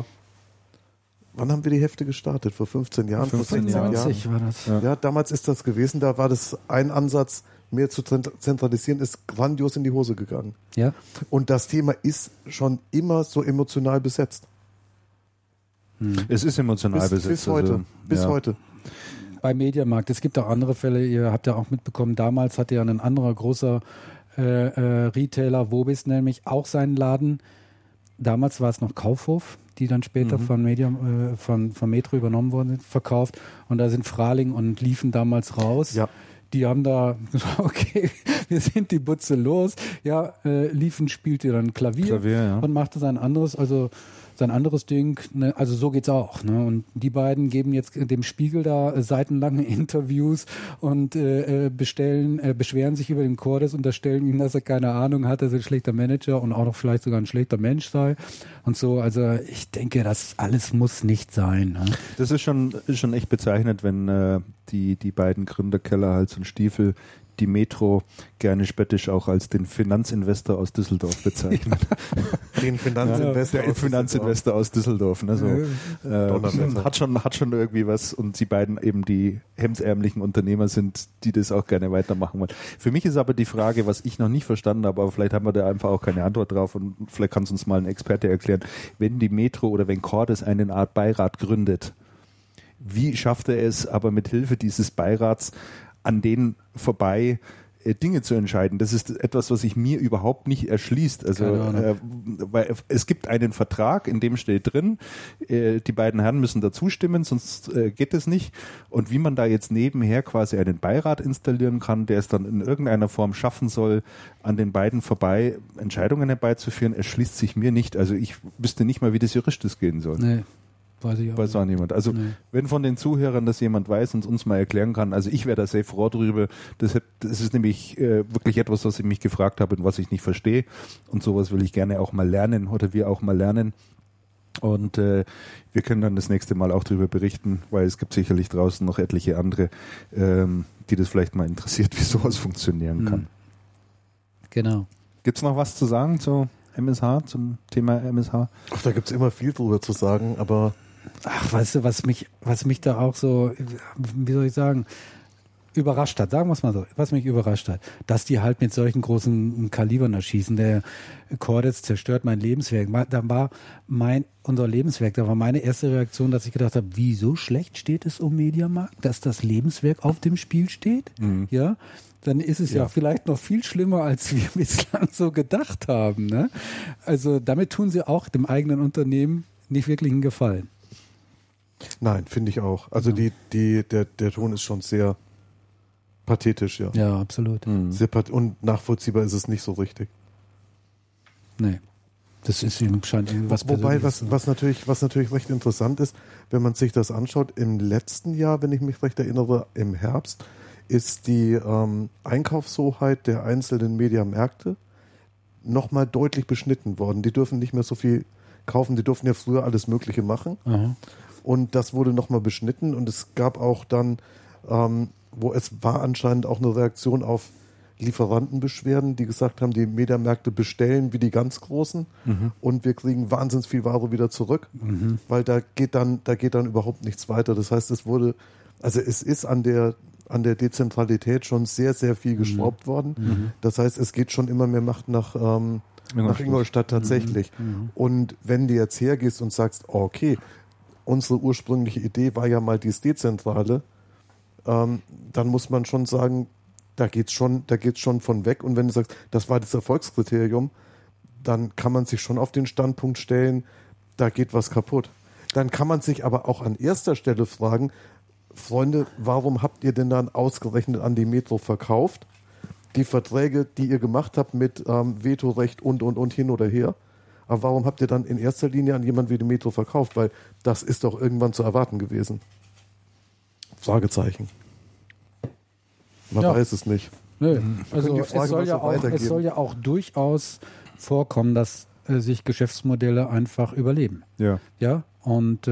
wann haben wir die Hefte gestartet? Vor 15 Jahren? 95 war das. Ja, damals ist das gewesen. Da war das ein Ansatz, mehr zu zentralisieren, ist grandios in die Hose gegangen. Ja. Und das Thema ist schon immer so emotional besetzt. Es ist emotional besetzt. Bis heute. Bis heute. Bei Mediamarkt. Es gibt auch andere Fälle. Ihr habt ja auch mitbekommen, damals hatte ja ein anderer großer Retailer Wobis nämlich auch seinen Laden. Damals war es noch Kaufhof, die dann später von Metro übernommen worden sind, verkauft. Und da sind Fraling und Liefen damals raus. Ja. Die haben da gesagt, okay, wir sind die Butze los. Ja, Liefen spielte dann Klavier ja. und machte sein anderes Ding, ne, also so geht's auch, ne? Und die beiden geben jetzt dem Spiegel da seitenlange Interviews und beschweren sich über den Cordes, unterstellen ihm, dass er keine Ahnung hat, dass er ein schlechter Manager und auch noch vielleicht sogar ein schlechter Mensch sei und so. Also ich denke, das alles muss nicht sein. Ne? Das ist schon echt bezeichnend, wenn die beiden Gründer Keller, Hals und Stiefel die Metro gerne spöttisch auch als den Finanzinvestor aus Düsseldorf bezeichnen. Den Finanzinvestor aus Düsseldorf. Ne, so. Hat schon irgendwie was, und die beiden eben die hemdsärmlichen Unternehmer sind, die das auch gerne weitermachen wollen. Für mich ist aber die Frage, was ich noch nicht verstanden habe, aber vielleicht haben wir da einfach auch keine Antwort drauf und vielleicht kann es uns mal ein Experte erklären, wenn die Metro oder wenn Cordes eine Art Beirat gründet, wie schafft er es aber mit Hilfe dieses Beirats an denen vorbei Dinge zu entscheiden? Das ist etwas, was sich mir überhaupt nicht erschließt. Also, weil es gibt einen Vertrag, in dem steht drin, die beiden Herren müssen da zustimmen, sonst geht es nicht. Und wie man da jetzt nebenher quasi einen Beirat installieren kann, der es dann in irgendeiner Form schaffen soll, an den beiden vorbei Entscheidungen herbeizuführen, erschließt sich mir nicht. Also ich wüsste nicht mal, wie das juristisch gehen soll. Nee. Weiß auch niemand. Also wenn von den Zuhörern das jemand weiß und uns mal erklären kann, also ich wäre da sehr froh drüber. Das ist nämlich wirklich etwas, was ich mich gefragt habe und was ich nicht verstehe. Und sowas will ich gerne auch mal lernen oder wir auch mal lernen. Und wir können dann das nächste Mal auch darüber berichten, weil es gibt sicherlich draußen noch etliche andere, die das vielleicht mal interessiert, wie sowas funktionieren kann. Genau. Gibt es noch was zu sagen zu MSH, zum Thema MSH? Ach, da gibt es immer viel drüber zu sagen, aber ach, weißt du, was mich da auch so, wie soll ich sagen, überrascht hat, sagen wir es mal so, was mich überrascht hat, dass die halt mit solchen großen Kalibern erschießen. Der Cordes zerstört mein Lebenswerk. Da war unser Lebenswerk, da war meine erste Reaktion, dass ich gedacht habe, wie so schlecht steht es um Mediamarkt, dass das Lebenswerk auf dem Spiel steht? Ja, dann ist es ja vielleicht noch viel schlimmer, als wir bislang so gedacht haben. Ne? Also damit tun sie auch dem eigenen Unternehmen nicht wirklich einen Gefallen. Nein, finde ich auch. Also der Ton ist schon sehr pathetisch, ja. Ja, absolut. Sehr und nachvollziehbar ist es nicht so richtig. Nee. Das ist ihm scheint was Wobei, was natürlich recht interessant ist, wenn man sich das anschaut, im letzten Jahr, wenn ich mich recht erinnere, im Herbst, ist die Einkaufshoheit der einzelnen Mediamärkte nochmal deutlich beschnitten worden. Die dürfen nicht mehr so viel kaufen, die durften ja früher alles Mögliche machen. Aha. Und das wurde nochmal beschnitten und es gab auch dann, wo es war anscheinend auch eine Reaktion auf Lieferantenbeschwerden, die gesagt haben, die Mediamärkte bestellen wie die ganz Großen und wir kriegen wahnsinnig viel Ware wieder zurück, weil da geht dann überhaupt nichts weiter. Das heißt, es ist an der Dezentralität schon sehr, sehr viel geschraubt worden. Das heißt, es geht schon immer mehr Macht nach Ingolstadt tatsächlich. Und wenn du jetzt hergehst und sagst, okay, unsere ursprüngliche Idee war ja mal dieses Dezentrale, dann muss man schon sagen, da geht's schon von weg. Und wenn du sagst, das war das Erfolgskriterium, dann kann man sich schon auf den Standpunkt stellen, da geht was kaputt. Dann kann man sich aber auch an erster Stelle fragen, Freunde, warum habt ihr denn dann ausgerechnet an die Metro verkauft? Die Verträge, die ihr gemacht habt mit Vetorecht und hin oder her. Aber warum habt ihr dann in erster Linie an jemanden wie die Metro verkauft? Weil das ist doch irgendwann zu erwarten gewesen. Fragezeichen. Man weiß es nicht. Nö. Also es soll ja auch durchaus vorkommen, dass sich Geschäftsmodelle einfach überleben. Ja. Ja, und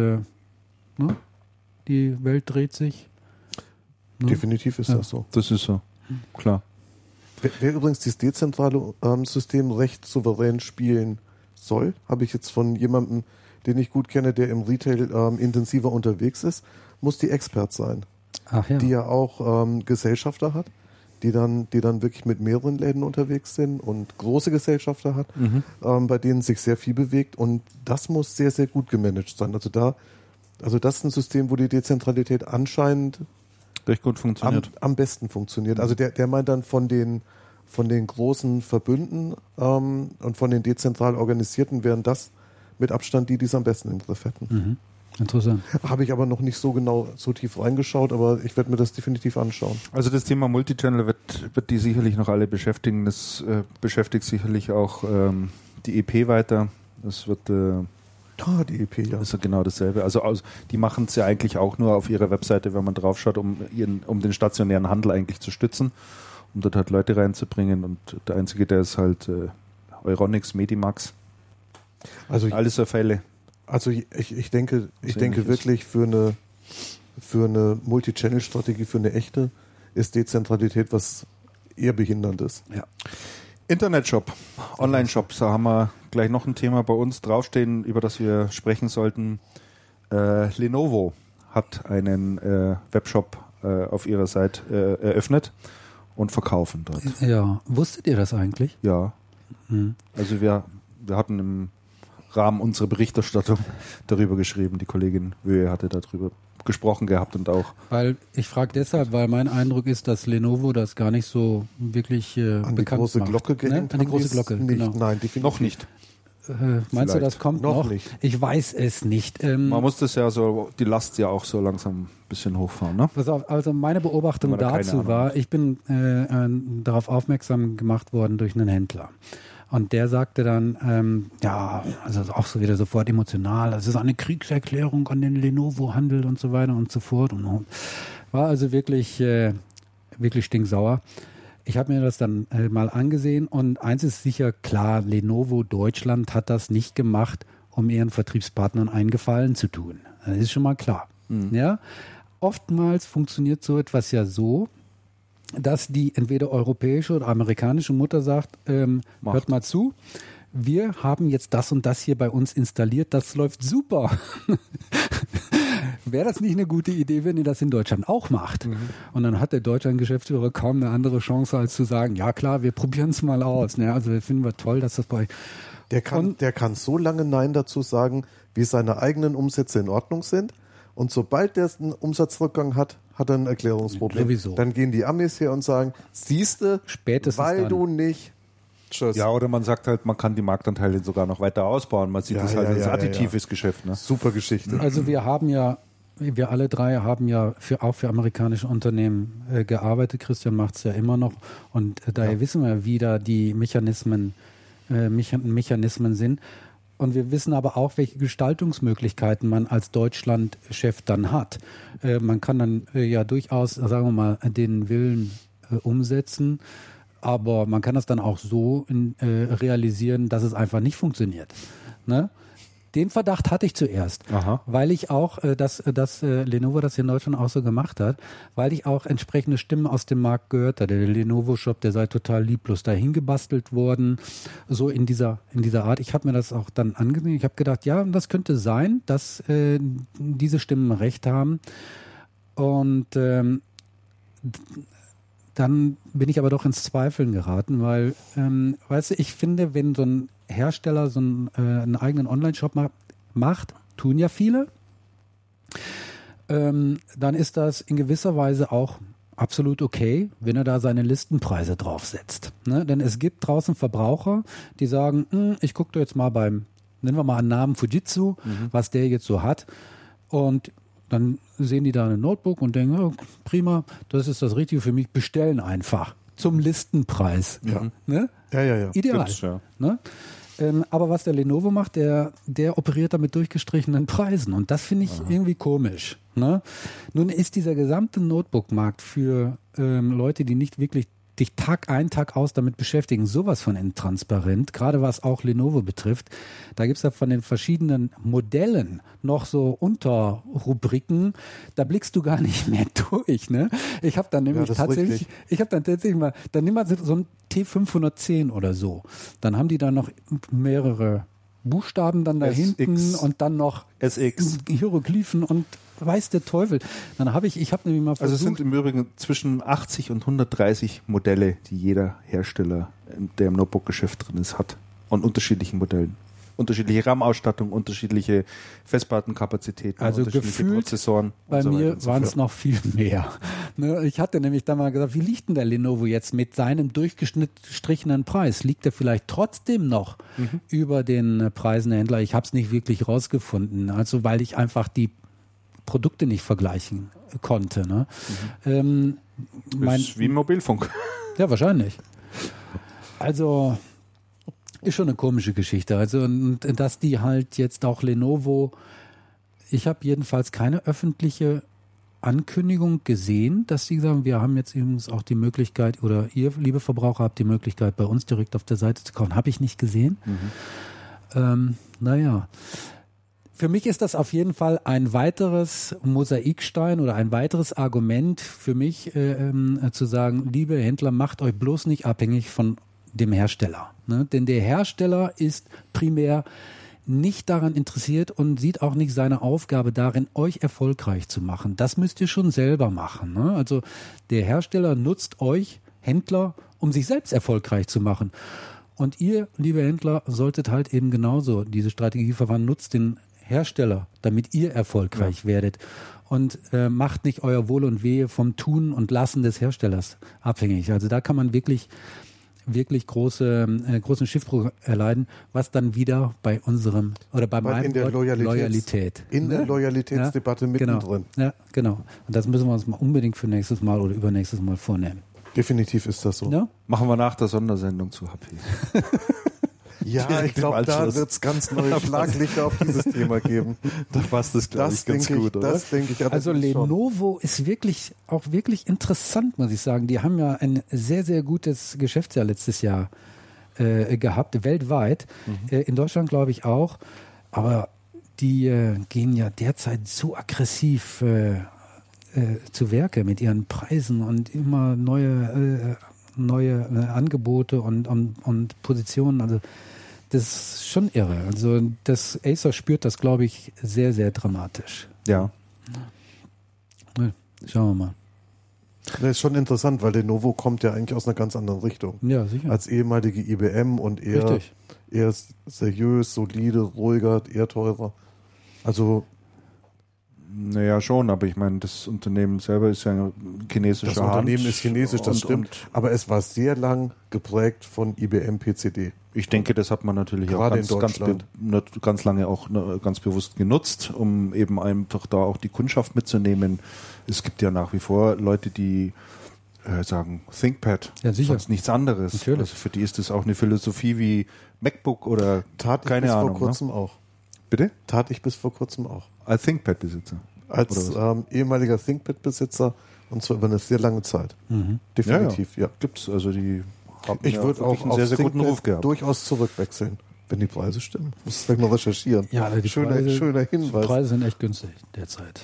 die Welt dreht sich. Definitiv ist das so. Das ist so, klar. Wer übrigens dieses dezentrale System recht souverän spielen soll, habe ich jetzt von jemandem, den ich gut kenne, der im Retail intensiver unterwegs ist, muss die Expert sein. Ach ja. Die ja auch Gesellschafter hat, die dann wirklich mit mehreren Läden unterwegs sind und große Gesellschafter hat, bei denen sich sehr viel bewegt, und das muss sehr, sehr gut gemanagt sein. Also das ist ein System, wo die Dezentralität anscheinend recht gut funktioniert. Am besten funktioniert. Also der meint dann von den von den großen Verbünden und von den dezentral organisierten wären das mit Abstand die es am besten im Griff hätten. Mhm. Interessant. Habe ich aber noch nicht so tief reingeschaut, aber ich werde mir das definitiv anschauen. Also das Thema Multichannel wird die sicherlich noch alle beschäftigen. Das beschäftigt sicherlich auch die EP weiter. Das wird die EP, ja. ist ja genau dasselbe. Also die machen es ja eigentlich auch nur auf ihrer Webseite, wenn man draufschaut, um den stationären Handel eigentlich zu stützen, um dort halt Leute reinzubringen. Und der einzige, der ist halt Euronics, Medimax. Also alles so Fälle. Also ich denke wirklich für eine Multi-Channel-Strategie, für eine echte, ist Dezentralität was eher Behinderndes. Ja. Internetshop, Online-Shops, da haben wir gleich noch ein Thema bei uns draufstehen, über das wir sprechen sollten. Lenovo hat einen Webshop auf ihrer Seite eröffnet und verkaufen dort. Ja, wusstet ihr das eigentlich? Ja. Mhm. Also wir hatten im Rahmen unserer Berichterstattung darüber geschrieben. Die Kollegin Wöhe hatte darüber gesprochen gehabt und auch. Weil ich frage deshalb, weil mein Eindruck ist, dass Lenovo das gar nicht so wirklich an die bekannt große macht. Glocke gehängt. An die große Glocke, nicht, genau. Nein, definitiv Noch nicht. Meinst du, das kommt noch? Noch nicht. Ich weiß es nicht. Man muss das ja so, die Last ja auch so langsam ein bisschen hochfahren, ne? Pass auf, also meine Beobachtung Oder keine dazu Ahnung. war, ich bin darauf aufmerksam gemacht worden durch einen Händler. Und der sagte dann, also auch so wieder sofort emotional, das ist eine Kriegserklärung an den Lenovo-Handel und so weiter und so fort. Und war also wirklich stinksauer. Ich habe mir das dann mal angesehen und eins ist sicher klar, Lenovo Deutschland hat das nicht gemacht, um ihren Vertriebspartnern einen Gefallen zu tun. Das ist schon mal klar. Mhm. Ja? Oftmals funktioniert so etwas ja so, dass die entweder europäische oder amerikanische Mutter sagt, hört mal zu, wir haben jetzt das und das hier bei uns installiert, das läuft super. Wäre das nicht eine gute Idee, wenn ihr das in Deutschland auch macht? Mhm. Und dann hat der Deutschland-Geschäftsführer kaum eine andere Chance, als zu sagen, ja klar, wir probieren es mal aus. Ne? Also finden wir toll, dass das bei euch... Der kann so lange Nein dazu sagen, wie seine eigenen Umsätze in Ordnung sind. Und sobald der einen Umsatzrückgang hat, hat er ein Erklärungsproblem. Sowieso. Dann gehen die Amis her und sagen, siehste, weil du nicht... Tschüss. Ja, oder man sagt halt, man kann die Marktanteile sogar noch weiter ausbauen. Man sieht das halt als additives Geschäft. Ne? Super Geschichte. Also wir alle drei haben ja auch für amerikanische Unternehmen gearbeitet. Christian macht es ja immer noch. Und daher wissen wir, wie da die Mechanismen sind. Und wir wissen aber auch, welche Gestaltungsmöglichkeiten man als Deutschland-Chef dann hat. Man kann dann ja durchaus, sagen wir mal, den Willen umsetzen. Aber man kann das dann auch so realisieren, dass es einfach nicht funktioniert. Ne? Den Verdacht hatte ich zuerst, weil ich auch, dass Lenovo das hier in Deutschland auch so gemacht hat, weil ich auch entsprechende Stimmen aus dem Markt gehört hatte. Der Lenovo-Shop, der sei total lieblos dahin gebastelt worden, so in dieser Art. Ich habe mir das auch dann angesehen. Ich habe gedacht, ja, das könnte sein, dass diese Stimmen recht haben. Und dann bin ich aber doch ins Zweifeln geraten, weil, weißt du, ich finde, wenn so ein Hersteller so einen eigenen Online-Shop macht, tun ja viele, dann ist das in gewisser Weise auch absolut okay, wenn er da seine Listenpreise draufsetzt. Ne? Denn es gibt draußen Verbraucher, die sagen, ich gucke jetzt mal nennen wir mal einen Namen Fujitsu, was der jetzt so hat. Und dann sehen die da ein Notebook und denken, oh, prima, das ist das Richtige für mich, bestellen einfach zum Listenpreis. Ja. Ne? Ja. Ideal. Gibt's, ja. Ne? Aber was der Lenovo macht, der operiert da mit durchgestrichenen Preisen und das finde ich irgendwie komisch. Ne? Nun ist dieser gesamte Notebook-Markt für Leute, die nicht wirklich dich Tag ein, Tag aus damit beschäftigen, sowas von intransparent, gerade was auch Lenovo betrifft. Da gibt es ja von den verschiedenen Modellen noch so Unterrubriken, da blickst du gar nicht mehr durch. Ne? Ich habe dann nämlich tatsächlich mal, dann nimm mal so ein T510 oder so. Dann haben die da noch mehrere Buchstaben dann da hinten und dann noch SX. Hieroglyphen und weiß der Teufel. Dann habe ich nämlich mal versucht. Also es sind im Übrigen zwischen 80 und 130 Modelle, die jeder Hersteller, der im Notebook-Geschäft drin ist, hat. Und unterschiedlichen Modellen. unterschiedliche RAM-Ausstattung, unterschiedliche Festplattenkapazitäten, Also unterschiedliche gefühlt Prozessoren. Bei und so weiter mir und so waren fort. es noch viel mehr. Ne, ich hatte nämlich da mal gesagt, wie liegt denn der Lenovo jetzt mit seinem durchgestrichenen Preis? Liegt er vielleicht trotzdem noch über den Preisen der Händler? Ich habe es nicht wirklich rausgefunden, also weil ich einfach die Produkte nicht vergleichen konnte. Ne? Ist wie im Mobilfunk. Ja, wahrscheinlich. Also ist schon eine komische Geschichte. Also und dass die halt jetzt auch Lenovo, ich habe jedenfalls keine öffentliche Ankündigung gesehen, dass sie sagen, wir haben jetzt übrigens auch die Möglichkeit, oder ihr, liebe Verbraucher, habt die Möglichkeit, bei uns direkt auf der Seite zu kaufen. Habe ich nicht gesehen. Naja. Für mich ist das auf jeden Fall ein weiteres Mosaikstein oder ein weiteres Argument für mich, zu sagen, liebe Händler, macht euch bloß nicht abhängig von dem Hersteller. Ne? Denn der Hersteller ist primär nicht daran interessiert und sieht auch nicht seine Aufgabe darin, euch erfolgreich zu machen. Das müsst ihr schon selber machen. Ne? Also der Hersteller nutzt euch, Händler, um sich selbst erfolgreich zu machen. Und ihr, liebe Händler, solltet halt eben genauso diese Strategie verwenden, nutzt den Hersteller, damit ihr erfolgreich werdet. Und macht nicht euer Wohl und Wehe vom Tun und Lassen des Herstellers abhängig. Also da kann man wirklich großen Schiffbruch erleiden, was dann wieder bei unserem oder bei meinem in der Wort Loyalität. In der Loyalitätsdebatte mittendrin. Ja, genau. Und das müssen wir uns mal unbedingt für nächstes Mal oder übernächstes Mal vornehmen. Definitiv ist das so. Ja? Machen wir nach der Sondersendung zu HP. Ja, ich glaube, da wird es ganz neue Schlaglichter auf dieses Thema geben. Da passt das, glaube ich, ganz gut, oder? Das denke ich. Also Lenovo ist wirklich interessant, muss ich sagen. Die haben ja ein sehr, sehr gutes Geschäftsjahr letztes Jahr gehabt, weltweit. In Deutschland glaube ich auch. Aber die gehen ja derzeit so aggressiv zu Werke mit ihren Preisen und immer neue Angebote und Positionen. Also das ist schon irre. Also das Acer spürt das, glaube ich, sehr, sehr dramatisch. Ja. Schauen wir mal. Das ist schon interessant, weil Lenovo kommt ja eigentlich aus einer ganz anderen Richtung. Ja, sicher. Als ehemalige IBM und eher seriös, solide, ruhiger, eher teurer. Also Naja, schon, aber ich meine, das Unternehmen selber ist ja ein chinesischer das Unternehmen ist chinesisch, das stimmt. Aber es war sehr lang geprägt von IBM PCD. Ich denke, das hat man natürlich Gerade auch ganz lange auch ganz bewusst genutzt, um eben einfach da auch die Kundschaft mitzunehmen. Es gibt ja nach wie vor Leute, die sagen ThinkPad, ja, sicher. sonst nichts anderes. Natürlich. Also für die ist das auch eine Philosophie wie MacBook oder keine Ahnung. Vor kurzem auch. Bitte? Tat ich bis vor kurzem auch. Als ThinkPad-Besitzer? Als ehemaliger ThinkPad-Besitzer und zwar über eine sehr lange Zeit. Definitiv, ja. Gibt's, also die haben Ich würde auch einen sehr, sehr guten Ruf gehabt. durchaus zurückwechseln, wenn die Preise stimmen. Muss ich gleich mal recherchieren. Ja, die schöner Hinweis. Die Preise sind echt günstig derzeit.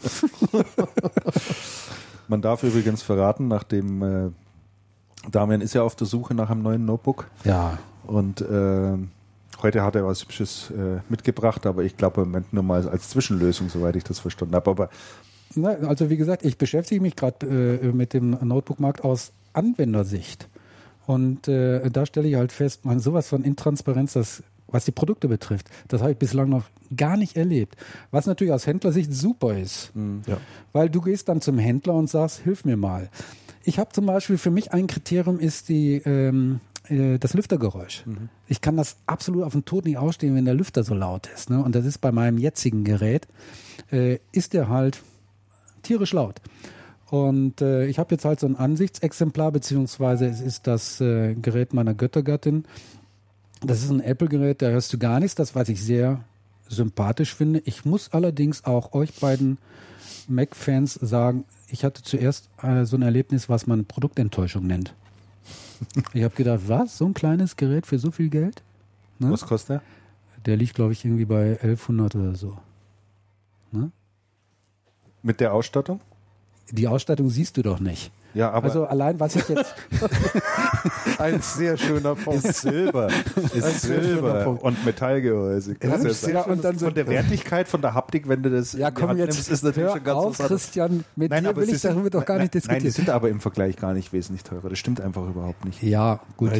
Man darf übrigens verraten, nachdem Damian ist ja auf der Suche nach einem neuen Notebook. Ja. Und heute hat er was Hübsches mitgebracht, aber ich glaube im Moment nur mal als Zwischenlösung, soweit ich das verstanden habe. Aber Also wie gesagt, ich beschäftige mich gerade mit dem Notebook-Markt aus Anwendersicht. Und da stelle ich halt fest, man sowas von Intransparenz, was die Produkte betrifft, das habe ich bislang noch gar nicht erlebt. Was natürlich aus Händlersicht super ist. Ja. Weil du gehst dann zum Händler und sagst, hilf mir mal. Ich habe zum Beispiel, für mich ein Kriterium ist das Lüftergeräusch. Ich kann das absolut auf den Tod nicht ausstehen, wenn der Lüfter so laut ist. Ne? Und das ist bei meinem jetzigen Gerät, ist der halt tierisch laut. Und ich habe jetzt halt so ein Ansichtsexemplar, beziehungsweise es ist das Gerät meiner Göttergattin. Das ist ein Apple-Gerät, da hörst du gar nichts, das, was ich sehr sympathisch finde. Ich muss allerdings auch euch beiden Mac-Fans sagen, ich hatte zuerst so ein Erlebnis, was man Produktenttäuschung nennt. Ich habe gedacht, was? So ein kleines Gerät für so viel Geld? Ne? was kostet der? Der liegt, glaube ich, irgendwie bei 1100 oder so. Ne? Mit der Ausstattung? Die Ausstattung siehst du doch nicht. Ja, aber Also allein, was ich jetzt... Ein sehr schöner Punkt. ist Silber. Ist sehr schöner Silber Punkt. und Metallgehäuse. Ja, Das sehr ist schön. und dann so... von der Wertigkeit, von der Haptik, wenn du das Ja, in die komm Hand jetzt, nimmst, ist natürlich hör schon ganz auf, was anderes. Christian, mit dir will sie ich darüber doch gar nicht Nein, die diskutieren. sind aber im Vergleich gar nicht wesentlich teurer. Das stimmt einfach überhaupt nicht. Ja, gut. Ja.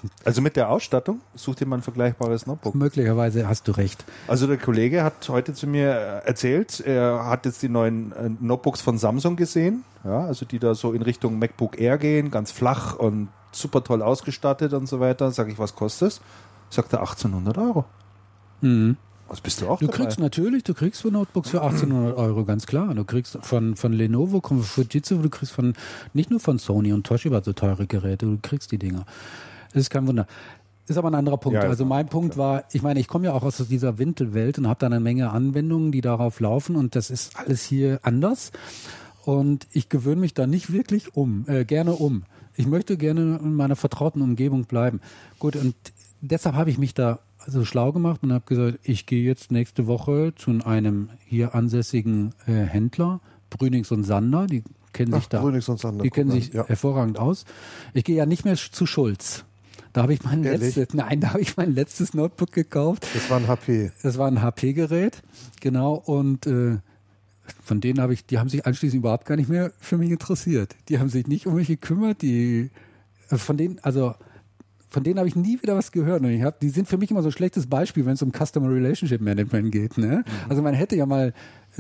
Also mit der Ausstattung such dir mal ein vergleichbares Notebook. Möglicherweise hast du recht. Also der Kollege hat heute zu mir erzählt, er hat jetzt die neuen Notebooks von Samsung gesehen, ja, also die da so in Richtung MacBook Air gehen, ganz flach und super toll ausgestattet und so weiter. Sag ich, was kostet es? Sagt er 1800 Euro. Mhm. Was bist du auch Du dabei? kriegst für Notebooks für 1800 Euro, ganz klar. Du kriegst von Lenovo, von Fujitsu, du kriegst nicht nur von Sony und Toshiba so teure Geräte, du kriegst die Dinger. Das ist kein Wunder. Ist aber ein anderer Punkt. Ja, also mein Punkt war, ich meine, ich komme ja auch aus dieser Wintel-Welt und habe da eine Menge Anwendungen, die darauf laufen und das ist alles hier anders. Und ich gewöhne mich da nicht wirklich gerne um. Ich möchte gerne in meiner vertrauten Umgebung bleiben. Gut, und deshalb habe ich mich da so schlau gemacht und habe gesagt, ich gehe jetzt nächste Woche zu einem hier ansässigen Händler, Brünings und Sander, die kennen sich da, Brünings und Sander, die kennen guck mal, sich ja. hervorragend aus. Ich gehe ja nicht mehr zu Schulz. Da habe ich mein letztes Notebook gekauft. Das war ein HP. Das war ein HP-Gerät, genau, und von denen die haben sich anschließend überhaupt gar nicht mehr für mich interessiert. Die haben sich nicht um mich gekümmert, von denen habe ich nie wieder was gehört. Und die sind für mich immer so ein schlechtes Beispiel, wenn es um Customer Relationship Management geht. Ne? Also man hätte ja mal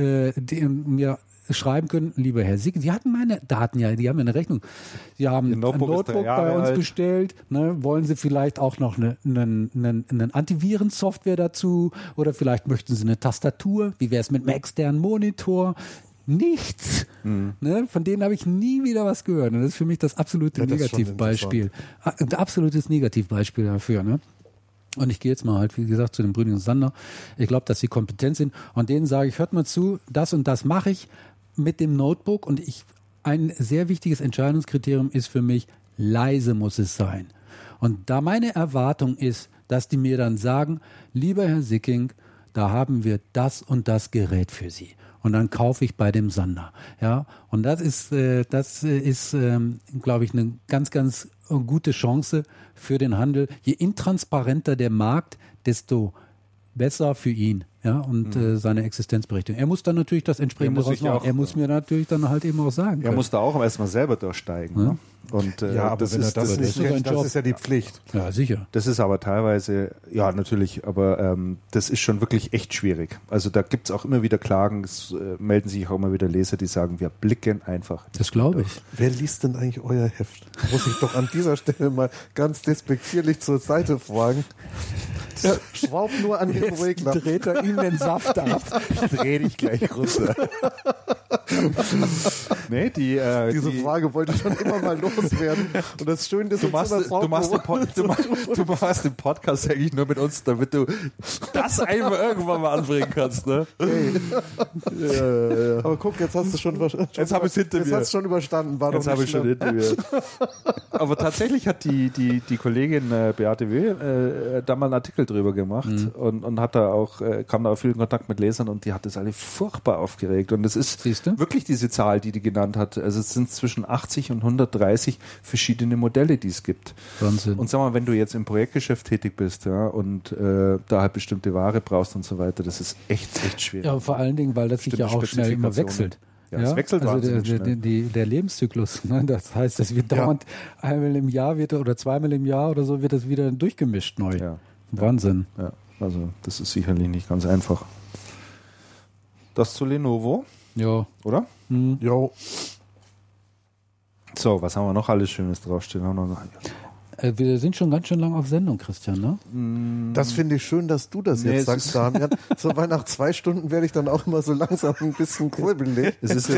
mir schreiben können, lieber Herr Sieg, Sie hatten meine Daten ja, die haben ja eine Rechnung. Sie haben ein Notebook bei uns bestellt, ne? Wollen Sie vielleicht auch noch eine Antivirensoftware dazu oder vielleicht möchten Sie eine Tastatur, wie wäre es mit einem externen Monitor? Nichts. Ne? Von denen habe ich nie wieder was gehört. Und das ist für mich das absolute Negativbeispiel. Ein absolutes Negativbeispiel dafür. Ne? Und ich gehe jetzt mal halt, wie gesagt, zu den Brünings und Sander. Ich glaube, dass sie kompetent sind. Und denen sage ich, hört mal zu, das und das mache ich mit dem Notebook. Und ein sehr wichtiges Entscheidungskriterium ist für mich, leise muss es sein. Und da meine Erwartung ist, dass die mir dann sagen, lieber Herr Sicking, da haben wir das und das Gerät für Sie. Und dann kaufe ich bei dem Sander. Ja, und das ist glaube ich, eine ganz, ganz gute Chance für den Handel. Je intransparenter der Markt, desto besser für ihn. Ja, und seine Existenzberechtigung. Er muss dann natürlich das entsprechende rausmachen. Er muss mir natürlich dann halt eben auch sagen können. Er muss da auch erstmal selber durchsteigen. Ja. Ne? Und, Ja, aber das wenn er ist, das nicht kennt, das Job. ist ja die Pflicht. Ja, sicher. Das ist aber teilweise, ja natürlich, aber das ist schon wirklich echt schwierig. Also da gibt es auch immer wieder Klagen, es melden sich auch immer wieder Leser, die sagen, wir blicken einfach. Das glaube ich. Wer liest denn eigentlich euer Heft? Muss ich doch an dieser Stelle mal ganz despektierlich zur Seite fragen. Ja, schraub nur an den Regler. Dreht er ihm den Saft ab. Dreh dich gleich runter. Nee, Diese Frage wollte ich schon immer mal loswerden. Und das Schöne ist, du machst den Podcast eigentlich nur mit uns, damit du das einfach irgendwann mal anbringen kannst, ne? Hey. Ja. Aber guck, jetzt hast du schon Jetzt habe ich es hinter mir. Jetzt hast du schon überstanden. War Jetzt doch habe nicht ich schon hinter mir. Aber tatsächlich hat die Kollegin Beate W. Da mal einen Artikel drüber gemacht und hat da auch, kam da auch viel in Kontakt mit Lesern und die hat das alle furchtbar aufgeregt. Und es ist wirklich diese Zahl, die genannt hat. Also es sind zwischen 80 und 130 verschiedene Modelle, die es gibt. Wahnsinn. Und sag mal, wenn du jetzt im Projektgeschäft tätig bist, ja, und da halt bestimmte Ware brauchst und so weiter, das ist echt schwierig. Ja, vor allen Dingen, weil das sich ja auch schnell immer wechselt. Ja, es wechselt also schnell. der Lebenszyklus. Ne? Das heißt, das wird dauernd einmal im Jahr oder zweimal im Jahr oder so wird das wieder durchgemischt neu. Ja. Wahnsinn. Ja, also das ist sicherlich nicht ganz einfach. Das zu Lenovo, Ja. oder? Jo. So, was haben wir noch alles Schönes draufstehen? Wir sind schon ganz schön lang auf Sendung, Christian, ne? Das finde ich schön, dass du das jetzt sagst, Damian. So, weil nach 2 Stunden werde ich dann auch immer so langsam ein bisschen kribbelig. Es ist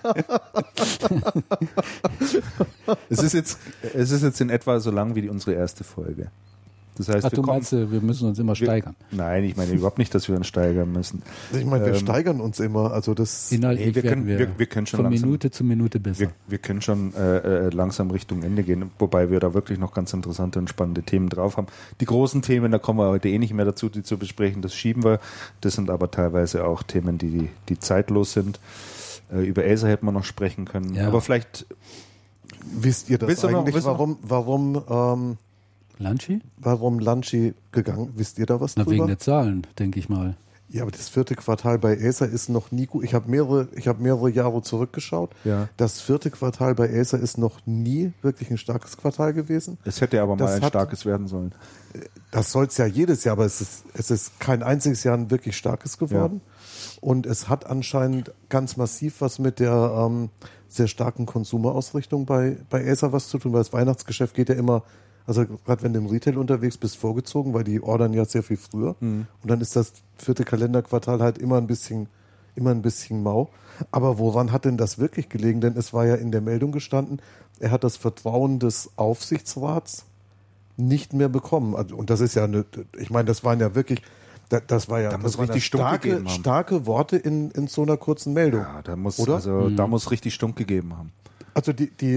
jetzt in etwa so lang wie unsere erste Folge. Das heißt, du meinst, wir müssen uns immer steigern? Nein, ich meine überhaupt nicht, dass wir uns steigern müssen. Ich meine, wir steigern uns immer. Also das Inhaltlich wir können schon von langsam, Minute zu Minute besser. Wir können schon langsam Richtung Ende gehen, wobei wir da wirklich noch ganz interessante und spannende Themen drauf haben. Die großen Themen, da kommen wir heute nicht mehr dazu, die zu besprechen, das schieben wir. Das sind aber teilweise auch Themen, die zeitlos sind. Über Acer hätten wir noch sprechen können. Ja. Aber vielleicht wisst ihr das eigentlich, warum Lanchi? Warum Lanchi gegangen? Wisst ihr da was drüber? Wegen der Zahlen, denke ich mal. Ja, aber das vierte Quartal bei Acer ist noch nie gut. Ich habe mehrere Jahre zurückgeschaut. Ja. Das vierte Quartal bei Acer ist noch nie wirklich ein starkes Quartal gewesen. Es hätte aber mal ein starkes werden sollen. Das soll es ja jedes Jahr, aber es ist kein einziges Jahr ein wirklich starkes geworden. Ja. Und es hat anscheinend ganz massiv was mit der sehr starken Konsumerausrichtung bei Acer was zu tun, weil das Weihnachtsgeschäft geht ja immer, also gerade wenn du im Retail unterwegs bist, vorgezogen, weil die ordern ja sehr viel früher. Und dann ist das vierte Kalenderquartal halt immer ein bisschen mau. Aber woran hat denn das wirklich gelegen? Denn es war ja in der Meldung gestanden, er hat das Vertrauen des Aufsichtsrats nicht mehr bekommen. Also, und das ist ja ich meine, das waren ja wirklich, das war ja da muss richtig starke Worte in so einer kurzen Meldung. Ja, da muss richtig Stunk gegeben haben. Also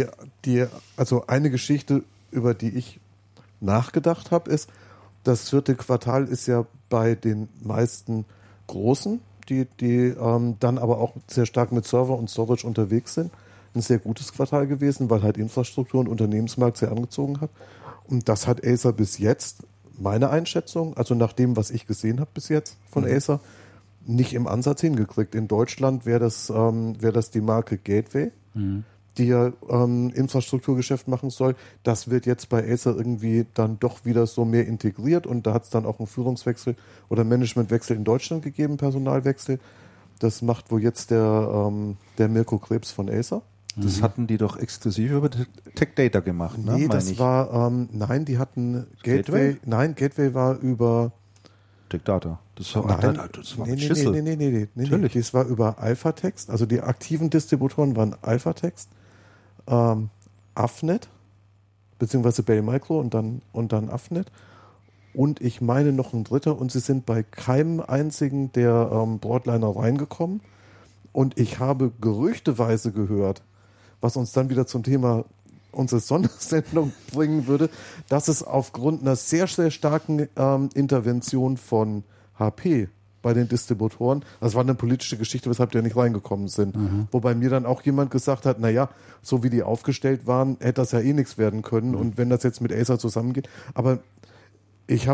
also eine Geschichte, über die ich nachgedacht habe, ist, das vierte Quartal ist ja bei den meisten Großen, die dann aber auch sehr stark mit Server und Storage unterwegs sind, ein sehr gutes Quartal gewesen, weil halt Infrastruktur und Unternehmensmarkt sehr angezogen hat. Und das hat Acer bis jetzt, meine Einschätzung, also nach dem, was ich gesehen habe bis jetzt von Acer, nicht im Ansatz hingekriegt. In Deutschland wäre das die Marke Gateway, die ja Infrastrukturgeschäft machen soll. Das wird jetzt bei Acer irgendwie dann doch wieder so mehr integriert und da hat es dann auch einen Führungswechsel oder Managementwechsel in Deutschland gegeben, Personalwechsel. Das macht wohl jetzt der Mirko Krebs von Acer. Das hatten die doch exklusiv über Tech Data gemacht, ne? Nee, das war, nein, die hatten Gateway. Nein, Gateway war über Tech Data. Das war mit Schüssel. Nee. Das war über Alphatext. Also die aktiven Distributoren waren Alphatext, Avnet, beziehungsweise Bell Micro und dann Avnet. Und ich meine noch ein dritter und sie sind bei keinem einzigen der Broadliner reingekommen. Und ich habe gerüchteweise gehört, was uns dann wieder zum Thema unserer Sondersendung bringen würde, dass es aufgrund einer sehr, sehr starken Intervention von HP bei den Distributoren, das war eine politische Geschichte, weshalb die ja nicht reingekommen sind. Wobei mir dann auch jemand gesagt hat, naja, so wie die aufgestellt waren, hätte das ja eh nichts werden können. Und wenn das jetzt mit Acer zusammengeht, aber ich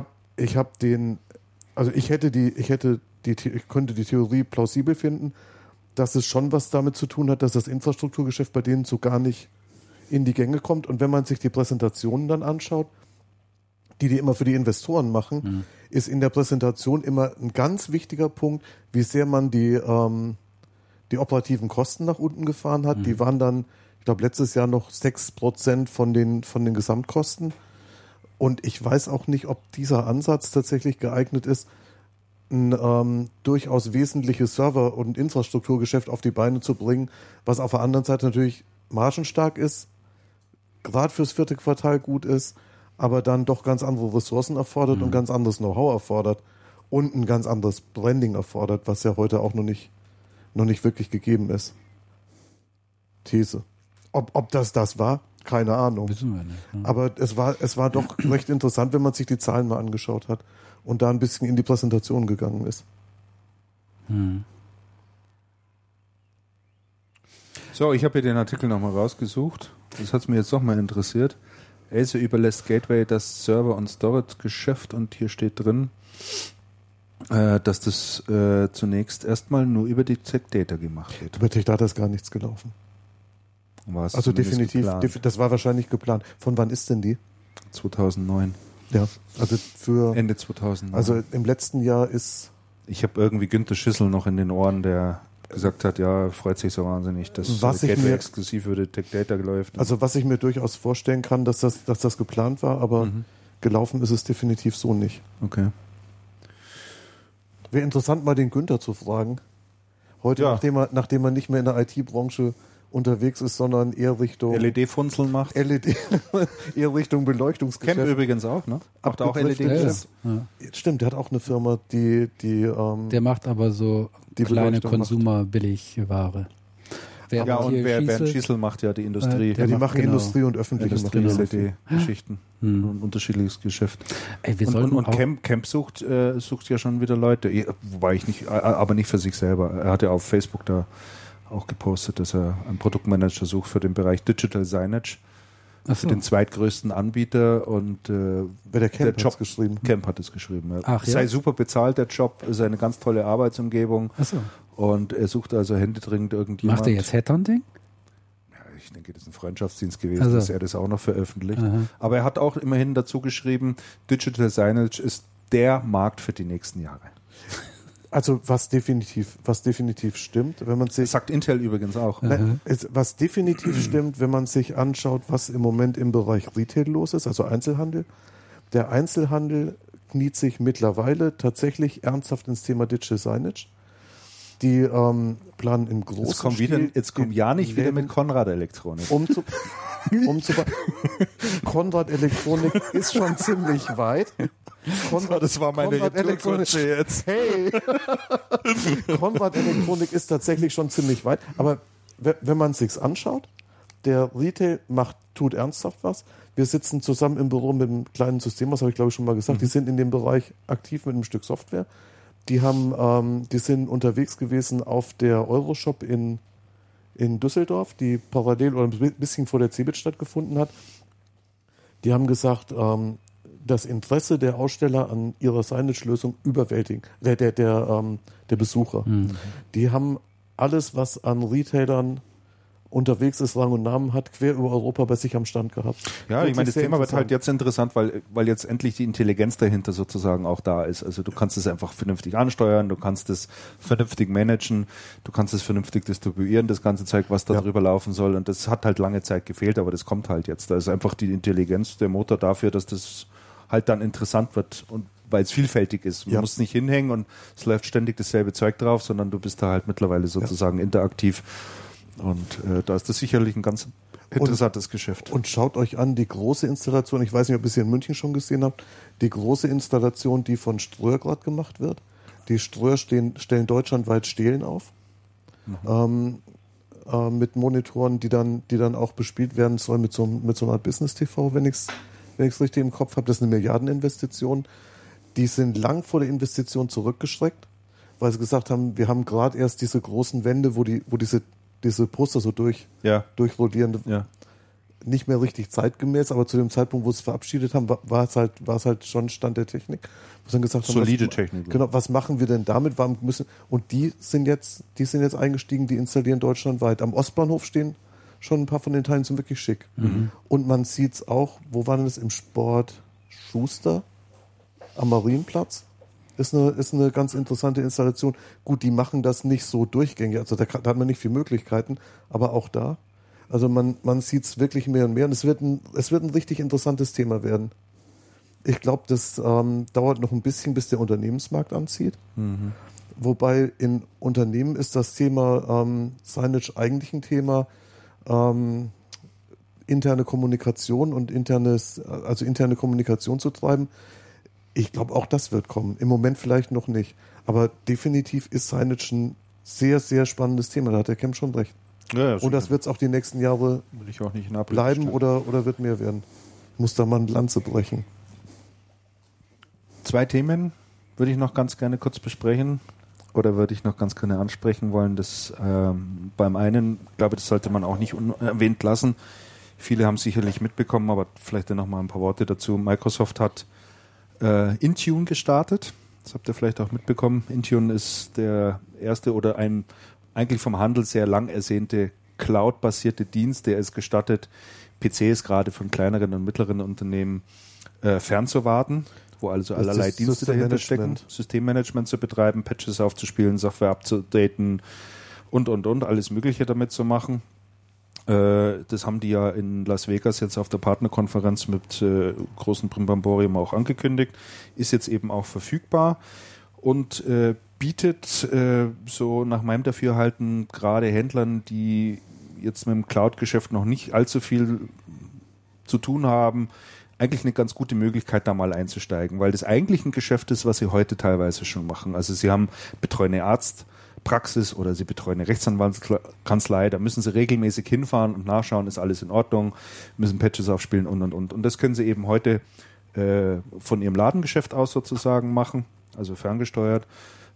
könnte die Theorie plausibel finden, dass es schon was damit zu tun hat, dass das Infrastrukturgeschäft bei denen so gar nicht in die Gänge kommt. Und wenn man sich die Präsentationen dann anschaut, die immer für die Investoren machen, ist in der Präsentation immer ein ganz wichtiger Punkt, wie sehr man die operativen Kosten nach unten gefahren hat. Die waren dann, ich glaube, letztes Jahr noch 6% von den Gesamtkosten. Und ich weiß auch nicht, ob dieser Ansatz tatsächlich geeignet ist, ein durchaus wesentliches Server- und Infrastrukturgeschäft auf die Beine zu bringen, was auf der anderen Seite natürlich margenstark ist, gerade fürs vierte Quartal gut ist, aber dann doch ganz andere Ressourcen erfordert und ganz anderes Know-how erfordert und ein ganz anderes Branding erfordert, was ja heute auch noch nicht wirklich gegeben ist. These. Ob das war, keine Ahnung. Wissen wir nicht. Ja. Aber es war doch recht interessant, wenn man sich die Zahlen mal angeschaut hat und da ein bisschen in die Präsentation gegangen ist. So, ich habe hier den Artikel nochmal rausgesucht. Das hat mich jetzt doch mal interessiert. Acer überlässt Gateway das Server- und Storage-Geschäft und hier steht drin, dass das zunächst erstmal nur über die Tech Data gemacht wird. Über Tech Data ist gar nichts gelaufen. Also definitiv, geplant. das war wahrscheinlich geplant. Von wann ist denn die? 2009. Ja, also für Ende 2009. Also im letzten Jahr ist... Ich habe irgendwie Günther Schissel noch in den Ohren, der gesagt hat, ja, freut sich so wahnsinnig, dass Gateway exklusiv für die Tech Data läuft. Also was ich mir durchaus vorstellen kann, dass das geplant war, aber gelaufen ist es definitiv so nicht. Okay. Wäre interessant, mal den Günther zu fragen. Heute, Ja. nachdem er nicht mehr in der IT-Branche unterwegs ist, sondern eher Richtung LED-Funzeln macht. eher Richtung Beleuchtungsgeschäft. Camp übrigens auch, ne? Macht auch Abgedriftet LED-Geschäft. ist. Stimmt, der hat auch eine Firma, die Der macht aber so Die kleine Beleuchtung Konsumer-Billigware. Ja, und Bernd Schießel macht ja die Industrie. die machen genau. Industrie und öffentliche Industrie, machen LED-Geschichten. Ein unterschiedliches Geschäft. Ey, wir sollten Und auch, Camp sucht ja schon wieder Leute, wobei aber nicht für sich selber. Er hat ja auf Facebook da auch gepostet, dass er einen Produktmanager sucht für den Bereich Digital Signage. für den zweitgrößten Anbieter und der Camp hat es geschrieben. Camp hat es geschrieben. Ja. Ach, Sei super bezahlt, der Job, ist eine ganz tolle Arbeitsumgebung. Ach so. Und er sucht also händeringend irgendjemand. Macht er jetzt Headhunting? Ja, ich denke, das ist ein Freundschaftsdienst gewesen, dass er das auch noch veröffentlicht. Aha. Aber er hat auch immerhin dazu geschrieben, Digital Signage ist der Markt für die nächsten Jahre. Also was definitiv stimmt, wenn man sich... Das sagt Intel übrigens auch. Was definitiv stimmt, wenn man sich anschaut, was im Moment im Bereich Retail los ist, also Einzelhandel. Der Einzelhandel kniet sich mittlerweile tatsächlich ernsthaft ins Thema Digital Signage. Die planen im großen Stil... Jetzt kommt ja nicht wieder mit Konrad Elektronik. Konrad Elektronik ist schon ziemlich weit. Das war meine Elektronik jetzt. Hey! Konrad Elektronik ist tatsächlich schon ziemlich weit. Aber wenn man es sich anschaut, der Retail tut ernsthaft was. Wir sitzen zusammen im Büro mit einem kleinen System, das habe ich glaube ich schon mal gesagt. Die sind in dem Bereich aktiv mit einem Stück Software. Die sind unterwegs gewesen auf der Euroshop in Düsseldorf, die parallel oder ein bisschen vor der CeBIT stattgefunden hat. Die haben gesagt, das Interesse der Aussteller an ihrer Signage-Lösung überwältigend, der Besucher. Die haben alles, was an Retailern unterwegs ist, Rang und Namen hat, quer über Europa bei sich am Stand gehabt. Ja, ich meine, das Thema wird halt jetzt interessant, weil jetzt endlich die Intelligenz dahinter sozusagen auch da ist. Also du kannst es einfach vernünftig ansteuern, du kannst es vernünftig managen, du kannst es vernünftig distribuieren, das ganze Zeug, was da drüber laufen soll. Und das hat halt lange Zeit gefehlt, aber das kommt halt jetzt. Da ist einfach die Intelligenz, der Motor dafür, dass das halt dann interessant wird und weil es vielfältig ist. Man muss nicht hinhängen und es läuft ständig dasselbe Zeug drauf, sondern du bist da halt mittlerweile sozusagen interaktiv. Und da ist das sicherlich ein ganz interessantes Geschäft. Und schaut euch an, die große Installation, ich weiß nicht, ob ihr es hier in München schon gesehen habt, die große Installation, die von Ströer gerade gemacht wird. Die Ströer stellen deutschlandweit Stelen auf. Mit Monitoren, die dann auch bespielt werden sollen mit so einer Business TV, wenn ich es richtig im Kopf habe. Das ist eine Milliardeninvestition. Die sind lang vor der Investition zurückgeschreckt, weil sie gesagt haben, wir haben gerade erst diese großen Wände, wo diese Poster so durchrollieren. Ja. Nicht mehr richtig zeitgemäß, aber zu dem Zeitpunkt, wo sie es verabschiedet haben, war es halt schon Stand der Technik. Wo sie dann gesagt haben, solide Technik. Genau, was machen wir denn damit? Und die sind jetzt eingestiegen, die installieren deutschlandweit. Am Ostbahnhof stehen schon ein paar von den Teilen, sind wirklich schick. Und man sieht es auch, wo war denn das im Sport? Schuster am Marienplatz. Ist eine ganz interessante Installation. Gut, die machen das nicht so durchgängig, also da hat man nicht viele Möglichkeiten, aber auch da. Also man sieht es wirklich mehr und mehr und es wird ein richtig interessantes Thema werden. Ich glaube, das dauert noch ein bisschen, bis der Unternehmensmarkt anzieht. Wobei in Unternehmen ist das Thema Signage eigentlich ein Thema interne Kommunikation und interne Kommunikation zu treiben. Ich glaube, auch das wird kommen. Im Moment vielleicht noch nicht. Aber definitiv ist Signage ein sehr, sehr spannendes Thema. Da hat der Kemp schon recht. Ja, und das wird es auch die nächsten Jahre bleiben oder wird mehr werden. Muss da mal eine Lanze brechen. 2 Themen würde ich noch ganz gerne kurz besprechen oder würde ich noch ganz gerne ansprechen wollen. Das beim einen, glaube ich, das sollte man auch nicht unerwähnt lassen. Viele haben sicherlich mitbekommen, aber vielleicht noch mal ein paar Worte dazu. Microsoft hat Intune gestartet. Das habt ihr vielleicht auch mitbekommen. Intune ist der erste oder eigentlich vom Handel sehr lang ersehnte Cloud-basierte Dienst, der es gestattet, PCs gerade von kleineren und mittleren Unternehmen fernzuwarten, wo also allerlei Dienste dahinter stecken, Systemmanagement zu betreiben, Patches aufzuspielen, Software abzudaten und alles Mögliche damit zu machen. Das haben die ja in Las Vegas jetzt auf der Partnerkonferenz mit großem Brimborium auch angekündigt, ist jetzt eben auch verfügbar und bietet so nach meinem Dafürhalten gerade Händlern, die jetzt mit dem Cloud-Geschäft noch nicht allzu viel zu tun haben, eigentlich eine ganz gute Möglichkeit, da mal einzusteigen, weil das eigentlich ein Geschäft ist, was sie heute teilweise schon machen. Also sie haben betreuende Arztpraxis oder sie betreuen eine Rechtsanwaltskanzlei, da müssen sie regelmäßig hinfahren und nachschauen, ist alles in Ordnung, müssen Patches aufspielen und. Und das können sie eben heute von ihrem Ladengeschäft aus sozusagen machen, also ferngesteuert.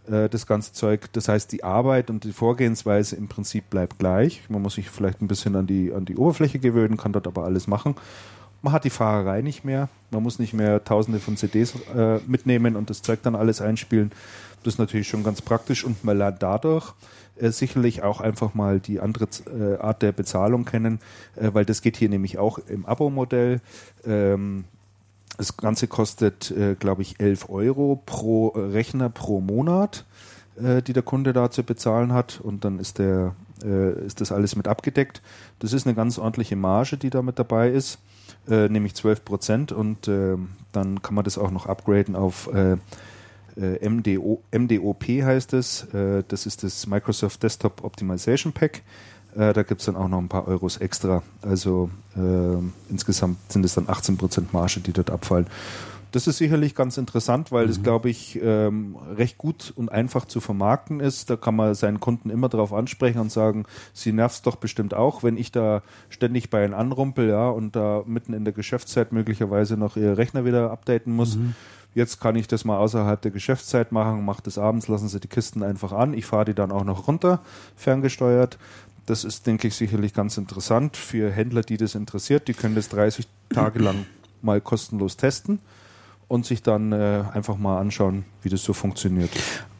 das ganze Zeug. Das heißt, die Arbeit und die Vorgehensweise im Prinzip bleibt gleich. Man muss sich vielleicht ein bisschen an die Oberfläche gewöhnen, kann dort aber alles machen. Man hat die Fahrerei nicht mehr. Man muss nicht mehr tausende von CDs mitnehmen und das Zeug dann alles einspielen. Das ist natürlich schon ganz praktisch und man lernt dadurch sicherlich auch einfach mal die andere Art der Bezahlung kennen, weil das geht hier nämlich auch im Abo-Modell. Das Ganze kostet, glaube ich, 11 Euro pro Rechner pro Monat, die der Kunde da zu bezahlen hat und dann ist das alles mit abgedeckt. Das ist eine ganz ordentliche Marge, die da mit dabei ist, nämlich 12% und dann kann man das auch noch upgraden auf MDOP heißt es. Das ist das Microsoft Desktop Optimization Pack. Da gibt es dann auch noch ein paar Euros extra. Also insgesamt sind es dann 18% Marge, die dort abfallen. Das ist sicherlich ganz interessant, weil das, glaube ich, recht gut und einfach zu vermarkten ist. Da kann man seinen Kunden immer darauf ansprechen und sagen, sie nervt's doch bestimmt auch, wenn ich da ständig bei ihnen anrumpel, ja, und da mitten in der Geschäftszeit möglicherweise noch ihr Rechner wieder updaten muss. Jetzt kann ich das mal außerhalb der Geschäftszeit machen, mache das abends, lassen Sie die Kisten einfach an. Ich fahre die dann auch noch runter, ferngesteuert. Das ist, denke ich, sicherlich ganz interessant für Händler, die das interessiert. Die können das 30 Tage lang mal kostenlos testen und sich dann einfach mal anschauen, wie das so funktioniert.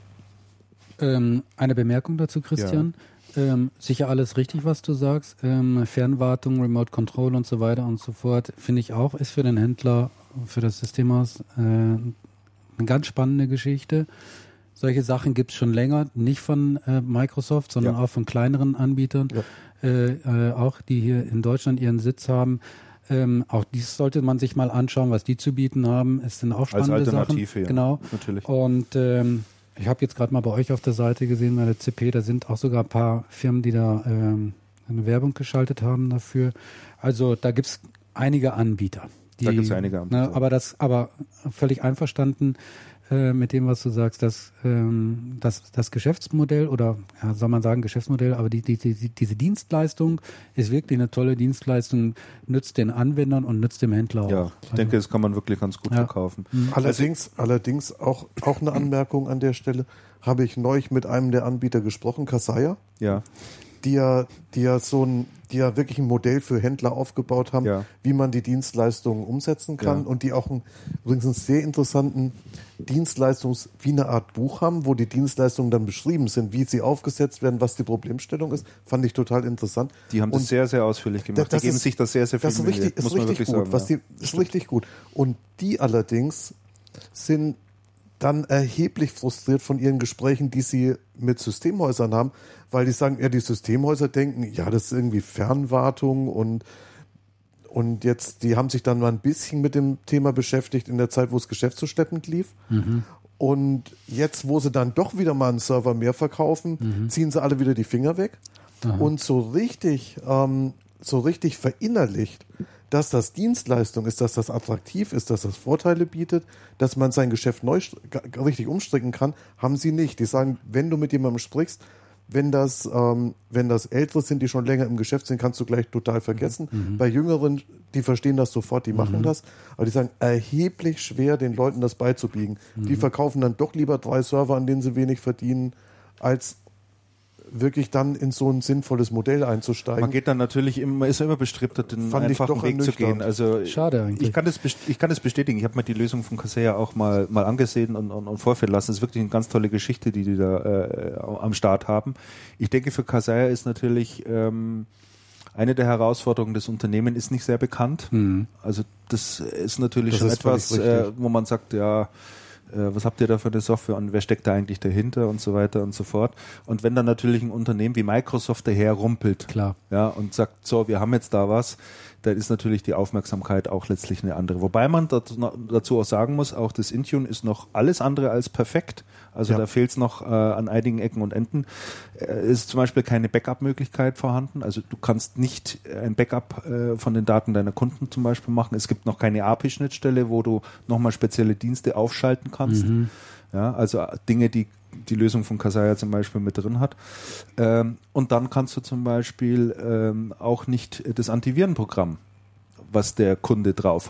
Eine Bemerkung dazu, Christian. Ja. Sicher alles richtig, was du sagst. Fernwartung, Remote Control und so weiter und so fort, finde ich auch, ist für den Händler, für das Systemhaus eine ganz spannende Geschichte. Solche Sachen gibt es schon länger, nicht von Microsoft, sondern auch von kleineren Anbietern, auch die hier in Deutschland ihren Sitz haben. Auch dies sollte man sich mal anschauen, was die zu bieten haben. Es sind auch spannende Sachen. Als Alternative, ja. Genau. Natürlich. Und ich habe jetzt gerade mal bei euch auf der Seite gesehen, bei der CP, da sind auch sogar ein paar Firmen, die da eine Werbung geschaltet haben dafür. Also da gibt es einige Anbieter. Da gibt es einige Anbieter. Aber völlig einverstanden mit dem, was du sagst, dass das Geschäftsmodell oder soll man sagen Geschäftsmodell, aber diese Dienstleistung ist wirklich eine tolle Dienstleistung, nützt den Anwendern und nützt dem Händler auch. Ja, ich denke, das kann man wirklich ganz gut verkaufen. Allerdings auch eine Anmerkung an der Stelle, habe ich neulich mit einem der Anbieter gesprochen, Kaseya. Ja. Die ja wirklich ein Modell für Händler aufgebaut haben, wie man die Dienstleistungen umsetzen kann und die auch übrigens einen sehr interessanten wie eine Art Buch haben, wo die Dienstleistungen dann beschrieben sind, wie sie aufgesetzt werden, was die Problemstellung ist. Fand ich total interessant. Die haben das sehr, sehr ausführlich gemacht. Die geben sich das sehr, sehr viel Mühe. Das ist richtig gut. Ist richtig gut. Und die allerdings sind dann erheblich frustriert von ihren Gesprächen, die sie mit Systemhäusern haben, weil die sagen, die Systemhäuser denken, das ist irgendwie Fernwartung und jetzt, die haben sich dann mal ein bisschen mit dem Thema beschäftigt in der Zeit, wo das Geschäft so schleppend lief. Und jetzt, wo sie dann doch wieder mal einen Server mehr verkaufen, ziehen sie alle wieder die Finger weg. Und so richtig verinnerlicht, dass das Dienstleistung ist, dass das attraktiv ist, dass das Vorteile bietet, dass man sein Geschäft neu richtig umstricken kann, haben sie nicht. Die sagen, wenn du mit jemandem sprichst, wenn das Ältere sind, die schon länger im Geschäft sind, kannst du gleich total vergessen. Bei Jüngeren, die verstehen das sofort, die machen das. Aber die sagen, erheblich schwer, den Leuten das beizubiegen. Die verkaufen dann doch lieber 3 Server, an denen sie wenig verdienen, als wirklich dann in so ein sinnvolles Modell einzusteigen. Man geht dann natürlich man ist immer bestrebt, den einfachen Weg zu gehen. Also schade eigentlich. Ich kann das bestätigen. Ich habe mir die Lösung von Kaseya auch mal angesehen und vorführen lassen. Das ist wirklich eine ganz tolle Geschichte, die da am Start haben. Ich denke, für Kaseya ist natürlich eine der Herausforderungen, das Unternehmen ist nicht sehr bekannt. Also das ist natürlich schon etwas, wo man sagt, was habt ihr da für eine Software und wer steckt da eigentlich dahinter und so weiter und so fort. Und wenn dann natürlich ein Unternehmen wie Microsoft daherrumpelt, klar, und sagt, so, wir haben jetzt da was, dann ist natürlich die Aufmerksamkeit auch letztlich eine andere. Wobei man dazu auch sagen muss, auch das Intune ist noch alles andere als perfekt. Also da fehlt es noch an einigen Ecken und Enden. Es ist zum Beispiel keine Backup-Möglichkeit vorhanden. Also du kannst nicht ein Backup von den Daten deiner Kunden zum Beispiel machen. Es gibt noch keine API-Schnittstelle, wo du nochmal spezielle Dienste aufschalten kannst. Ja, also Dinge, die Lösung von Kaseya zum Beispiel mit drin hat. Und dann kannst du zum Beispiel auch nicht das Antivirenprogramm, was der Kunde drauf hat,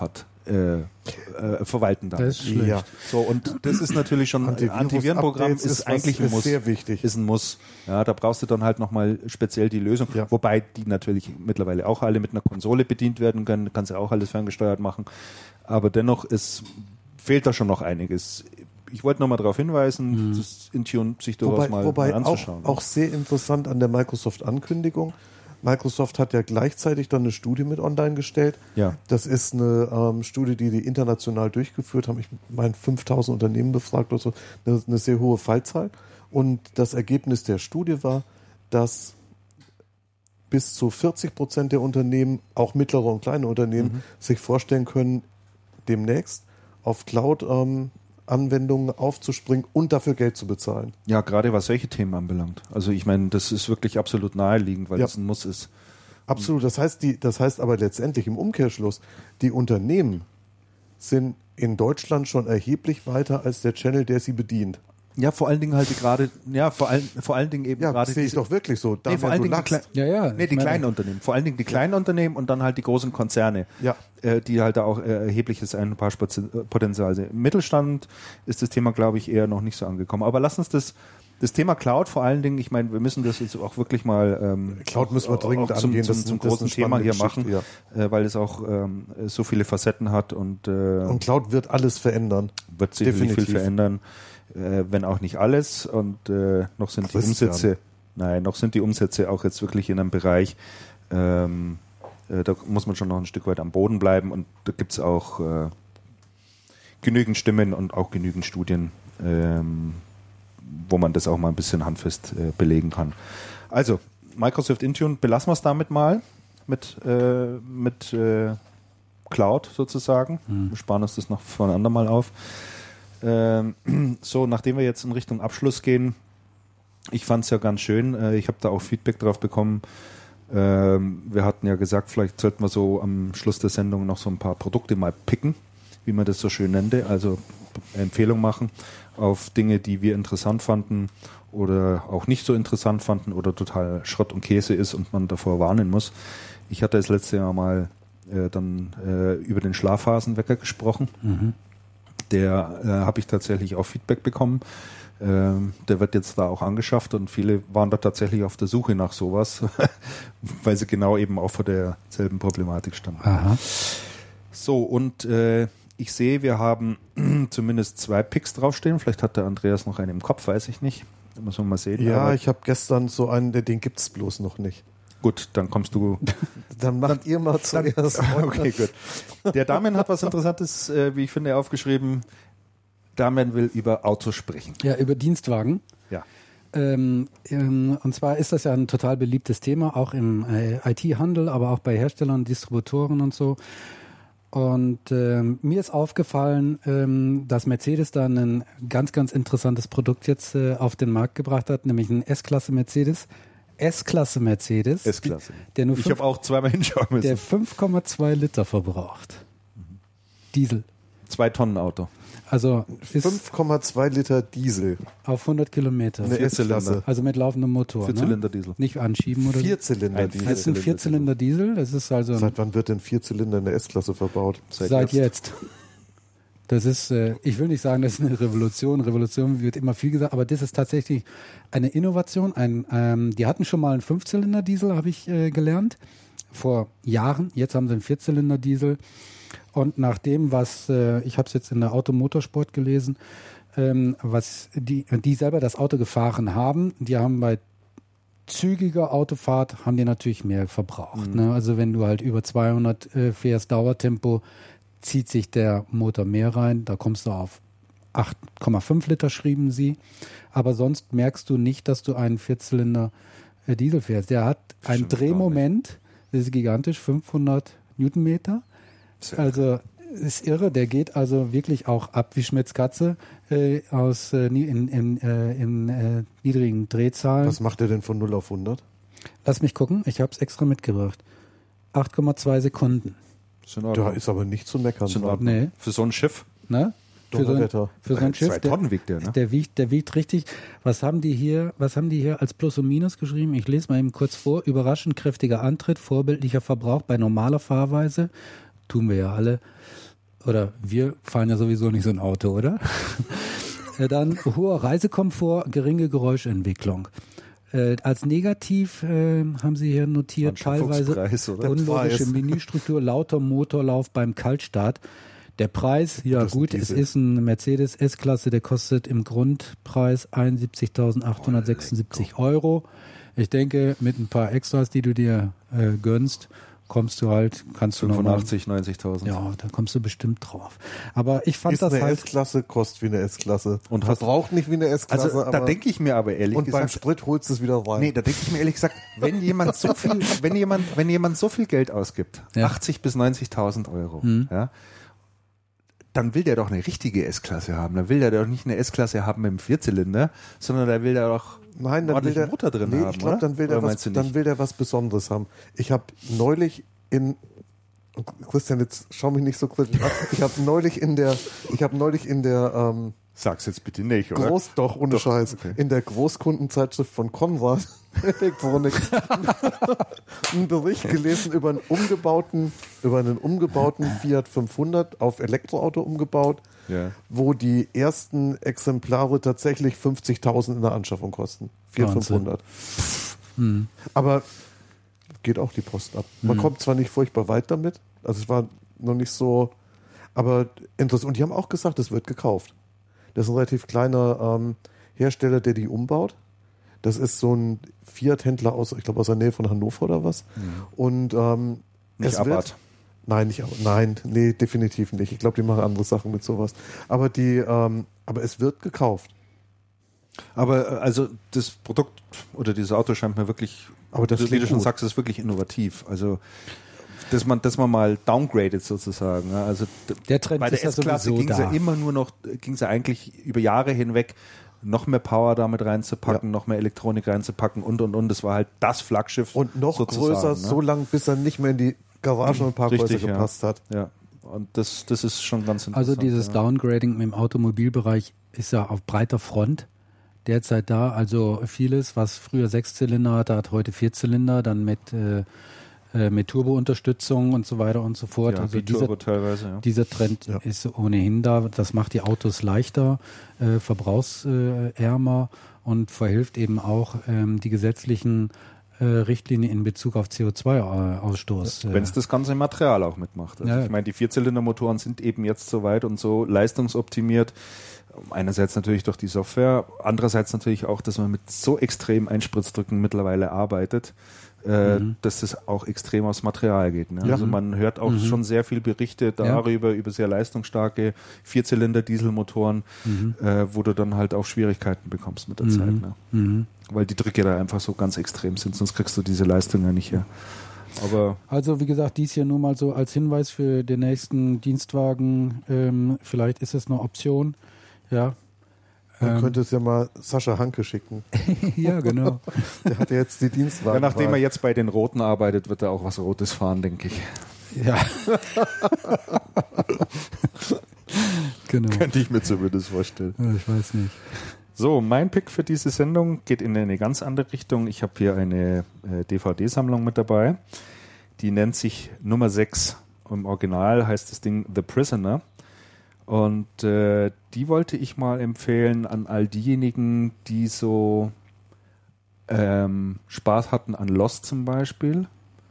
verwalten darf. Das ist schlecht. Ja. So, und das ist natürlich schon, Antivirenprogramm ist eigentlich ein Muss. Sehr wichtig. Ist ein Muss. Ja, da brauchst du dann halt nochmal speziell die Lösung. Ja. Wobei die natürlich mittlerweile auch alle mit einer Konsole bedient werden können. Kannst ja auch alles ferngesteuert machen. Aber dennoch fehlt da schon noch einiges. Ich wollte nochmal darauf hinweisen, das Intune sich durchaus mal anzuschauen. Auch sehr interessant an der Microsoft-Ankündigung. Microsoft hat ja gleichzeitig dann eine Studie mit online gestellt. Ja. Das ist eine Studie, die international durchgeführt haben. Ich meine, 5000 Unternehmen befragt oder so. Eine sehr hohe Fallzahl. Und das Ergebnis der Studie war, dass bis zu 40% der Unternehmen, auch mittlere und kleine Unternehmen, sich vorstellen können, demnächst auf Cloud-Anwendungen aufzuspringen und dafür Geld zu bezahlen. Ja, gerade was solche Themen anbelangt. Also ich meine, das ist wirklich absolut naheliegend, weil Ja. das ein Muss ist. Absolut. Das heißt aber letztendlich im Umkehrschluss, die Unternehmen sind in Deutschland schon erheblich weiter als der Channel, der sie bedient. Ja, vor allen Dingen halt gerade, vor allen Dingen eben Ja, gerade sehe ich doch wirklich so. Nee, vor allen Dingen die kleinen Unternehmen. Vor allen Dingen die kleinen Unternehmen und dann halt die großen Konzerne, Ja. Die halt da auch erhebliches Einsparpotenzial sehen. Im Mittelstand ist das Thema, glaube ich, eher noch nicht so angekommen. Aber lass uns das Thema Cloud vor allen Dingen, ich meine, wir müssen das jetzt auch wirklich mal Cloud müssen wir dringend zum angehen. zum großen Thema hier machen, weil es auch so viele Facetten hat und Cloud wird alles verändern. wird sicherlich definitiv. viel verändern, wenn auch nicht alles. Und noch sind die Umsätze auch jetzt wirklich in einem Bereich, da muss man schon noch ein Stück weit am Boden bleiben. Und da gibt es auch genügend Stimmen und auch genügend Studien, wo man das auch mal ein bisschen handfest belegen kann. Also, Microsoft Intune, belassen wir es damit mal mit Cloud sozusagen. Wir sparen uns das noch von andermal auf. So, nachdem wir jetzt in Richtung Abschluss gehen, ich fand es ja ganz schön, ich habe da auch Feedback drauf bekommen. Wir hatten ja gesagt, vielleicht sollten wir so am Schluss der Sendung noch so ein paar Produkte mal picken, wie man das so schön nannte, also Empfehlung machen auf Dinge, die wir interessant fanden oder auch nicht so interessant fanden oder total Schrott und Käse ist und man davor warnen muss. Ich hatte das letzte Jahr mal über den Schlafphasenwecker gesprochen. Der habe ich tatsächlich auch Feedback bekommen. Der wird jetzt da auch angeschafft und viele waren da tatsächlich auf der Suche nach sowas, weil sie genau eben auch vor derselben Problematik standen. Aha. So, und ich sehe, wir haben zumindest 2 Picks draufstehen. Vielleicht hat der Andreas noch einen im Kopf, weiß ich nicht. Da muss man mal sehen. Ja, aber ich habe gestern so einen, den gibt es bloß noch nicht. gut, dann kommst du. Dann macht ihr mal zuerst. Okay, gut. Der Damian hat was Interessantes, wie ich finde, aufgeschrieben. Damian will über Autos sprechen. Ja, über Dienstwagen. Ja. Und zwar ist das ja ein total beliebtes Thema, auch im IT-Handel, aber auch bei Herstellern, Distributoren und so. Und mir ist aufgefallen, dass Mercedes da ein ganz, ganz interessantes Produkt jetzt auf den Markt gebracht hat, nämlich ein S-Klasse Mercedes. S-Klasse Mercedes. S-Klasse. Der nur Ich habe auch zweimal hinschauen müssen. der 5,2 Liter verbraucht. Diesel. 2-Tonnen-Auto. Also ist 5,2 Liter Diesel. auf 100 Kilometer. Eine S-Klasse. Also mit laufendem Motor. 4-Zylinder-Diesel. Nicht anschieben oder so. Vierzylinder Ein Diesel. Das ist ein Vierzylinder-Diesel. Das ist also Seit wann wird denn Vierzylinder in der S-Klasse verbaut? seit jetzt. Das ist, ich will nicht sagen, das ist eine Revolution. Revolution wird immer viel gesagt, aber das ist tatsächlich eine Innovation. Die hatten schon mal einen 5-Zylinder-Diesel, habe ich gelernt, vor Jahren. Jetzt haben sie einen 4-Zylinder-Diesel. Und nach dem, was, ich habe es jetzt in der Automotorsport gelesen, was die selber das Auto gefahren haben, die haben bei zügiger Autofahrt, haben die natürlich mehr verbraucht. Ne? Also wenn du halt über 200 fährst, Dauertempo, zieht sich der Motor mehr rein, da kommst du auf 8,5 Liter, schrieben sie. Aber sonst merkst du nicht, dass du einen Vierzylinder Diesel fährst. Der hat ein Drehmoment, das ist gigantisch, 500 Newtonmeter. Also ist irre, der geht also wirklich auch ab wie Schmitz Katze in niedrigen Drehzahlen. Was macht er denn von 0 auf 100? Lass mich gucken, ich habe es extra mitgebracht. 8,2 Sekunden. Da ist aber nicht zu meckern. Nee. Für so ein Schiff. Ne? Für so ein Schiff, 2 Tonnen wiegt der, ne? der wiegt richtig. Was haben die hier als Plus und Minus geschrieben? Ich lese mal eben kurz vor. Überraschend kräftiger Antritt, vorbildlicher Verbrauch bei normaler Fahrweise. Tun wir ja alle. oder wir fahren ja sowieso nicht so ein Auto, oder? Dann hoher Reisekomfort, geringe Geräuschentwicklung. Als negativ haben Sie hier notiert, teilweise unlogische Menüstruktur, lauter Motorlauf beim Kaltstart. Der Preis, ja das gut, es ist ein Mercedes S-Klasse, der kostet im Grundpreis 71.876 Euro. Ich denke, mit ein paar Extras, die du dir gönnst, kannst du 85, 90.000. Ja, da kommst du bestimmt drauf. Aber ich fand das eine halt... S-Klasse, kostet wie eine S-Klasse. Und verbraucht nicht wie eine S-Klasse. Also da denke ich mir aber ehrlich und gesagt... beim Sprit holst du es wieder rein. Nee, da denke ich mir ehrlich gesagt, wenn jemand so viel Geld ausgibt, 80 bis 90.000 Euro, ja, dann will der doch eine richtige S-Klasse haben. Dann will der doch nicht eine S-Klasse haben mit einem Vierzylinder, sondern da will der doch einen ordentlichen Motor drin haben. Ich glaube, dann will der was Besonderes haben. Ich habe neulich Christian, jetzt schau mich nicht so kritisch an. Ich habe neulich in der sag's jetzt bitte nicht, oder? Scheiß. Okay. In der Großkundenzeitschrift von Conrad Elektronik einen Bericht gelesen über einen umgebauten Fiat 500 auf Elektroauto umgebaut, wo die ersten Exemplare tatsächlich 50.000 in der Anschaffung kosten. Fiat 500. Aber geht auch die Post ab. Man kommt zwar nicht furchtbar weit damit, also es war noch nicht so, aber interessant. Und die haben auch gesagt, es wird gekauft. Das ist ein relativ kleiner Hersteller, der die umbaut. Das ist so ein Fiat-Händler aus der Nähe von Hannover oder was. Und nicht Abarth. Nein, definitiv nicht. Ich glaube, die machen andere Sachen mit sowas. Aber es wird gekauft. Aber also das Produkt oder dieses Auto scheint mir wirklich, aber das wie du schon sagst, ist wirklich innovativ. Also dass man mal downgradet sozusagen. Also der Trend bei der S-Klasse ging es ja immer nur noch, ging es ja eigentlich über Jahre hinweg, noch mehr Power damit reinzupacken, noch mehr Elektronik reinzupacken und. Das war halt das Flaggschiff. Und noch größer, so lang, bis er nicht mehr in die Garagen und Parkhäuser gepasst hat. Ja, und das ist schon ganz interessant. Also dieses Downgrading im Automobilbereich ist ja auf breiter Front derzeit da. Also vieles, was früher 6-Zylinder hatte, hat heute 4-Zylinder, dann mit Turbo-Unterstützung und so weiter und so fort. Ja, also teilweise, dieser Trend ist ohnehin da. Das macht die Autos leichter, verbrauchsärmer und verhilft eben auch die gesetzlichen Richtlinien in Bezug auf CO2-Ausstoß. Wenn es das ganze Material auch mitmacht. Also ich meine, die Vierzylindermotoren sind eben jetzt so weit und so leistungsoptimiert. Einerseits natürlich durch die Software, andererseits natürlich auch, dass man mit so extrem Einspritzdrücken mittlerweile arbeitet, dass das auch extrem aufs Material geht. Ne? Ja. Also man hört auch schon sehr viel Berichte darüber, über sehr leistungsstarke Vierzylinder-Dieselmotoren, wo du dann halt auch Schwierigkeiten bekommst mit der Zeit. Ne? Weil die Drücke da einfach so ganz extrem sind, sonst kriegst du diese Leistung ja nicht her. Aber also wie gesagt, dies hier nur mal so als Hinweis für den nächsten Dienstwagen. Vielleicht ist es eine Option. Ja. Man könnte es ja mal Sascha Hanke schicken. Ja, genau. Der hat ja jetzt die Dienstwagen. Ja, nachdem er jetzt bei den Roten arbeitet, wird er auch was Rotes fahren, denke ich. Ja. Genau. Könnte ich mir zumindest vorstellen. Ja, ich weiß nicht. So, mein Pick für diese Sendung geht in eine ganz andere Richtung. Ich habe hier eine DVD-Sammlung mit dabei. Die nennt sich Nummer 6. Im Original heißt das Ding The Prisoner. Und die wollte ich mal empfehlen an all diejenigen, die so Spaß hatten an Lost zum Beispiel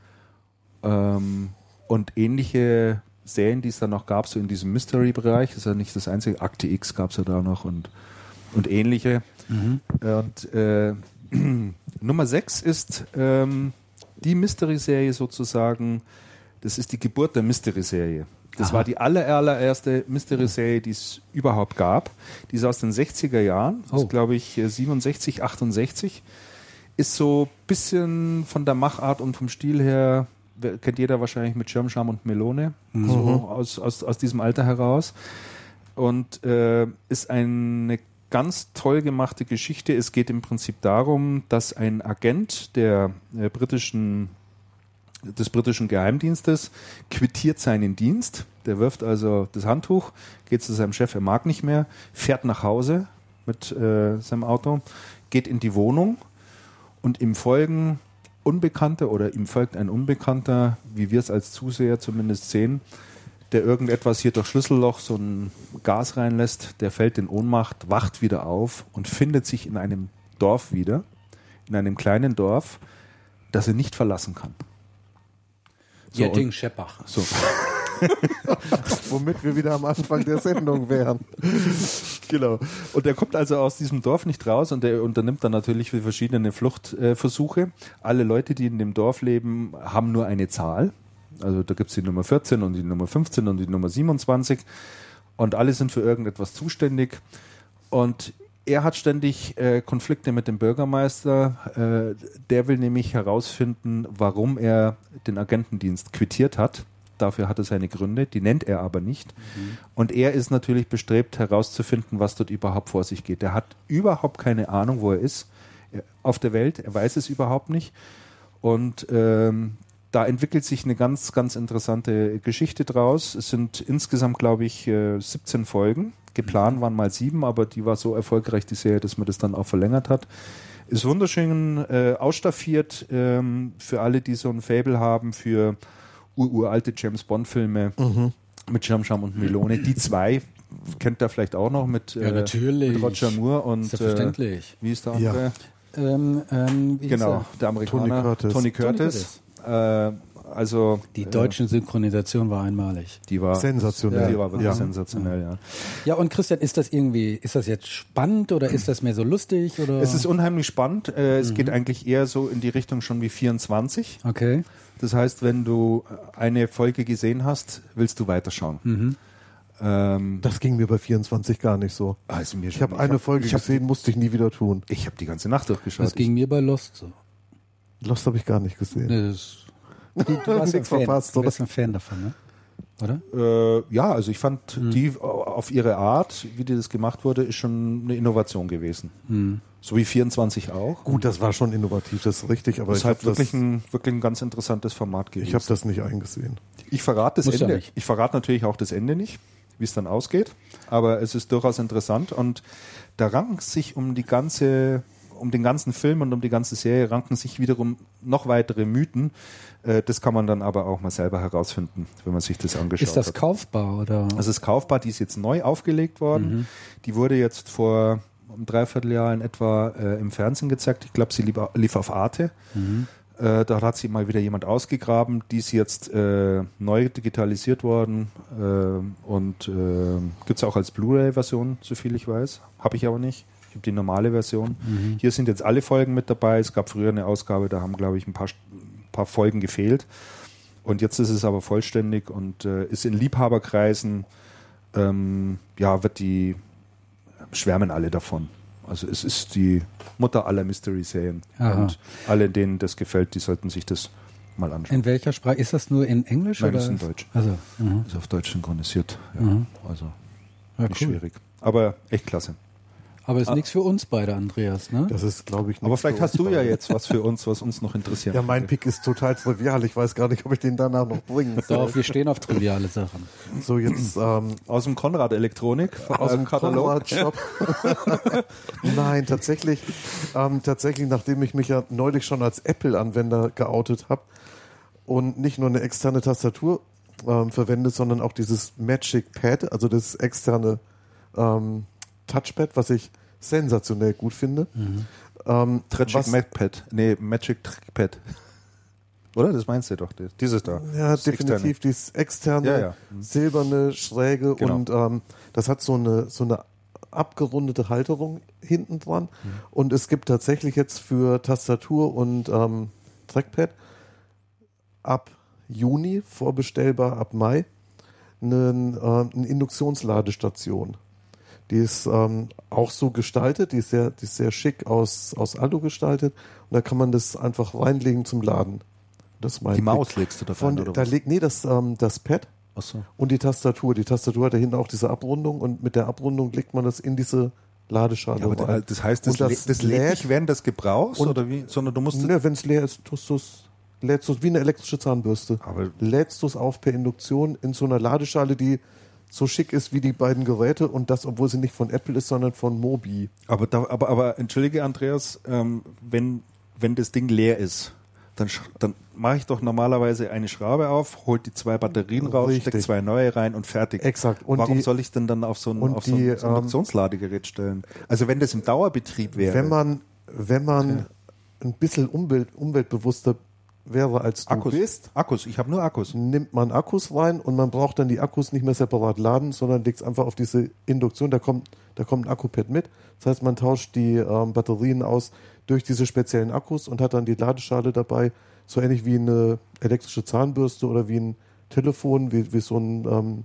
und ähnliche Serien, die es dann noch gab, so in diesem Mystery-Bereich. Das ist ja nicht das einzige. Akte X gab es ja da noch und ähnliche. Und Nummer 6 ist die Mystery-Serie sozusagen. Das ist die Geburt der Mystery-Serie. Das war die allererste Mystery-Serie, die es überhaupt gab. Die ist aus den 60er Jahren. Das ist, glaube ich, 67, 68. Ist so ein bisschen von der Machart und vom Stil her, kennt jeder wahrscheinlich mit Schirmscham und Melone, so aus diesem Alter heraus. Und ist eine ganz toll gemachte Geschichte. Es geht im Prinzip darum, dass ein Agent des britischen Geheimdienstes quittiert seinen Dienst. Der wirft also das Handtuch, geht zu seinem Chef, er mag nicht mehr, fährt nach Hause mit seinem Auto, geht in die Wohnung und ihm folgen Unbekannte oder ihm folgt ein Unbekannter, wie wir es als Zuseher zumindest sehen, der irgendetwas hier durch Schlüsselloch so ein Gas reinlässt, der fällt in Ohnmacht, wacht wieder auf und findet sich in einem Dorf wieder, in einem kleinen Dorf, das er nicht verlassen kann. So, Jetting-Scheppach. so. Womit wir wieder am Anfang der Sendung wären. Genau. Und er kommt also aus diesem Dorf nicht raus und er unternimmt dann natürlich verschiedene Fluchtversuche. Alle Leute, die in dem Dorf leben, haben nur eine Zahl. Also da gibt es die Nummer 14 und die Nummer 15 und die Nummer 27 und alle sind für irgendetwas zuständig. Und er hat ständig Konflikte mit dem Bürgermeister. Der will nämlich herausfinden, warum er den Agentendienst quittiert hat. Dafür hat er seine Gründe, die nennt er aber nicht. Und er ist natürlich bestrebt herauszufinden, was dort überhaupt vor sich geht. Er hat überhaupt keine Ahnung, wo er ist auf der Welt. Er weiß es überhaupt nicht. Und da entwickelt sich eine ganz, ganz interessante Geschichte draus. Es sind insgesamt, glaube ich, 17 Folgen. Geplant waren mal 7, aber die war so erfolgreich, die Serie, dass man das dann auch verlängert hat. Ist wunderschön ausstaffiert für alle, die so ein Faible haben für uralte James-Bond-Filme mit Schirmscham und Melone. Die zwei kennt ihr vielleicht auch noch mit, natürlich. Mit Roger Moore und Selbstverständlich. wie ist der andere? Wie Genau, der Amerikaner Tony Curtis. Also Die deutsche Synchronisation war einmalig. die war Sensationell. Die war wirklich Ja. sensationell, ja. Ja, und Christian, ist das jetzt spannend oder ist das mehr so lustig? Oder? Es ist unheimlich spannend. Es geht eigentlich eher so in die Richtung schon wie 24. Okay. Das heißt, wenn du eine Folge gesehen hast, willst du weiterschauen. Das ging mir bei 24 gar nicht so. Also mir Ich habe eine Folge gesehen, musste ich nie wieder tun. Ich habe die ganze Nacht durchgeschaut. Das ging mir bei Lost so. Lost habe ich gar nicht gesehen. Nee, du warst Nichts ein Fan. verpasst, Du oder? bist ein Fan davon, ne? Oder? Ja, also ich fand die auf ihre Art, wie das gemacht wurde, ist schon eine Innovation gewesen. So wie 24 auch. Gut, das war schon innovativ, das ist richtig, aber Das ist halt wirklich ein ganz interessantes Format gewesen. ich habe das nicht eingesehen. Ich verrate das Muss ja Ende. nicht. Ich verrate natürlich auch das Ende nicht, wie es dann ausgeht. Aber es ist durchaus interessant und da ranken sich um den ganzen Film und um die ganze Serie ranken sich wiederum noch weitere Mythen. Das kann man dann aber auch mal selber herausfinden, wenn man sich das angeschaut Ist das hat. kaufbar oder? Das ist kaufbar, die ist jetzt neu aufgelegt worden. Die wurde jetzt vor einem Dreivierteljahr in etwa im Fernsehen gezeigt. Ich glaube, sie lief auf Arte. Da hat sie mal wieder jemand ausgegraben. Die ist jetzt neu digitalisiert worden und gibt es auch als Blu-ray-Version, soviel ich weiß. Habe ich aber nicht. Ich habe die normale Version. Hier sind jetzt alle Folgen mit dabei. Es gab früher eine Ausgabe, da haben, glaube ich, ein paar Folgen gefehlt. Und jetzt ist es aber vollständig und ist in Liebhaberkreisen, schwärmen alle davon. Also es ist die Mutter aller Mystery-Serien. Aha. Und alle, denen das gefällt, die sollten sich das mal anschauen. In welcher Sprache? Ist das nur in Englisch? Nein, oder? das ist in Deutsch. Also, Ist auf Deutsch synchronisiert. Ja. Also ja, nicht cool. schwierig. Aber echt klasse. Aber ist nichts für uns beide, Andreas, ne? Das ist, glaube ich, nicht Aber vielleicht so. hast du ja jetzt was für uns, was uns noch interessiert. Ja, mein Pick ist total trivial. Ich weiß gar nicht, ob ich den danach noch bringen soll. Doch, wir stehen auf triviale Sachen. So, jetzt Aus dem Konrad Elektronik, aus dem Konrad-Shop. Nein, tatsächlich, nachdem ich mich ja neulich schon als Apple-Anwender geoutet habe und nicht nur eine externe Tastatur verwende, sondern auch dieses Magic Pad, also das externe Touchpad, was ich sensationell gut finde. Magic Trackpad. Oder? Das meinst du doch. Dieses da. Ja, Das definitiv. externe. Dieses externe, Ja, ja. silberne, schräge Genau. und das hat so eine abgerundete Halterung hinten dran. Und es gibt tatsächlich jetzt für Tastatur und Trackpad ab Juni, vorbestellbar ab Mai, eine Induktionsladestation. Die ist auch so gestaltet, die ist sehr schick aus Alu gestaltet und da kann man das einfach reinlegen zum Laden. Das ist mein Die Pick. Maus legst du da rein, oder was? das Pad Achso. und die Tastatur. Die Tastatur hat da hinten auch diese Abrundung und mit der Abrundung legt man das in diese Ladeschale Ja, aber rein. das heißt, Und das lädt nicht während des Gebrauchs, Und- oder wie? Sondern du musst... Ne, wenn es leer ist, lädst du es wie eine elektrische Zahnbürste. Aber- Lädst du es auf per Induktion in so einer Ladeschale, die so schick ist wie die beiden Geräte und das, obwohl sie nicht von Apple ist, sondern von Mobi. Aber entschuldige, Andreas, wenn das Ding leer ist, dann mache ich doch normalerweise eine Schraube auf, holt die 2 Batterien raus, steckt 2 neue rein und fertig. Exakt. Und warum soll ich denn dann auf so ein Induktionsladegerät stellen? Also wenn das im Dauerbetrieb wäre. Wenn man ein bisschen umweltbewusster wäre als du bist. Akkus, ich habe nur Akkus. Nimmt man Akkus rein und man braucht dann die Akkus nicht mehr separat laden, sondern legt es einfach auf diese Induktion. Da kommt ein Akkupad mit. Das heißt, man tauscht die Batterien aus durch diese speziellen Akkus und hat dann die Ladeschale dabei. So ähnlich wie eine elektrische Zahnbürste oder wie ein Telefon, wie so ein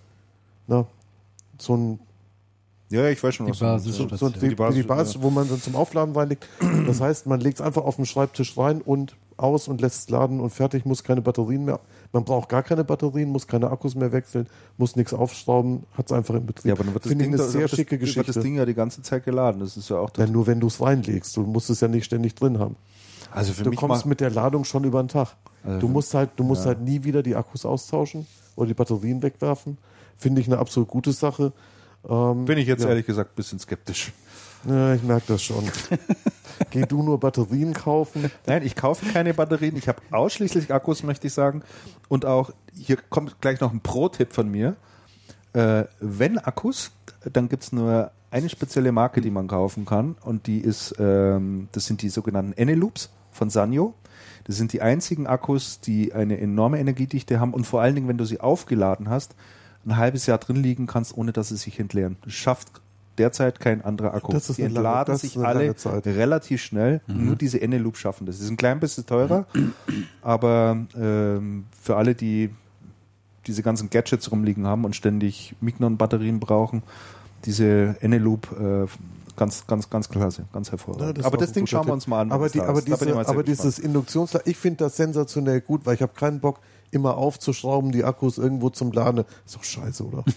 ja, ich weiß schon, was die Basis, wo man dann zum Aufladen reinlegt. Das heißt, man legt es einfach auf den Schreibtisch rein und aus und lässt es laden und fertig, muss keine Batterien mehr. Man braucht gar keine Batterien, muss keine Akkus mehr wechseln, muss nichts aufschrauben, hat es einfach im Betrieb. Ja, aber dann wird Finde ich eine sehr schicke Geschichte. Wird das Ding ja die ganze Zeit geladen. Das ist ja auch ja, nur wenn du es reinlegst. Du musst es ja nicht ständig drin haben. Also für du mich kommst mit der Ladung schon über den Tag. Also du musst halt nie wieder die Akkus austauschen oder die Batterien wegwerfen. Finde ich eine absolut gute Sache. Bin ich jetzt ehrlich gesagt ein bisschen skeptisch. Ja, ich merke das schon. Geh du nur Batterien kaufen? Nein, ich kaufe keine Batterien. Ich habe ausschließlich Akkus, möchte ich sagen. Und auch, hier kommt gleich noch ein Pro-Tipp von mir. Wenn Akkus, dann gibt es nur eine spezielle Marke, die man kaufen kann. Und die ist, das sind die sogenannten Eneloops von Sanyo. Das sind die einzigen Akkus, die eine enorme Energiedichte haben. Und vor allen Dingen, wenn du sie aufgeladen hast, ein halbes Jahr drin liegen kannst, ohne dass sie sich entleeren. Das schafft derzeit kein anderer Akku. Die entladen sich alle relativ schnell. Nur diese Eneloop schaffen das. Die sind ein klein bisschen teurer, aber für alle, die diese ganzen Gadgets rumliegen haben und ständig Mignon-Batterien brauchen, diese Eneloop ganz klasse, ganz hervorragend. Ja, aber das Ding schauen wir uns mal an. Aber dieses Induktionsladen, ich finde das sensationell gut, weil ich habe keinen Bock, immer aufzuschrauben, die Akkus irgendwo zum Laden. Ist doch scheiße, oder?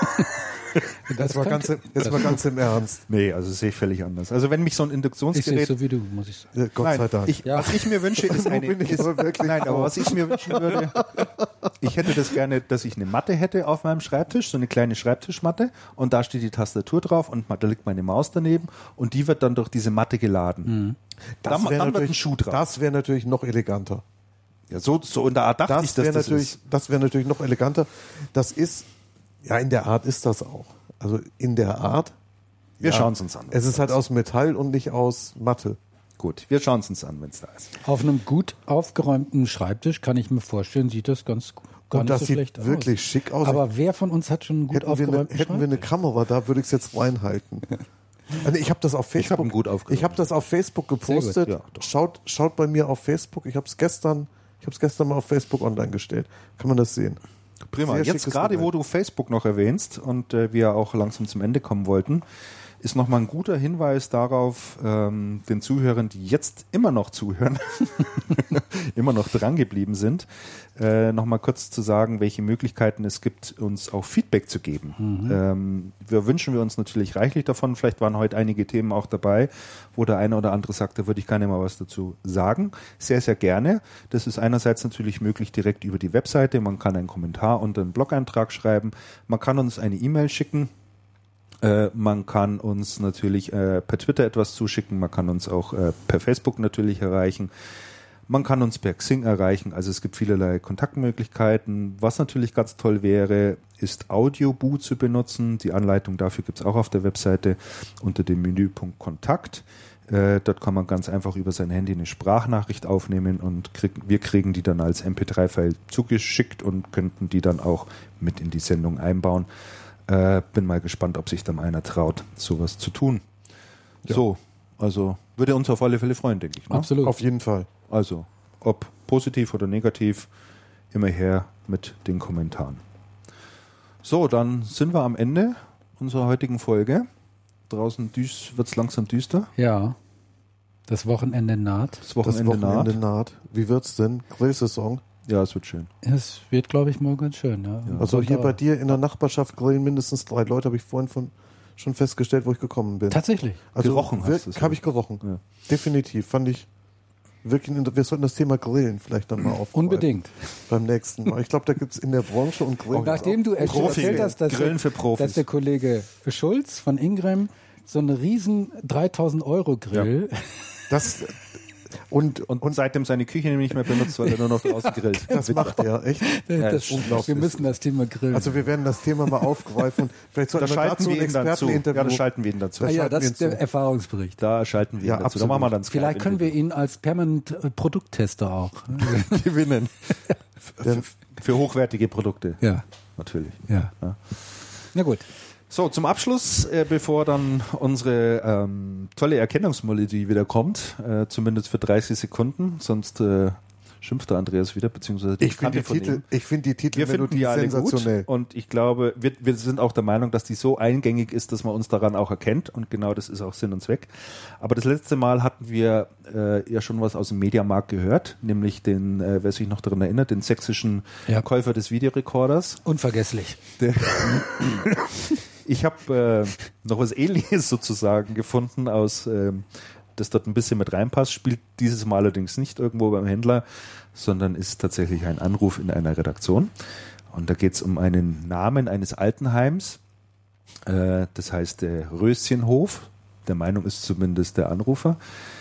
Das war ganz im Ernst. Nee, also das sehe ich völlig anders. Also wenn mich so ein Induktionsgerät... Ich sehe so wie du, muss ich sagen. Ja, Gott sei Dank. Was ich mir wünsche, ist eine... aber was ich mir wünschen würde, ich hätte das gerne, dass ich eine Matte hätte auf meinem Schreibtisch, so eine kleine Schreibtischmatte, und da steht die Tastatur drauf und da liegt meine Maus daneben und die wird dann durch diese Matte geladen. Dann wird ein Schuh drauf. Das wäre natürlich noch eleganter. Ja, so in der Art dachte ich, dass das ist. Das wäre natürlich noch eleganter. Das ist, ja, in der Art ist das auch. Also in der Art. Wir schauen es uns an. Es ist halt aus Metall und nicht aus Matte. Gut, wir schauen es uns an, wenn es da ist. Auf einem gut aufgeräumten Schreibtisch kann ich mir vorstellen, sieht das gar nicht so schlecht aus. Das sieht wirklich schick aus. Aber wer von uns hat schon einen gut aufgeräumten Schreibtisch? Hätten wir eine Kamera da, würde ich es jetzt reinhalten. Also ich habe das auf Facebook gepostet. Ja, schaut bei mir auf Facebook. Ich habe es gestern mal auf Facebook online gestellt. Kann man das sehen? Prima. Jetzt gerade, wo du Facebook noch erwähnst und wir auch langsam zum Ende kommen wollten, ist nochmal ein guter Hinweis darauf, den Zuhörern, die jetzt immer noch zuhören, immer noch dran geblieben sind, nochmal kurz zu sagen, welche Möglichkeiten es gibt, uns auch Feedback zu geben. Wünschen wir uns natürlich reichlich davon. Vielleicht waren heute einige Themen auch dabei, wo der eine oder andere sagt, da würde ich gerne mal was dazu sagen. Sehr, sehr gerne. Das ist einerseits natürlich möglich direkt über die Webseite. Man kann einen Kommentar unter einen Blog-Eintrag schreiben. Man kann uns eine E-Mail schicken. Man kann uns natürlich per Twitter etwas zuschicken, man kann uns auch per Facebook natürlich erreichen, man kann uns per Xing erreichen, also es gibt vielerlei Kontaktmöglichkeiten. Was natürlich ganz toll wäre, ist Audioboo zu benutzen. Die Anleitung dafür gibt es auch auf der Webseite unter dem Menüpunkt Kontakt. Dort kann man ganz einfach über sein Handy eine Sprachnachricht aufnehmen und wir kriegen die dann als MP3-File zugeschickt und könnten die dann auch mit in die Sendung einbauen. Bin mal gespannt, ob sich dann einer traut, sowas zu tun. Ja. So, also würde uns auf alle Fälle freuen, denke ich. Ne? Absolut. Auf jeden Fall. Also, ob positiv oder negativ, immer her mit den Kommentaren. So, dann sind wir am Ende unserer heutigen Folge. Draußen wird es langsam düster. Ja, das Wochenende naht. Das Wochenende naht. Wie wird's denn? Grillsaison? Ja, es wird schön. Es wird, glaube ich, morgen ganz schön. Ja. Also hier bei dir in der Nachbarschaft grillen mindestens 3 Leute, habe ich vorhin schon festgestellt, wo ich gekommen bin. Tatsächlich? Also gerochen hast du es. Habe ich gerochen. Ja. Definitiv. Fand ich wirklich, wir sollten das Thema Grillen vielleicht dann mal aufgreifen. Unbedingt. Beim nächsten Mal. Ich glaube, da gibt es in der Branche und Grillen. Nachdem du erzählt hast, dass der Kollege Schulz von Ingram so einen riesen 3.000 € Grill... Ja. Und seitdem seine Küche nicht mehr benutzt, weil er nur noch draußen grillt. das macht er, echt? Das ist unglaublich. Wir müssen das Thema grillen. Also wir werden das Thema mal aufgreifen. Vielleicht sollten wir dazu ein Experteninterview. Ja, das schalten wir ihn dazu. Das ist der Erfahrungsbericht. Da schalten wir ihn dazu. Da machen wir dann Vielleicht können wir ihn als permanent Produkttester auch gewinnen. Für hochwertige Produkte. Ja. Natürlich. Ja. Na gut. So, zum Abschluss, bevor dann unsere tolle Erkennungsmelodie wieder kommt, zumindest für 30 Sekunden, sonst schimpft der Andreas wieder, beziehungsweise ich finde die Titelmelodie sensationell. Gut und ich glaube, wir sind auch der Meinung, dass die so eingängig ist, dass man uns daran auch erkennt und genau das ist auch Sinn und Zweck. Aber das letzte Mal hatten wir ja schon was aus dem Mediamarkt gehört, nämlich den, wer sich noch daran erinnert, den sächsischen Käufer des Videorekorders. Unvergesslich. Ich habe noch was Ähnliches sozusagen gefunden, das dort ein bisschen mit reinpasst, spielt dieses Mal allerdings nicht irgendwo beim Händler, sondern ist tatsächlich ein Anruf in einer Redaktion. Und da geht es um einen Namen eines Altenheims, das heißt der Röschenhof, der Meinung ist zumindest der Anrufer.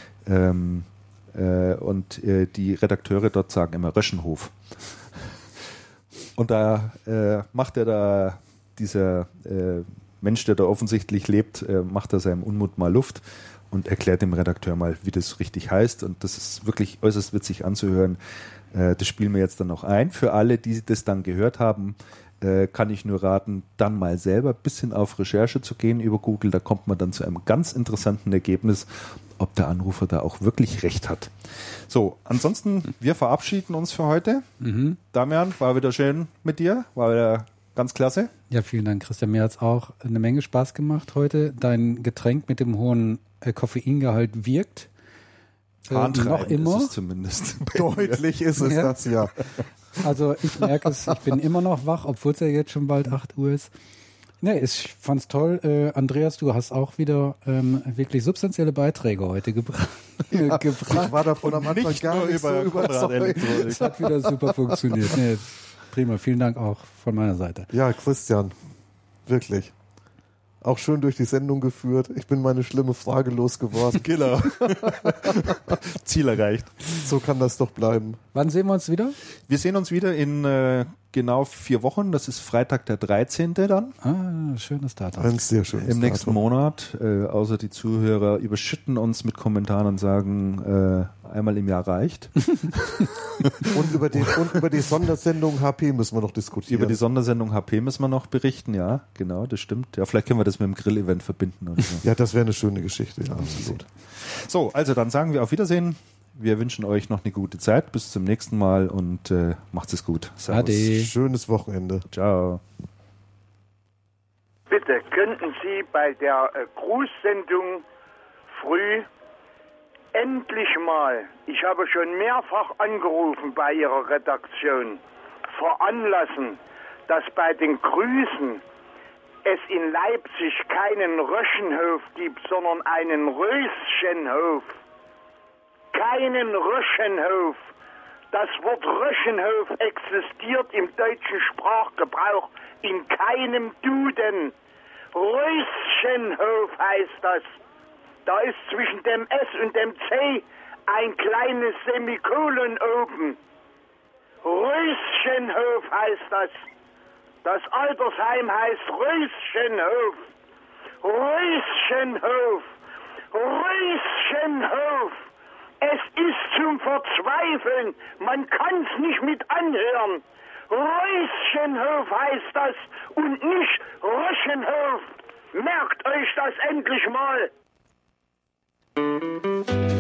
Und die Redakteure dort sagen immer Röschenhof. Und da macht dieser Mensch, der da offensichtlich lebt, macht da seinem Unmut mal Luft und erklärt dem Redakteur mal, wie das richtig heißt. Und das ist wirklich äußerst witzig anzuhören. Das spielen wir jetzt dann noch ein. Für alle, die das dann gehört haben, kann ich nur raten, dann mal selber ein bisschen auf Recherche zu gehen über Google. Da kommt man dann zu einem ganz interessanten Ergebnis, ob der Anrufer da auch wirklich recht hat. So, ansonsten, wir verabschieden uns für heute. Damian, war wieder schön mit dir, war wieder ganz klasse. Ja, vielen Dank, Christian. Mir hat es auch eine Menge Spaß gemacht heute. Dein Getränk mit dem hohen Koffeingehalt wirkt. Noch immer. Ist es zumindest. Deutlich ist es das, ja. Also ich merke es, ich bin immer noch wach, obwohl es ja jetzt schon bald 8 Uhr ist. Nee, ich fand's toll. Andreas, du hast auch wieder wirklich substanzielle Beiträge heute gebracht. Ich war davon am Anfang gar nicht so überzeugt. Es hat wieder super funktioniert. Nee, prima, vielen Dank auch von meiner Seite. Ja, Christian, wirklich. Auch schön durch die Sendung geführt. Ich bin meine schlimme Frage losgeworden. Genau. Ziel erreicht. So kann das doch bleiben. Wann sehen wir uns wieder? Wir sehen uns wieder in genau 4 Wochen. Das ist Freitag der 13. dann. Schönes Datum. Ein sehr schönes Im nächsten Monat. Außer die Zuhörer überschütten uns mit Kommentaren und sagen, einmal im Jahr reicht. Und über die Sondersendung HP müssen wir noch diskutieren. Über die Sondersendung HP müssen wir noch berichten, ja, genau, das stimmt. Ja, vielleicht können wir das mit dem Grill-Event verbinden. Oder so. Ja, das wäre eine schöne Geschichte, ja, absolut. So, also dann sagen wir auf Wiedersehen. Wir wünschen euch noch eine gute Zeit. Bis zum nächsten Mal und macht's es gut. Servus. Ade. Schönes Wochenende. Ciao. Bitte, könnten Sie bei der Grußsendung früh endlich mal, ich habe schon mehrfach angerufen bei Ihrer Redaktion, veranlassen, dass bei den Grüßen es in Leipzig keinen Röschenhof gibt, sondern einen Röschenhof. Keinen Röschenhof. Das Wort Röschenhof existiert im deutschen Sprachgebrauch in keinem Duden. Röschenhof heißt das. Da ist zwischen dem S und dem C ein kleines Semikolon oben. Röschenhof heißt das. Das Altersheim heißt Röschenhof. Röschenhof. Röschenhof. Es ist zum Verzweifeln. Man kann's nicht mit anhören. Röschenhof heißt das und nicht Röschenhof. Merkt euch das endlich mal.